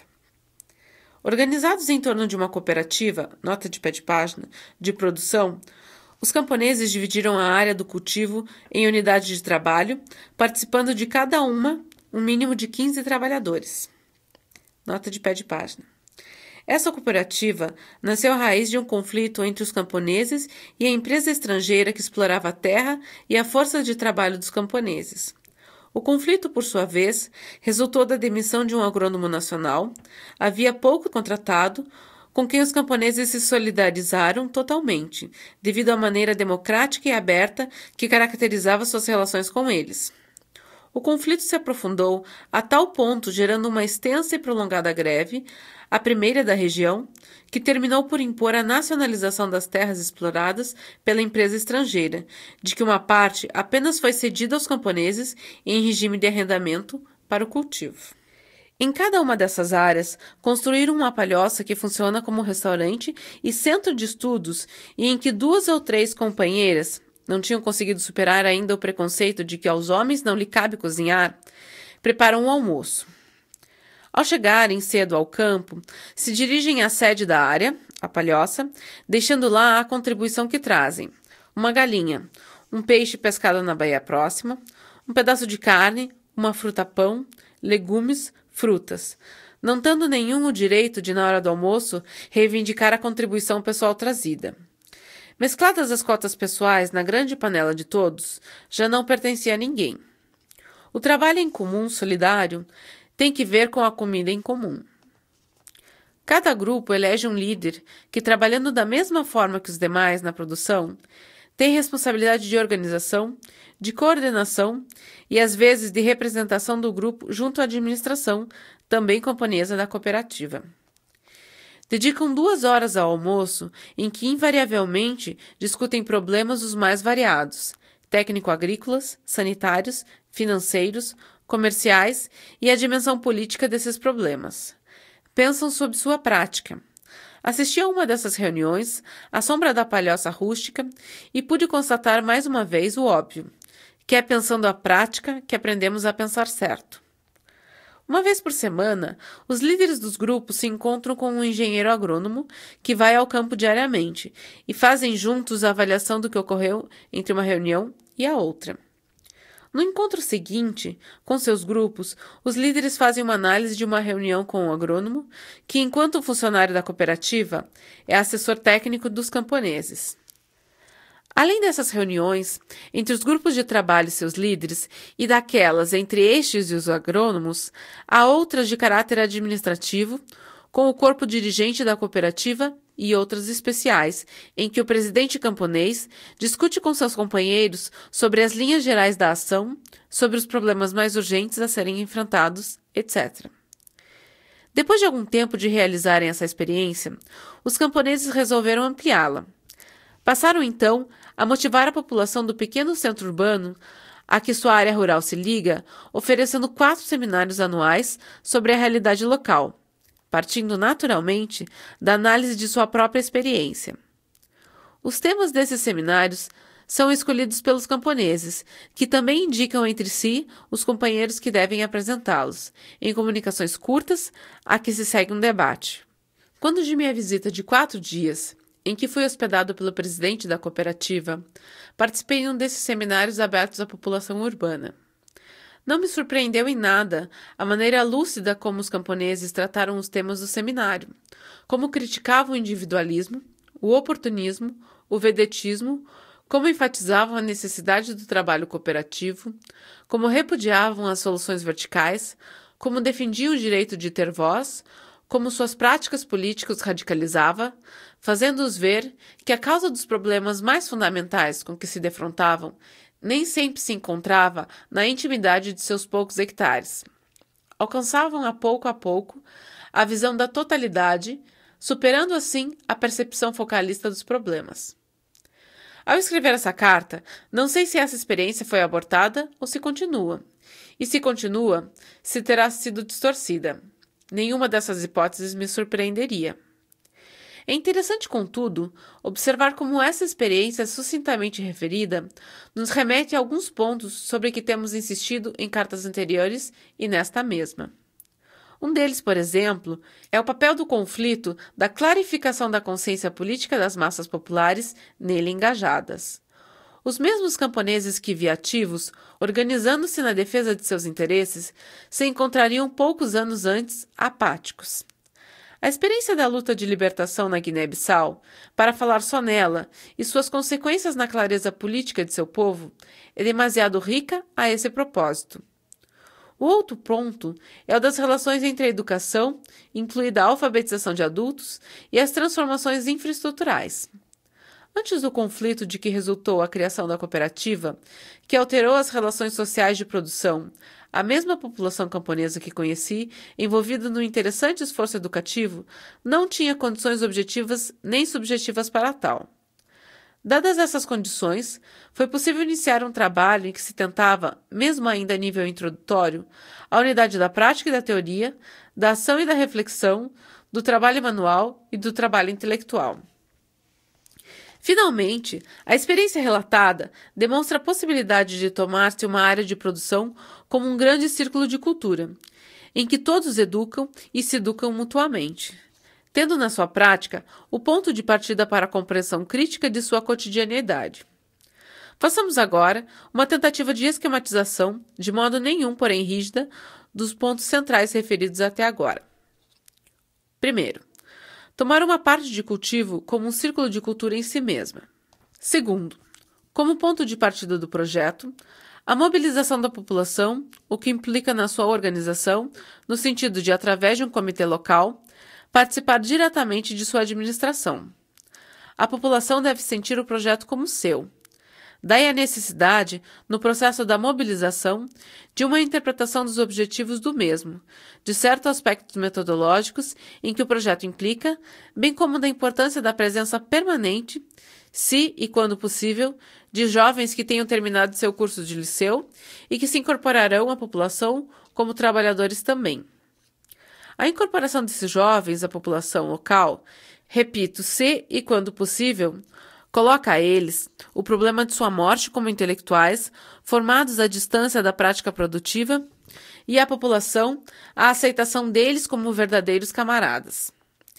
Organizados em torno de uma cooperativa, nota de pé de página, de produção, os camponeses dividiram a área do cultivo em unidades de trabalho, participando de cada uma um mínimo de 15 trabalhadores. Nota de pé de página. Essa cooperativa nasceu à raiz de um conflito entre os camponeses e a empresa estrangeira que explorava a terra e a força de trabalho dos camponeses. O conflito, por sua vez, resultou da demissão de um agrônomo nacional, havia pouco contratado, com quem os camponeses se solidarizaram totalmente, devido à maneira democrática e aberta que caracterizava suas relações com eles. O conflito se aprofundou a tal ponto, gerando uma extensa e prolongada greve, a primeira da região, que terminou por impor a nacionalização das terras exploradas pela empresa estrangeira, de que uma parte apenas foi cedida aos camponeses em regime de arrendamento para o cultivo. Em cada uma dessas áreas, construíram uma palhoça que funciona como restaurante e centro de estudos e em que 2 ou 3 companheiras não tinham conseguido superar ainda o preconceito de que aos homens não lhe cabe cozinhar, preparam um almoço. Ao chegarem cedo ao campo, se dirigem à sede da área, a palhoça, deixando lá a contribuição que trazem: uma galinha, um peixe pescado na baía próxima, um pedaço de carne, uma fruta-pão, legumes, frutas, não tendo nenhum o direito de, na hora do almoço, reivindicar a contribuição pessoal trazida. Mescladas as cotas pessoais na grande panela de todos, já não pertencia a ninguém. O trabalho em comum, solidário, tem que ver com a comida em comum. Cada grupo elege um líder que, trabalhando da mesma forma que os demais na produção, tem responsabilidade de organização, de coordenação e, às vezes, de representação do grupo junto à administração, também camponesa da cooperativa. Dedicam 2 horas ao almoço, em que invariavelmente discutem problemas os mais variados, técnico-agrícolas, sanitários, financeiros, comerciais e a dimensão política desses problemas. Pensam sobre sua prática. Assisti a uma dessas reuniões, à sombra da palhoça rústica, e pude constatar mais uma vez o óbvio, que é pensando a prática que aprendemos a pensar certo. Uma vez por semana, os líderes dos grupos se encontram com um engenheiro agrônomo que vai ao campo diariamente e fazem juntos a avaliação do que ocorreu entre uma reunião e a outra. No encontro seguinte, com seus grupos, os líderes fazem uma análise de uma reunião com o agrônomo, que, enquanto funcionário da cooperativa, é assessor técnico dos camponeses. Além dessas reuniões, entre os grupos de trabalho e seus líderes, e daquelas entre estes e os agrônomos, há outras de caráter administrativo, com o corpo dirigente da cooperativa e outras especiais, em que o presidente camponês discute com seus companheiros sobre as linhas gerais da ação, sobre os problemas mais urgentes a serem enfrentados, etc. Depois de algum tempo de realizarem essa experiência, os camponeses resolveram ampliá-la. Passaram, então, a motivar a população do pequeno centro urbano a que sua área rural se liga, oferecendo 4 seminários anuais sobre a realidade local, partindo naturalmente da análise de sua própria experiência. Os temas desses seminários são escolhidos pelos camponeses, que também indicam entre si os companheiros que devem apresentá-los, em comunicações curtas a que se segue um debate. Quando de minha visita de 4 dias, em que fui hospedado pelo presidente da cooperativa, participei em um desses seminários abertos à população urbana. Não me surpreendeu em nada a maneira lúcida como os camponeses trataram os temas do seminário, como criticavam o individualismo, o oportunismo, o vedetismo, como enfatizavam a necessidade do trabalho cooperativo, como repudiavam as soluções verticais, como defendiam o direito de ter voz, como suas práticas políticas radicalizava, fazendo-os ver que a causa dos problemas mais fundamentais com que se defrontavam nem sempre se encontrava na intimidade de seus poucos hectares. Alcançavam a pouco a visão da totalidade, superando assim a percepção focalista dos problemas. Ao escrever essa carta, não sei se essa experiência foi abortada ou se continua. E se continua, se terá sido distorcida. Nenhuma dessas hipóteses me surpreenderia. É interessante, contudo, observar como essa experiência sucintamente referida nos remete a alguns pontos sobre que temos insistido em cartas anteriores e nesta mesma. Um deles, por exemplo, é o papel do conflito da clarificação da consciência política das massas populares nele engajadas. Os mesmos camponeses que via ativos, organizando-se na defesa de seus interesses, se encontrariam poucos anos antes apáticos. A experiência da luta de libertação na Guiné-Bissau, para falar só nela e suas consequências na clareza política de seu povo, é demasiado rica a esse propósito. O outro ponto é o das relações entre a educação, incluída a alfabetização de adultos, e as transformações infraestruturais. Antes do conflito de que resultou a criação da cooperativa, que alterou as relações sociais de produção, a mesma população camponesa que conheci, envolvida no interessante esforço educativo, não tinha condições objetivas nem subjetivas para tal. Dadas essas condições, foi possível iniciar um trabalho em que se tentava, mesmo ainda a nível introdutório, a unidade da prática e da teoria, da ação e da reflexão, do trabalho manual e do trabalho intelectual. Finalmente, a experiência relatada demonstra a possibilidade de tomar-se uma área de produção como um grande círculo de cultura, em que todos educam e se educam mutuamente, tendo na sua prática o ponto de partida para a compreensão crítica de sua cotidianidade. Façamos agora uma tentativa de esquematização, de modo nenhum, porém rígida, dos pontos centrais referidos até agora. Primeiro, tomar uma parte de cultivo como um círculo de cultura em si mesma. Segundo, como ponto de partida do projeto, a mobilização da população, o que implica na sua organização, no sentido de, através de um comitê local, participar diretamente de sua administração. A população deve sentir o projeto como seu. Daí a necessidade, no processo da mobilização, de uma interpretação dos objetivos do mesmo, de certos aspectos metodológicos em que o projeto implica, bem como da importância da presença permanente, se e quando possível, de jovens que tenham terminado seu curso de liceu e que se incorporarão à população como trabalhadores também. A incorporação desses jovens à população local, repito, se e quando possível, coloca a eles o problema de sua morte como intelectuais, formados à distância da prática produtiva, e a população a aceitação deles como verdadeiros camaradas.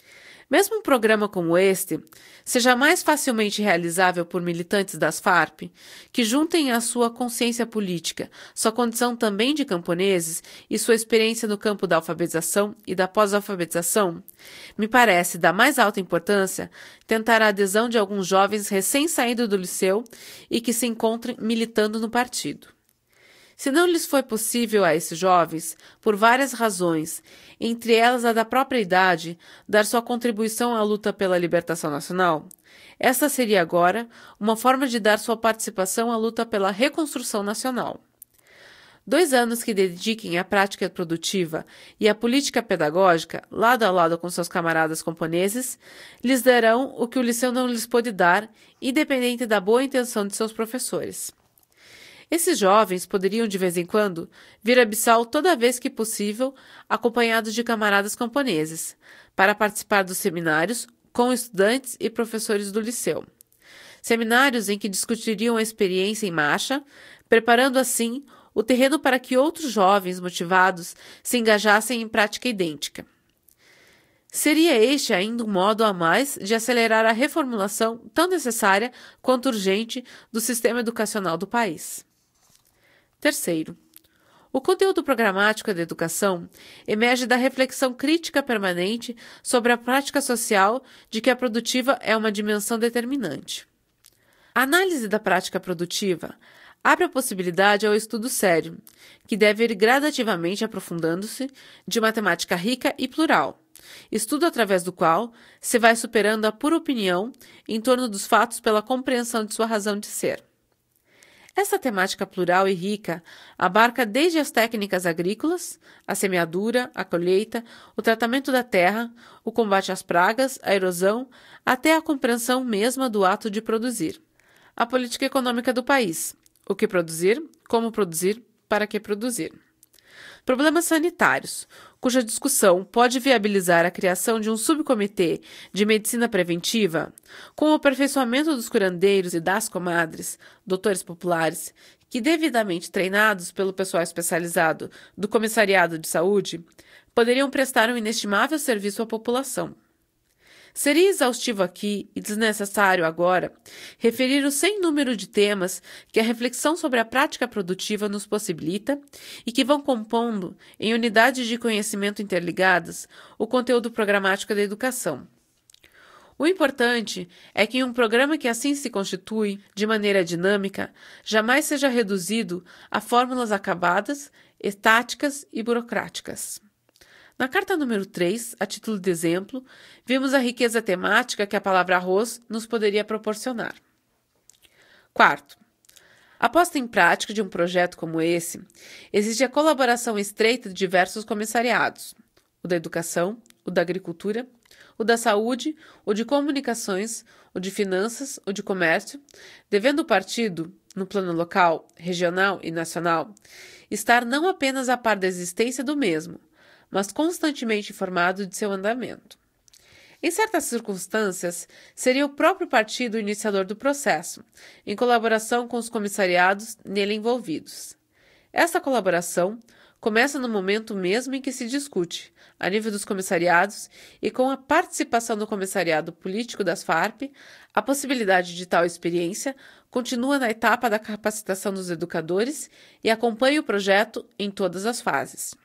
Mesmo um programa como este seja mais facilmente realizável por militantes das Farp, que juntem à sua consciência política sua condição também de camponeses e sua experiência no campo da alfabetização e da pós-alfabetização, me parece da mais alta importância tentar a adesão de alguns jovens recém-saídos do liceu e que se encontrem militando no partido. Se não lhes foi possível a esses jovens, por várias razões, entre elas a da própria idade, dar sua contribuição à luta pela libertação nacional, esta seria agora uma forma de dar sua participação à luta pela reconstrução nacional. 2 anos que dediquem à prática produtiva e à política pedagógica, lado a lado com seus camaradas camponeses, lhes darão o que o liceu não lhes pôde dar, independente da boa intenção de seus professores. Esses jovens poderiam, de vez em quando, vir a Bissau toda vez que possível, acompanhados de camaradas camponeses, para participar dos seminários com estudantes e professores do liceu. Seminários em que discutiriam a experiência em marcha, preparando assim o terreno para que outros jovens motivados se engajassem em prática idêntica. Seria este ainda um modo a mais de acelerar a reformulação tão necessária quanto urgente do sistema educacional do país. Terceiro, o conteúdo programático da educação emerge da reflexão crítica permanente sobre a prática social de que a produtiva é uma dimensão determinante. A análise da prática produtiva abre a possibilidade ao estudo sério, que deve ir gradativamente aprofundando-se de matemática rica e plural, estudo através do qual se vai superando a pura opinião em torno dos fatos pela compreensão de sua razão de ser. Essa temática plural e rica abarca desde as técnicas agrícolas, a semeadura, a colheita, o tratamento da terra, o combate às pragas, a erosão, até a compreensão mesma do ato de produzir, a política econômica do país, o que produzir, como produzir, para que produzir. Problemas sanitários, cuja discussão pode viabilizar a criação de um subcomitê de medicina preventiva, com o aperfeiçoamento dos curandeiros e das comadres, doutores populares, que devidamente treinados pelo pessoal especializado do Comissariado de Saúde, poderiam prestar um inestimável serviço à população. Seria exaustivo aqui e desnecessário agora referir o sem número de temas que a reflexão sobre a prática produtiva nos possibilita e que vão compondo, em unidades de conhecimento interligadas, o conteúdo programático da educação. O importante é que em um programa que assim se constitui, de maneira dinâmica, jamais seja reduzido a fórmulas acabadas, estáticas e burocráticas. Na carta número 3, a título de exemplo, vimos a riqueza temática que a palavra arroz nos poderia proporcionar. Quarto, a posta em prática de um projeto como esse exige a colaboração estreita de diversos comissariados, o da educação, o da agricultura, o da saúde, o de comunicações, o de finanças, o de comércio, devendo o partido, no plano local, regional e nacional, estar não apenas a par da existência do mesmo, mas constantemente informado de seu andamento. Em certas circunstâncias, seria o próprio partido o iniciador do processo, em colaboração com os comissariados nele envolvidos. Esta colaboração começa no momento mesmo em que se discute, a nível dos comissariados e com a participação do comissariado político das Farp, a possibilidade de tal experiência continua na etapa da capacitação dos educadores e acompanha o projeto em todas as fases.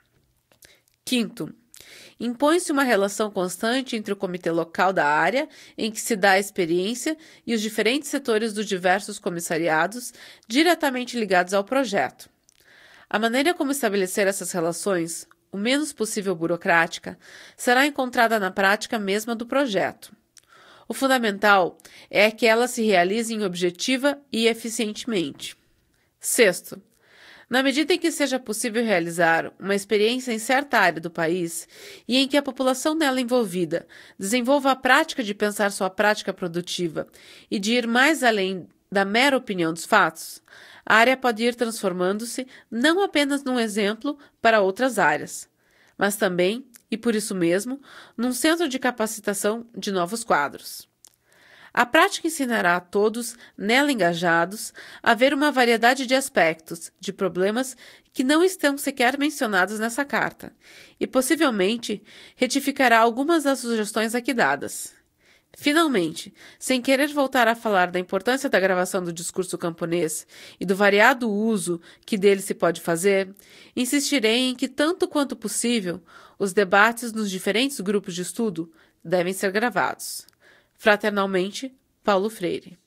Quinto, impõe-se uma relação constante entre o comitê local da área em que se dá a experiência e os diferentes setores dos diversos comissariados diretamente ligados ao projeto. A maneira como estabelecer essas relações, o menos possível burocrática, será encontrada na prática mesma do projeto. O fundamental é que elas se realizem objetiva e eficientemente. Sexto, na medida em que seja possível realizar uma experiência em certa área do país e em que a população nela envolvida desenvolva a prática de pensar sua prática produtiva e de ir mais além da mera opinião dos fatos, a área pode ir transformando-se não apenas num exemplo para outras áreas, mas também, e por isso mesmo, num centro de capacitação de novos quadros. A prática ensinará a todos, nela engajados, a ver uma variedade de aspectos, de problemas que não estão sequer mencionados nessa carta, e possivelmente retificará algumas das sugestões aqui dadas. Finalmente, sem querer voltar a falar da importância da gravação do discurso camponês e do variado uso que dele se pode fazer, insistirei em que, tanto quanto possível, os debates nos diferentes grupos de estudo devem ser gravados. Fraternalmente, Paulo Freire.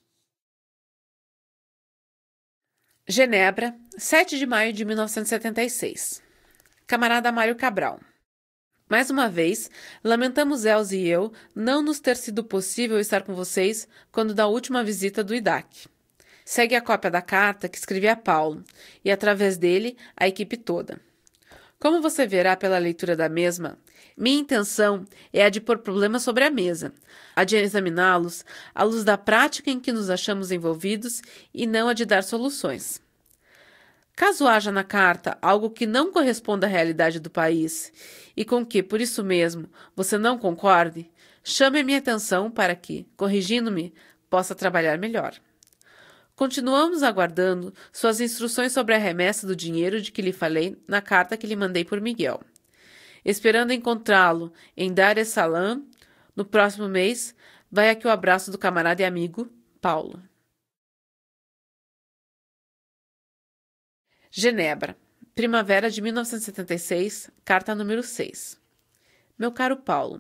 Genebra, 7 de maio de 1976. Camarada Mário Cabral. Mais uma vez, lamentamos Elze e eu não nos ter sido possível estar com vocês quando da última visita do IDAC. Segue a cópia da carta que escrevi a Paulo e, através dele, a equipe toda. Como você verá pela leitura da mesma, minha intenção é a de pôr problemas sobre a mesa, a de examiná-los à luz da prática em que nos achamos envolvidos e não a de dar soluções. Caso haja na carta algo que não corresponda à realidade do país e com que, por isso mesmo, você não concorde, chame a minha atenção para que, corrigindo-me, possa trabalhar melhor. Continuamos aguardando suas instruções sobre a remessa do dinheiro de que lhe falei na carta que lhe mandei por Miguel. Esperando encontrá-lo em Dar es Salaam, no próximo mês, vai aqui o abraço do camarada e amigo, Paulo. Genebra, primavera de 1976, carta número 6. Meu caro Paulo,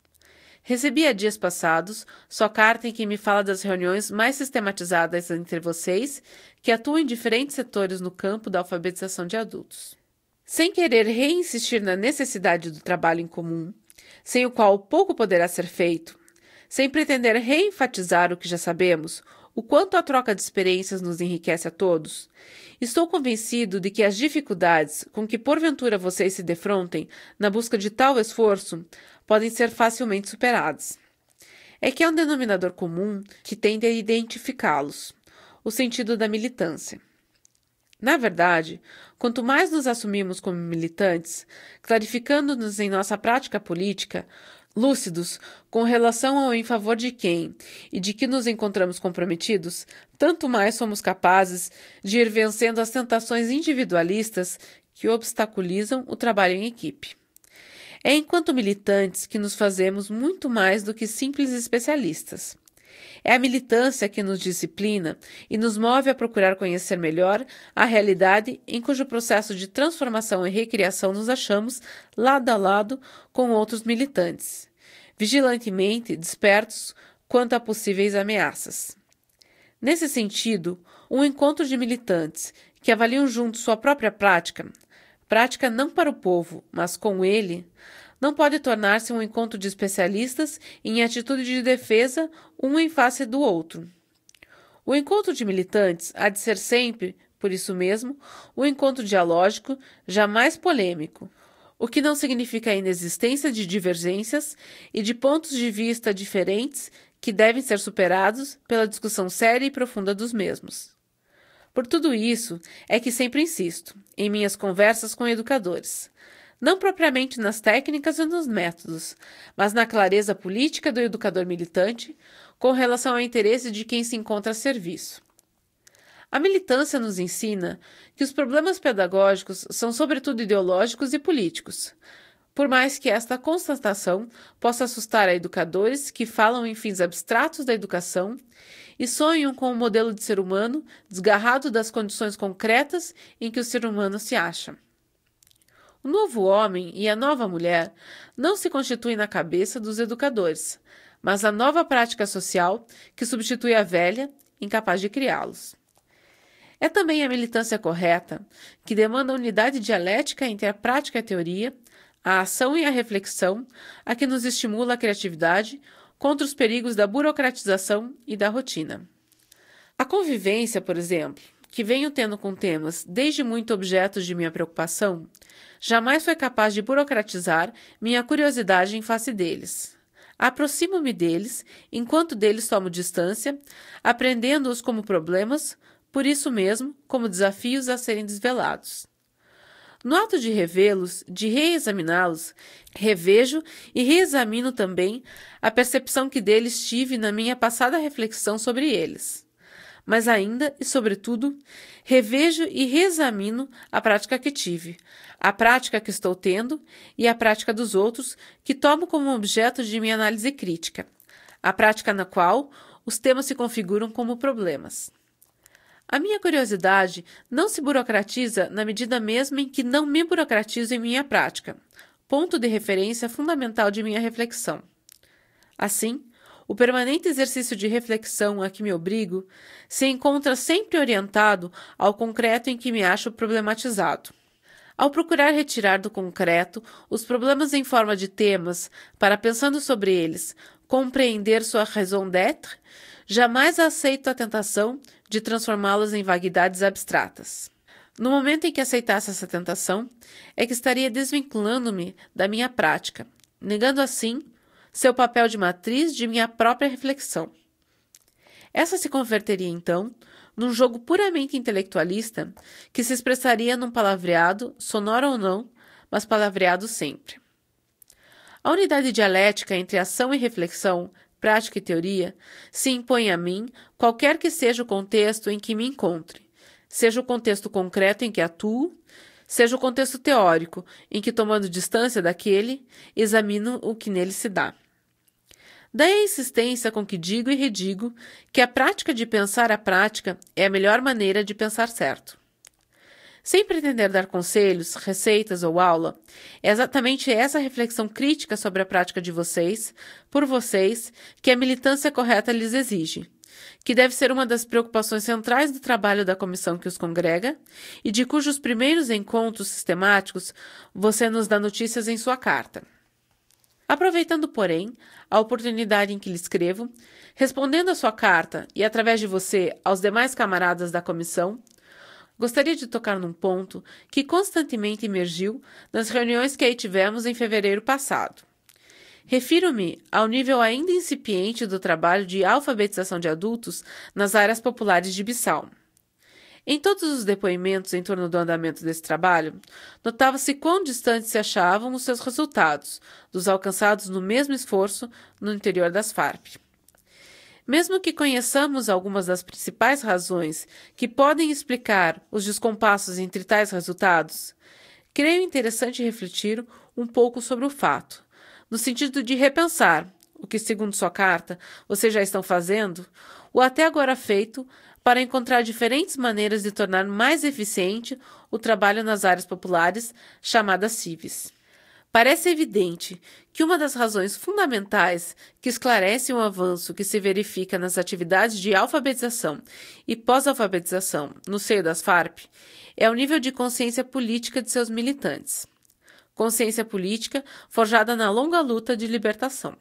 recebi há dias passados sua carta em que me fala das reuniões mais sistematizadas entre vocês que atuam em diferentes setores no campo da alfabetização de adultos. Sem querer reinsistir na necessidade do trabalho em comum, sem o qual pouco poderá ser feito, sem pretender reenfatizar o que já sabemos, o quanto a troca de experiências nos enriquece a todos, estou convencido de que as dificuldades com que porventura vocês se defrontem na busca de tal esforço podem ser facilmente superadas. É que há um denominador comum que tende a identificá-los, o sentido da militância. Na verdade, quanto mais nos assumimos como militantes, clarificando-nos em nossa prática política, lúcidos com relação ao em favor de quem e de que nos encontramos comprometidos, tanto mais somos capazes de ir vencendo as tentações individualistas que obstaculizam o trabalho em equipe. É enquanto militantes que nos fazemos muito mais do que simples especialistas. É a militância que nos disciplina e nos move a procurar conhecer melhor a realidade em cujo processo de transformação e recriação nos achamos lado a lado com outros militantes, vigilantemente despertos quanto a possíveis ameaças. Nesse sentido, um encontro de militantes que avaliam juntos sua própria prática não para o povo, mas com ele, não pode tornar-se um encontro de especialistas em atitude de defesa um em face do outro. O encontro de militantes há de ser sempre, por isso mesmo, um encontro dialógico, jamais polêmico, o que não significa a inexistência de divergências e de pontos de vista diferentes que devem ser superados pela discussão séria e profunda dos mesmos. Por tudo isso é que sempre insisto, em minhas conversas com educadores, não propriamente nas técnicas ou nos métodos, mas na clareza política do educador militante com relação ao interesse de quem se encontra a serviço. A militância nos ensina que os problemas pedagógicos são sobretudo ideológicos e políticos, por mais que esta constatação possa assustar a educadores que falam em fins abstratos da educação e sonham com um modelo de ser humano desgarrado das condições concretas em que o ser humano se acha. O novo homem e a nova mulher não se constituem na cabeça dos educadores, mas a nova prática social que substitui a velha, incapaz de criá-los. É também a militância correta, que demanda unidade dialética entre a prática e a teoria, a ação e a reflexão, a que nos estimula a criatividade contra os perigos da burocratização e da rotina. A convivência, por exemplo, que venho tendo com temas desde muito objetos de minha preocupação, jamais foi capaz de burocratizar minha curiosidade em face deles. Aproximo-me deles, enquanto deles tomo distância, aprendendo-os como problemas, por isso mesmo, como desafios a serem desvelados. No ato de revê-los, de reexaminá-los, revejo e reexamino também a percepção que deles tive na minha passada reflexão sobre eles. Mas ainda e, sobretudo, revejo e reexamino a prática que tive, a prática que estou tendo e a prática dos outros que tomo como objeto de minha análise crítica, a prática na qual os temas se configuram como problemas. A minha curiosidade não se burocratiza na medida mesma em que não me burocratizo em minha prática, ponto de referência fundamental de minha reflexão. Assim, o permanente exercício de reflexão a que me obrigo se encontra sempre orientado ao concreto em que me acho problematizado. Ao procurar retirar do concreto os problemas em forma de temas para, pensando sobre eles, compreender sua raison d'être, jamais aceito a tentação de transformá-los em vaguidades abstratas. No momento em que aceitasse essa tentação, é que estaria desvinculando-me da minha prática, negando assim seu papel de matriz de minha própria reflexão. Essa se converteria, então, num jogo puramente intelectualista que se expressaria num palavreado, sonoro ou não, mas palavreado sempre. A unidade dialética entre ação e reflexão, prática e teoria, se impõe a mim, qualquer que seja o contexto em que me encontre, seja o contexto concreto em que atuo, seja o contexto teórico, em que, tomando distância daquele, examino o que nele se dá. Daí a insistência com que digo e redigo que a prática de pensar a prática é a melhor maneira de pensar certo. Sem pretender dar conselhos, receitas ou aula, é exatamente essa reflexão crítica sobre a prática de vocês, por vocês, que a militância correta lhes exige, que deve ser uma das preocupações centrais do trabalho da comissão que os congrega e de cujos primeiros encontros sistemáticos você nos dá notícias em sua carta. Aproveitando, porém, a oportunidade em que lhe escrevo, respondendo à sua carta e, através de você, aos demais camaradas da comissão, gostaria de tocar num ponto que constantemente emergiu nas reuniões que aí tivemos em fevereiro passado. Refiro-me ao nível ainda incipiente do trabalho de alfabetização de adultos nas áreas populares de Bissau. Em todos os depoimentos em torno do andamento desse trabalho, notava-se quão distantes se achavam os seus resultados, dos alcançados no mesmo esforço no interior das Farp. Mesmo que conheçamos algumas das principais razões que podem explicar os descompassos entre tais resultados, creio interessante refletir um pouco sobre o fato, no sentido de repensar o que, segundo sua carta, vocês já estão fazendo, o até agora feito, para encontrar diferentes maneiras de tornar mais eficiente o trabalho nas áreas populares chamadas CIVs. Parece evidente que uma das razões fundamentais que esclarecem o avanço que se verifica nas atividades de alfabetização e pós-alfabetização no seio das Farp é o nível de consciência política de seus militantes. Consciência política forjada na longa luta de libertação.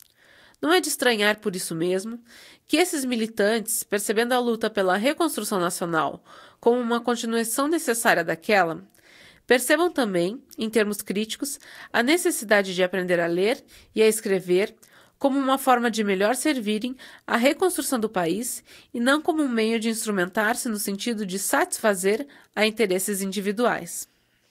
Não é de estranhar por isso mesmo que esses militantes, percebendo a luta pela reconstrução nacional como uma continuação necessária daquela, percebam também, em termos críticos, a necessidade de aprender a ler e a escrever como uma forma de melhor servirem à reconstrução do país e não como um meio de instrumentar-se no sentido de satisfazer a interesses individuais.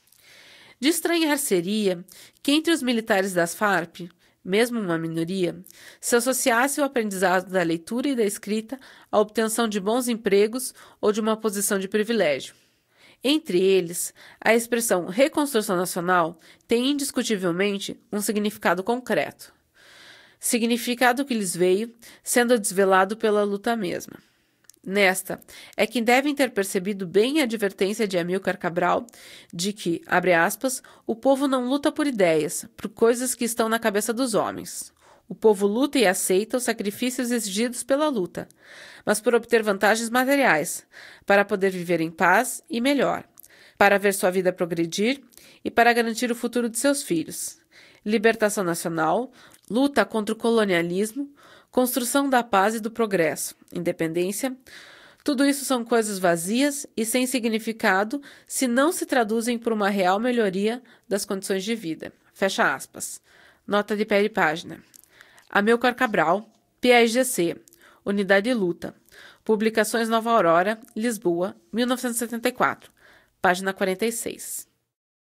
De estranhar seria que entre os militares das Farp, mesmo uma minoria, se associasse o aprendizado da leitura e da escrita à obtenção de bons empregos ou de uma posição de privilégio. Entre eles, a expressão reconstrução nacional tem indiscutivelmente um significado concreto. Significado que lhes veio, sendo desvelado pela luta mesma. Nesta, é que devem ter percebido bem a advertência de Amílcar Cabral de que, abre aspas, o povo não luta por ideias, por coisas que estão na cabeça dos homens. O povo luta e aceita os sacrifícios exigidos pela luta, mas por obter vantagens materiais, para poder viver em paz e melhor, para ver sua vida progredir e para garantir o futuro de seus filhos. Libertação nacional, luta contra o colonialismo, construção da paz e do progresso, independência, tudo isso são coisas vazias e sem significado se não se traduzem por uma real melhoria das condições de vida. Fecha aspas. Nota de pé de página. Amílcar Cabral, PAIGC, Unidade Luta. Publicações Nova Aurora, Lisboa, 1974. Página 46.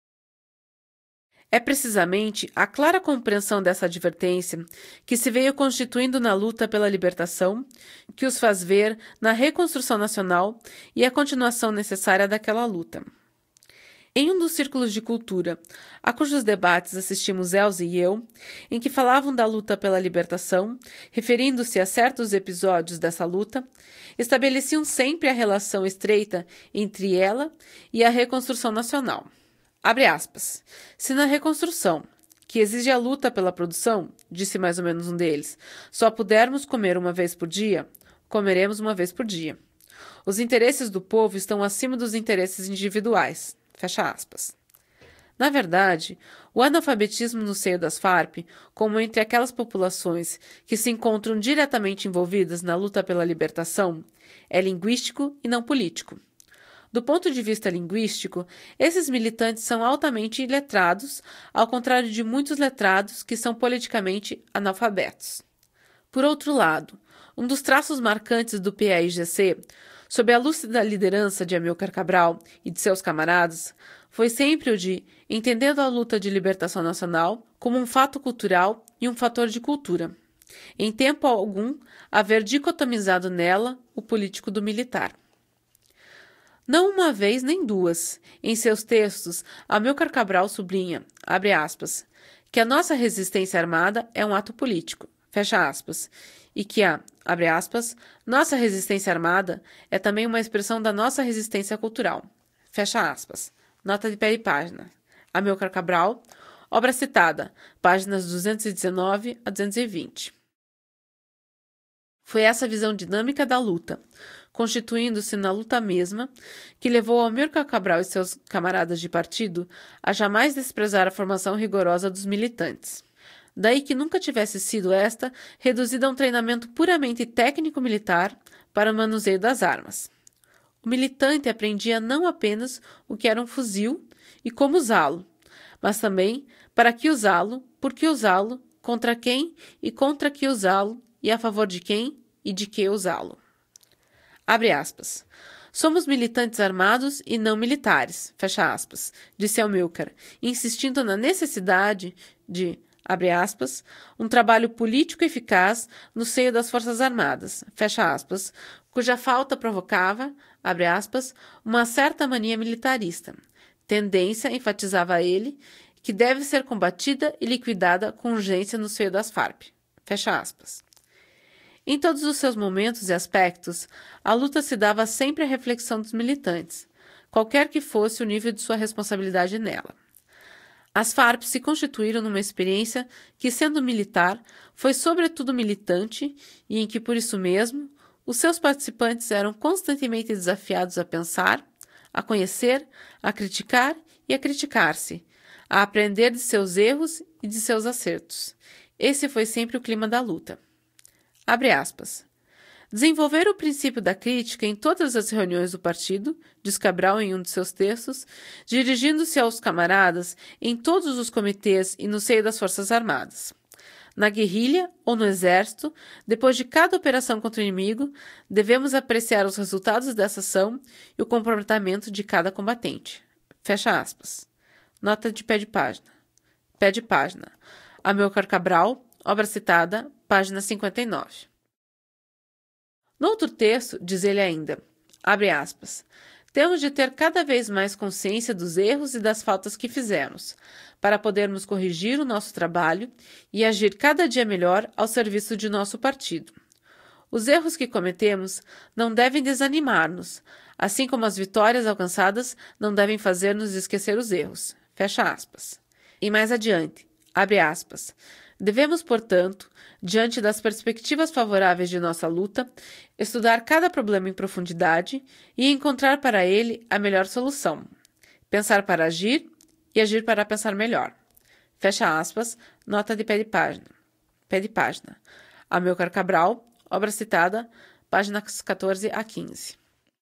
É precisamente a clara compreensão dessa advertência que se veio constituindo na luta pela libertação, que os faz ver na reconstrução nacional e a continuação necessária daquela luta. Em um dos círculos de cultura, a cujos debates assistimos Elze e eu, em que falavam da luta pela libertação, referindo-se a certos episódios dessa luta, estabeleciam sempre a relação estreita entre ela e a reconstrução nacional. Abre aspas. Se na reconstrução, que exige a luta pela produção, disse mais ou menos um deles, só pudermos comer uma vez por dia, comeremos uma vez por dia. Os interesses do povo estão acima dos interesses individuais. Fecha aspas. Na verdade, o analfabetismo no seio das Farp, como entre aquelas populações que se encontram diretamente envolvidas na luta pela libertação, é linguístico e não político. Do ponto de vista linguístico, esses militantes são altamente iletrados, ao contrário de muitos letrados que são politicamente analfabetos. Por outro lado, um dos traços marcantes do PAIGC, sob a lúcida liderança de Amílcar Cabral e de seus camaradas, foi sempre o de, entendendo a luta de libertação nacional como um fato cultural e um fator de cultura, em tempo algum haver dicotomizado nela o político do militar. Não uma vez nem duas, em seus textos, Amílcar Cabral sublinha, abre aspas, que a nossa resistência armada é um ato político, fecha aspas, e que a, abre aspas, nossa resistência armada é também uma expressão da nossa resistência cultural, fecha aspas. Nota de pé e página. Amílcar Cabral, obra citada, páginas 219 a 220. Foi essa visão dinâmica da luta, constituindo-se na luta mesma, que levou Amílcar Cabral e seus camaradas de partido a jamais desprezar a formação rigorosa dos militantes. Daí que nunca tivesse sido esta reduzida a um treinamento puramente técnico-militar para o manuseio das armas. O militante aprendia não apenas o que era um fuzil e como usá-lo, mas também para que usá-lo, por que usá-lo, contra quem e contra que usá-lo, e a favor de quem e de que usá-lo. Abre aspas. Somos militantes armados e não militares, fecha aspas, disse Amílcar, insistindo na necessidade de, abre aspas, um trabalho político eficaz no seio das Forças Armadas, fecha aspas, cuja falta provocava, abre aspas, uma certa mania militarista. Tendência, enfatizava ele, que deve ser combatida e liquidada com urgência no seio das Farp, fecha aspas. Em todos os seus momentos e aspectos, a luta se dava sempre à reflexão dos militantes, qualquer que fosse o nível de sua responsabilidade nela. As Farp se constituíram numa experiência que, sendo militar, foi sobretudo militante e em que, por isso mesmo, os seus participantes eram constantemente desafiados a pensar, a conhecer, a criticar e a criticar-se, a aprender de seus erros e de seus acertos. Esse foi sempre o clima da luta. Abre aspas. Desenvolver o princípio da crítica em todas as reuniões do partido, diz Cabral em um de seus textos, dirigindo-se aos camaradas em todos os comitês e no seio das Forças Armadas. Na guerrilha ou no exército, depois de cada operação contra o inimigo, devemos apreciar os resultados dessa ação e o comportamento de cada combatente. Fecha aspas. Nota de pé de página. Pé de página. Amílcar Cabral, obra citada, página 59. No outro texto, diz ele ainda, abre aspas, temos de ter cada vez mais consciência dos erros e das faltas que fizemos, para podermos corrigir o nosso trabalho e agir cada dia melhor ao serviço de nosso partido. Os erros que cometemos não devem desanimar-nos, assim como as vitórias alcançadas não devem fazer-nos esquecer os erros. Fecha aspas. E mais adiante, abre aspas, devemos, portanto, diante das perspectivas favoráveis de nossa luta, estudar cada problema em profundidade e encontrar para ele a melhor solução. Pensar para agir e agir para pensar melhor. Fecha aspas, nota de pé de página. Pé de página. Amílcar Cabral, obra citada, páginas 14 a 15.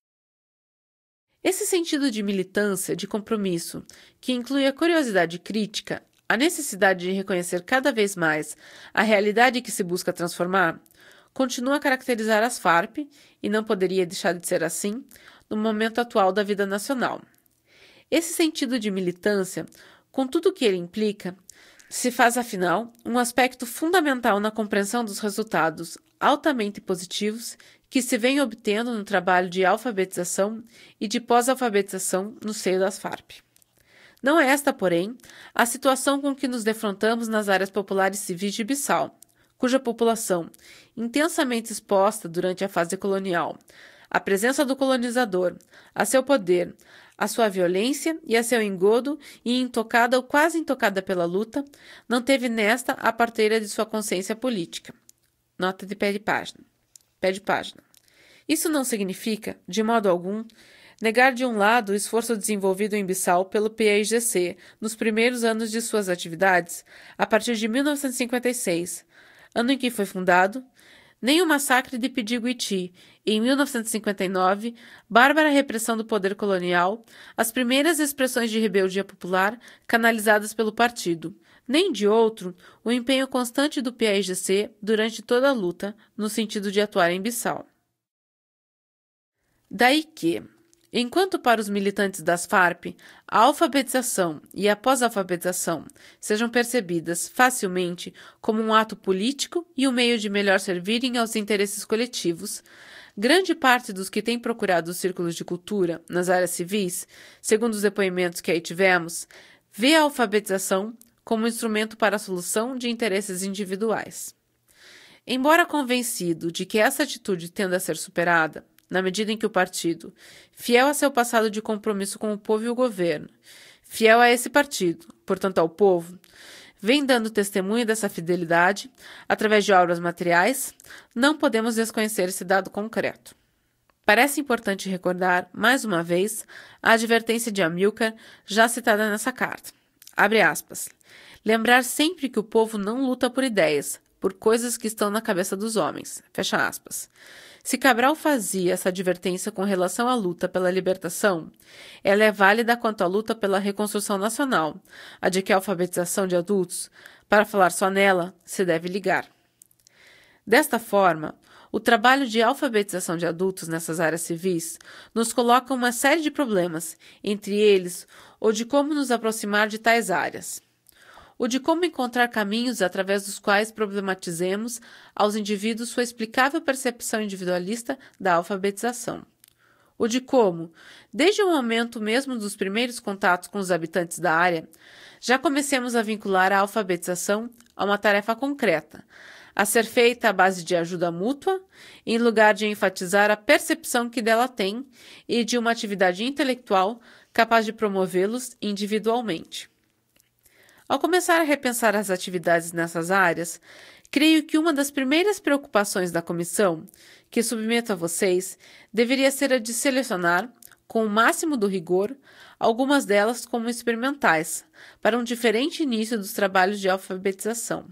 Esse sentido de militância, de compromisso, que inclui a curiosidade crítica, a necessidade de reconhecer cada vez mais a realidade que se busca transformar, continua a caracterizar as Farp, e não poderia deixar de ser assim, no momento atual da vida nacional. Esse sentido de militância Com tudo o que ele implica, se faz, afinal, um aspecto fundamental na compreensão dos resultados altamente positivos que se vem obtendo no trabalho de alfabetização e de pós-alfabetização no seio das Farp. Não é esta, porém, a situação com que nos defrontamos nas áreas populares civis de Bissau, cuja população, intensamente exposta durante a fase colonial, à presença do colonizador, a seu poder, a sua violência e a seu engodo, e intocada ou quase intocada pela luta, não teve nesta a parteira de sua consciência política. Nota de pé de página. Isso não significa, de modo algum, negar de um lado o esforço desenvolvido em Bissau pelo PAIGC nos primeiros anos de suas atividades, a partir de 1956, ano em que foi fundado, nem o massacre de Pidiguiti, e em 1959, bárbara repressão do poder colonial, as primeiras expressões de rebeldia popular canalizadas pelo partido, nem de outro o empenho constante do PAIGC durante toda a luta no sentido de atuar em Bissau. Daí que, enquanto para os militantes das Farp a alfabetização e a pós-alfabetização sejam percebidas facilmente como um ato político e um meio de melhor servirem aos interesses coletivos, grande parte dos que têm procurado os círculos de cultura nas áreas civis, segundo os depoimentos que aí tivemos, vê a alfabetização como instrumento para a solução de interesses individuais. Embora convencido de que essa atitude tende a ser superada, na medida em que o partido, fiel a seu passado de compromisso com o povo e o governo, fiel a esse partido, portanto ao povo, vem dando testemunho dessa fidelidade através de obras materiais, não podemos desconhecer esse dado concreto. Parece importante recordar, mais uma vez, a advertência de Amilcar já citada nessa carta. Abre aspas. Lembrar sempre que o povo não luta por ideias, por coisas que estão na cabeça dos homens. Fecha aspas. Se Cabral fazia essa advertência com relação à luta pela libertação, ela é válida quanto à luta pela reconstrução nacional, a de que a alfabetização de adultos, para falar só nela, se deve ligar. Desta forma, o trabalho de alfabetização de adultos nessas áreas civis nos coloca uma série de problemas, entre eles o de como nos aproximar de tais áreas. O de como encontrar caminhos através dos quais problematizemos aos indivíduos sua explicável percepção individualista da alfabetização. O de como, desde o momento mesmo dos primeiros contatos com os habitantes da área, já comecemos a vincular a alfabetização a uma tarefa concreta, a ser feita à base de ajuda mútua, em lugar de enfatizar a percepção que dela tem e de uma atividade intelectual capaz de promovê-los individualmente. Ao começar a repensar as atividades nessas áreas, creio que uma das primeiras preocupações da comissão, que submeto a vocês, deveria ser a de selecionar, com o máximo do rigor, algumas delas como experimentais, para um diferente início dos trabalhos de alfabetização.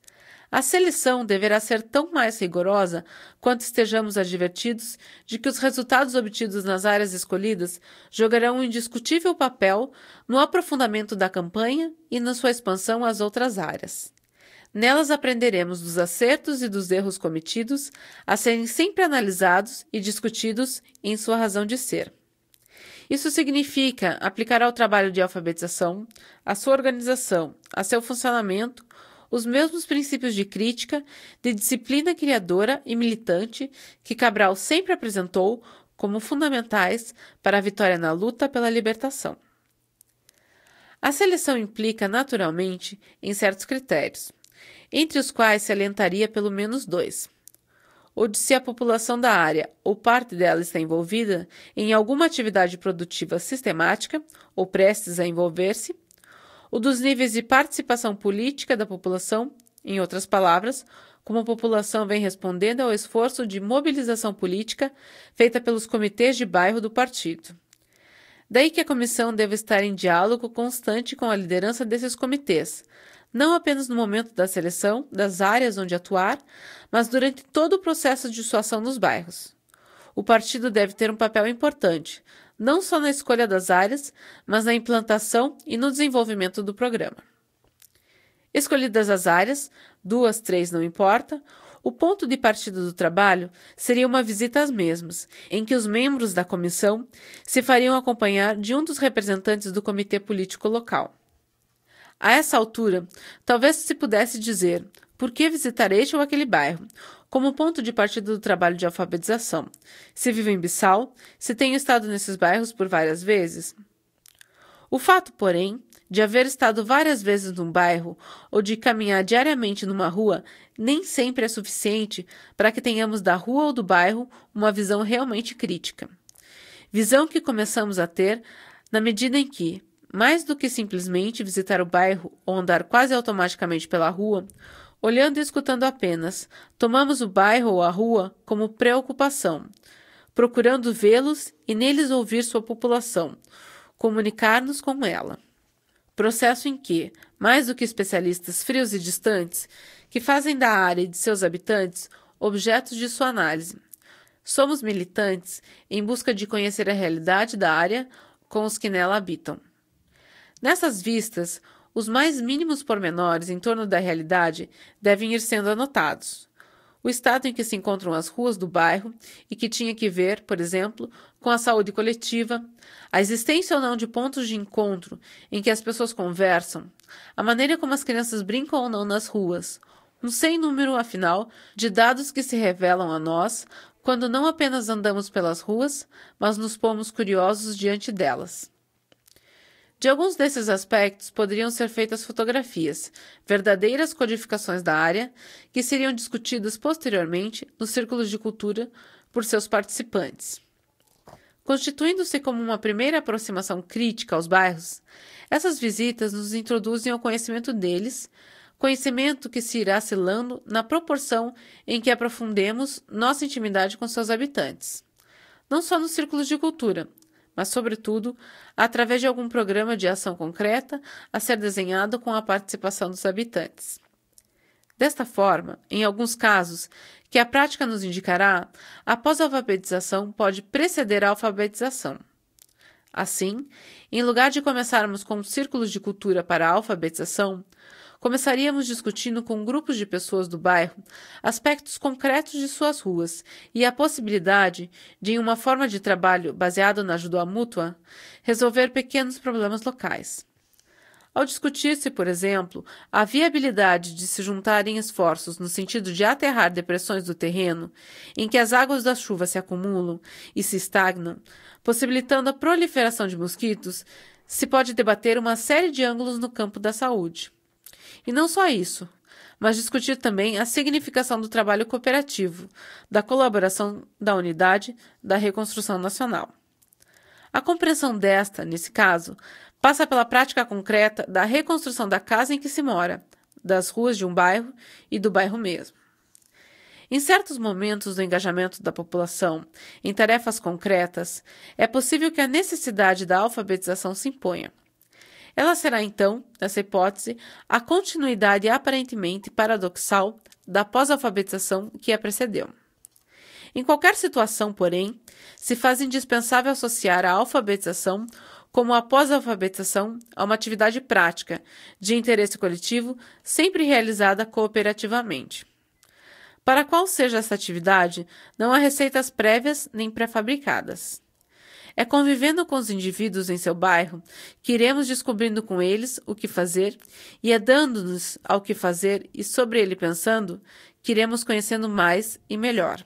A seleção deverá ser tão mais rigorosa quanto estejamos advertidos de que os resultados obtidos nas áreas escolhidas jogarão um indiscutível papel no aprofundamento da campanha e na sua expansão às outras áreas. Nelas aprenderemos dos acertos e dos erros cometidos a serem sempre analisados e discutidos em sua razão de ser. Isso significa aplicar ao trabalho de alfabetização, à sua organização, a seu funcionamento, os mesmos princípios de crítica, de disciplina criadora e militante que Cabral sempre apresentou como fundamentais para a vitória na luta pela libertação. A seleção implica, naturalmente, em certos critérios, entre os quais se alentaria pelo menos 2. O de se a população da área ou parte dela está envolvida em alguma atividade produtiva sistemática ou prestes a envolver-se, o dos níveis de participação política da população, em outras palavras, como a população vem respondendo ao esforço de mobilização política feita pelos comitês de bairro do partido. Daí que a comissão deve estar em diálogo constante com a liderança desses comitês, não apenas no momento da seleção das áreas onde atuar, mas durante todo o processo de sua ação nos bairros. O partido deve ter um papel importante, não só na escolha das áreas, mas na implantação e no desenvolvimento do programa. Escolhidas as áreas, 2, 3 não importa, o ponto de partida do trabalho seria uma visita às mesmas, em que os membros da comissão se fariam acompanhar de um dos representantes do comitê político local. A essa altura, talvez se pudesse dizer por que visitar este ou aquele bairro, como ponto de partida do trabalho de alfabetização. Se vivo em Bissau, se tenho estado nesses bairros por várias vezes. O fato, porém, de haver estado várias vezes num bairro ou de caminhar diariamente numa rua nem sempre é suficiente para que tenhamos da rua ou do bairro uma visão realmente crítica. Visão que começamos a ter na medida em que, mais do que simplesmente visitar o bairro ou andar quase automaticamente pela rua, olhando e escutando apenas, tomamos o bairro ou a rua como preocupação, procurando vê-los e neles ouvir sua população, comunicar-nos com ela. Processo em que, mais do que especialistas frios e distantes, que fazem da área e de seus habitantes objetos de sua análise, somos militantes em busca de conhecer a realidade da área com os que nela habitam. Nessas vistas, os mais mínimos pormenores em torno da realidade devem ir sendo anotados. O estado em que se encontram as ruas do bairro e que tinha que ver, por exemplo, com a saúde coletiva, a existência ou não de pontos de encontro em que as pessoas conversam, a maneira como as crianças brincam ou não nas ruas, um sem número, afinal, de dados que se revelam a nós quando não apenas andamos pelas ruas, mas nos pomos curiosos diante delas. De alguns desses aspectos poderiam ser feitas fotografias, verdadeiras codificações da área, que seriam discutidas posteriormente nos círculos de cultura por seus participantes. Constituindo-se como uma primeira aproximação crítica aos bairros, essas visitas nos introduzem ao conhecimento deles, conhecimento que se irá selando na proporção em que aprofundemos nossa intimidade com seus habitantes. Não só nos círculos de cultura, mas, sobretudo, através de algum programa de ação concreta a ser desenhado com a participação dos habitantes. Desta forma, em alguns casos, que a prática nos indicará, a pós-alfabetização pode preceder a alfabetização. Assim, em lugar de começarmos com círculos de cultura para a alfabetização, começaríamos discutindo com grupos de pessoas do bairro aspectos concretos de suas ruas e a possibilidade de, em uma forma de trabalho baseado na ajuda mútua, resolver pequenos problemas locais. Ao discutir-se, por exemplo, a viabilidade de se juntarem esforços no sentido de aterrar depressões do terreno, em que as águas da chuva se acumulam e se estagnam, possibilitando a proliferação de mosquitos, se pode debater uma série de ângulos no campo da saúde. E não só isso, mas discutir também a significação do trabalho cooperativo, da colaboração da unidade, da reconstrução nacional. A compreensão desta, nesse caso, passa pela prática concreta da reconstrução da casa em que se mora, das ruas de um bairro e do bairro mesmo. Em certos momentos do engajamento da população em tarefas concretas, é possível que a necessidade da alfabetização se imponha. Ela será, então, nessa hipótese, a continuidade aparentemente paradoxal da pós-alfabetização que a precedeu. Em qualquer situação, porém, se faz indispensável associar a alfabetização como a pós-alfabetização a uma atividade prática, de interesse coletivo, sempre realizada cooperativamente. Para qual seja essa atividade, não há receitas prévias nem pré-fabricadas. É convivendo com os indivíduos em seu bairro que iremos descobrindo com eles o que fazer e é dando-nos ao que fazer e sobre ele pensando que iremos conhecendo mais e melhor.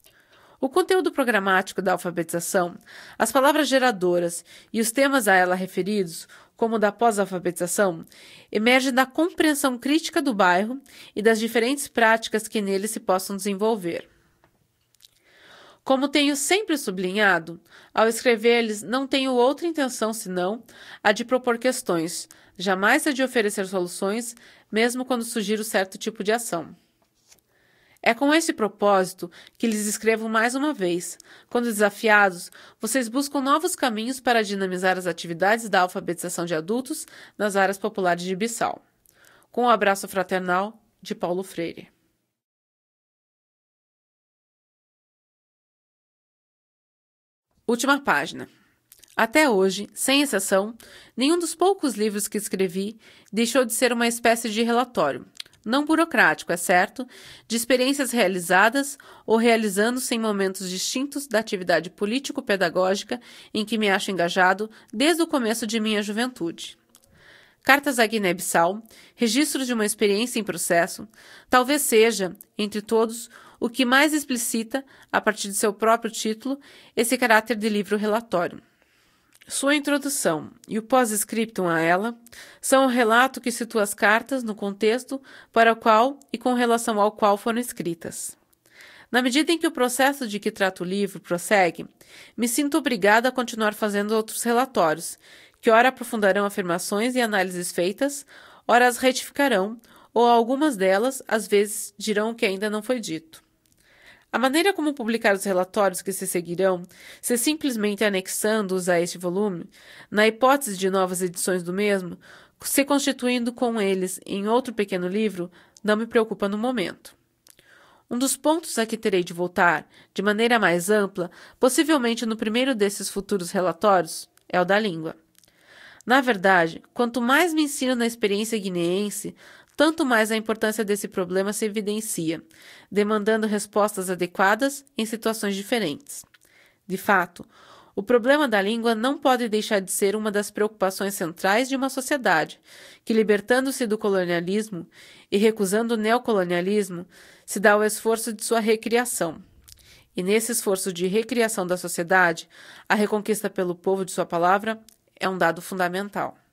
O conteúdo programático da alfabetização, as palavras geradoras e os temas a ela referidos, como o da pós-alfabetização, emergem da compreensão crítica do bairro e das diferentes práticas que nele se possam desenvolver. Como tenho sempre sublinhado, ao escrever-lhes não tenho outra intenção senão a de propor questões, jamais a de oferecer soluções, mesmo quando sugiro certo tipo de ação. É com esse propósito que lhes escrevo mais uma vez. Quando desafiados, vocês buscam novos caminhos para dinamizar as atividades da alfabetização de adultos nas áreas populares de Bissau. Com um abraço fraternal de Paulo Freire. Última página. Até hoje, sem exceção, nenhum dos poucos livros que escrevi deixou de ser uma espécie de relatório, não burocrático, é certo, de experiências realizadas ou realizando-se em momentos distintos da atividade político-pedagógica em que me acho engajado desde o começo de minha juventude. Cartas à Guiné-Bissau, registros de uma experiência em processo, talvez seja, entre todos, o que mais explicita, a partir de seu próprio título, esse caráter de livro-relatório. Sua introdução e o pós-scriptum a ela são o relato que situa as cartas no contexto para o qual e com relação ao qual foram escritas. Na medida em que o processo de que trata o livro prossegue, me sinto obrigada a continuar fazendo outros relatórios, que ora aprofundarão afirmações e análises feitas, ora as retificarão, ou algumas delas, às vezes, dirão o que ainda não foi dito. A maneira como publicar os relatórios que se seguirão, se simplesmente anexando-os a este volume, na hipótese de novas edições do mesmo, se constituindo com eles em outro pequeno livro, não me preocupa no momento. Um dos pontos a que terei de voltar, de maneira mais ampla, possivelmente no primeiro desses futuros relatórios, é o da língua. Na verdade, quanto mais me ensino na experiência guineense, tanto mais a importância desse problema se evidencia, demandando respostas adequadas em situações diferentes. De fato, o problema da língua não pode deixar de ser uma das preocupações centrais de uma sociedade que, libertando-se do colonialismo e recusando o neocolonialismo, se dá ao esforço de sua recriação. E nesse esforço de recriação da sociedade, a reconquista pelo povo de sua palavra é um dado fundamental.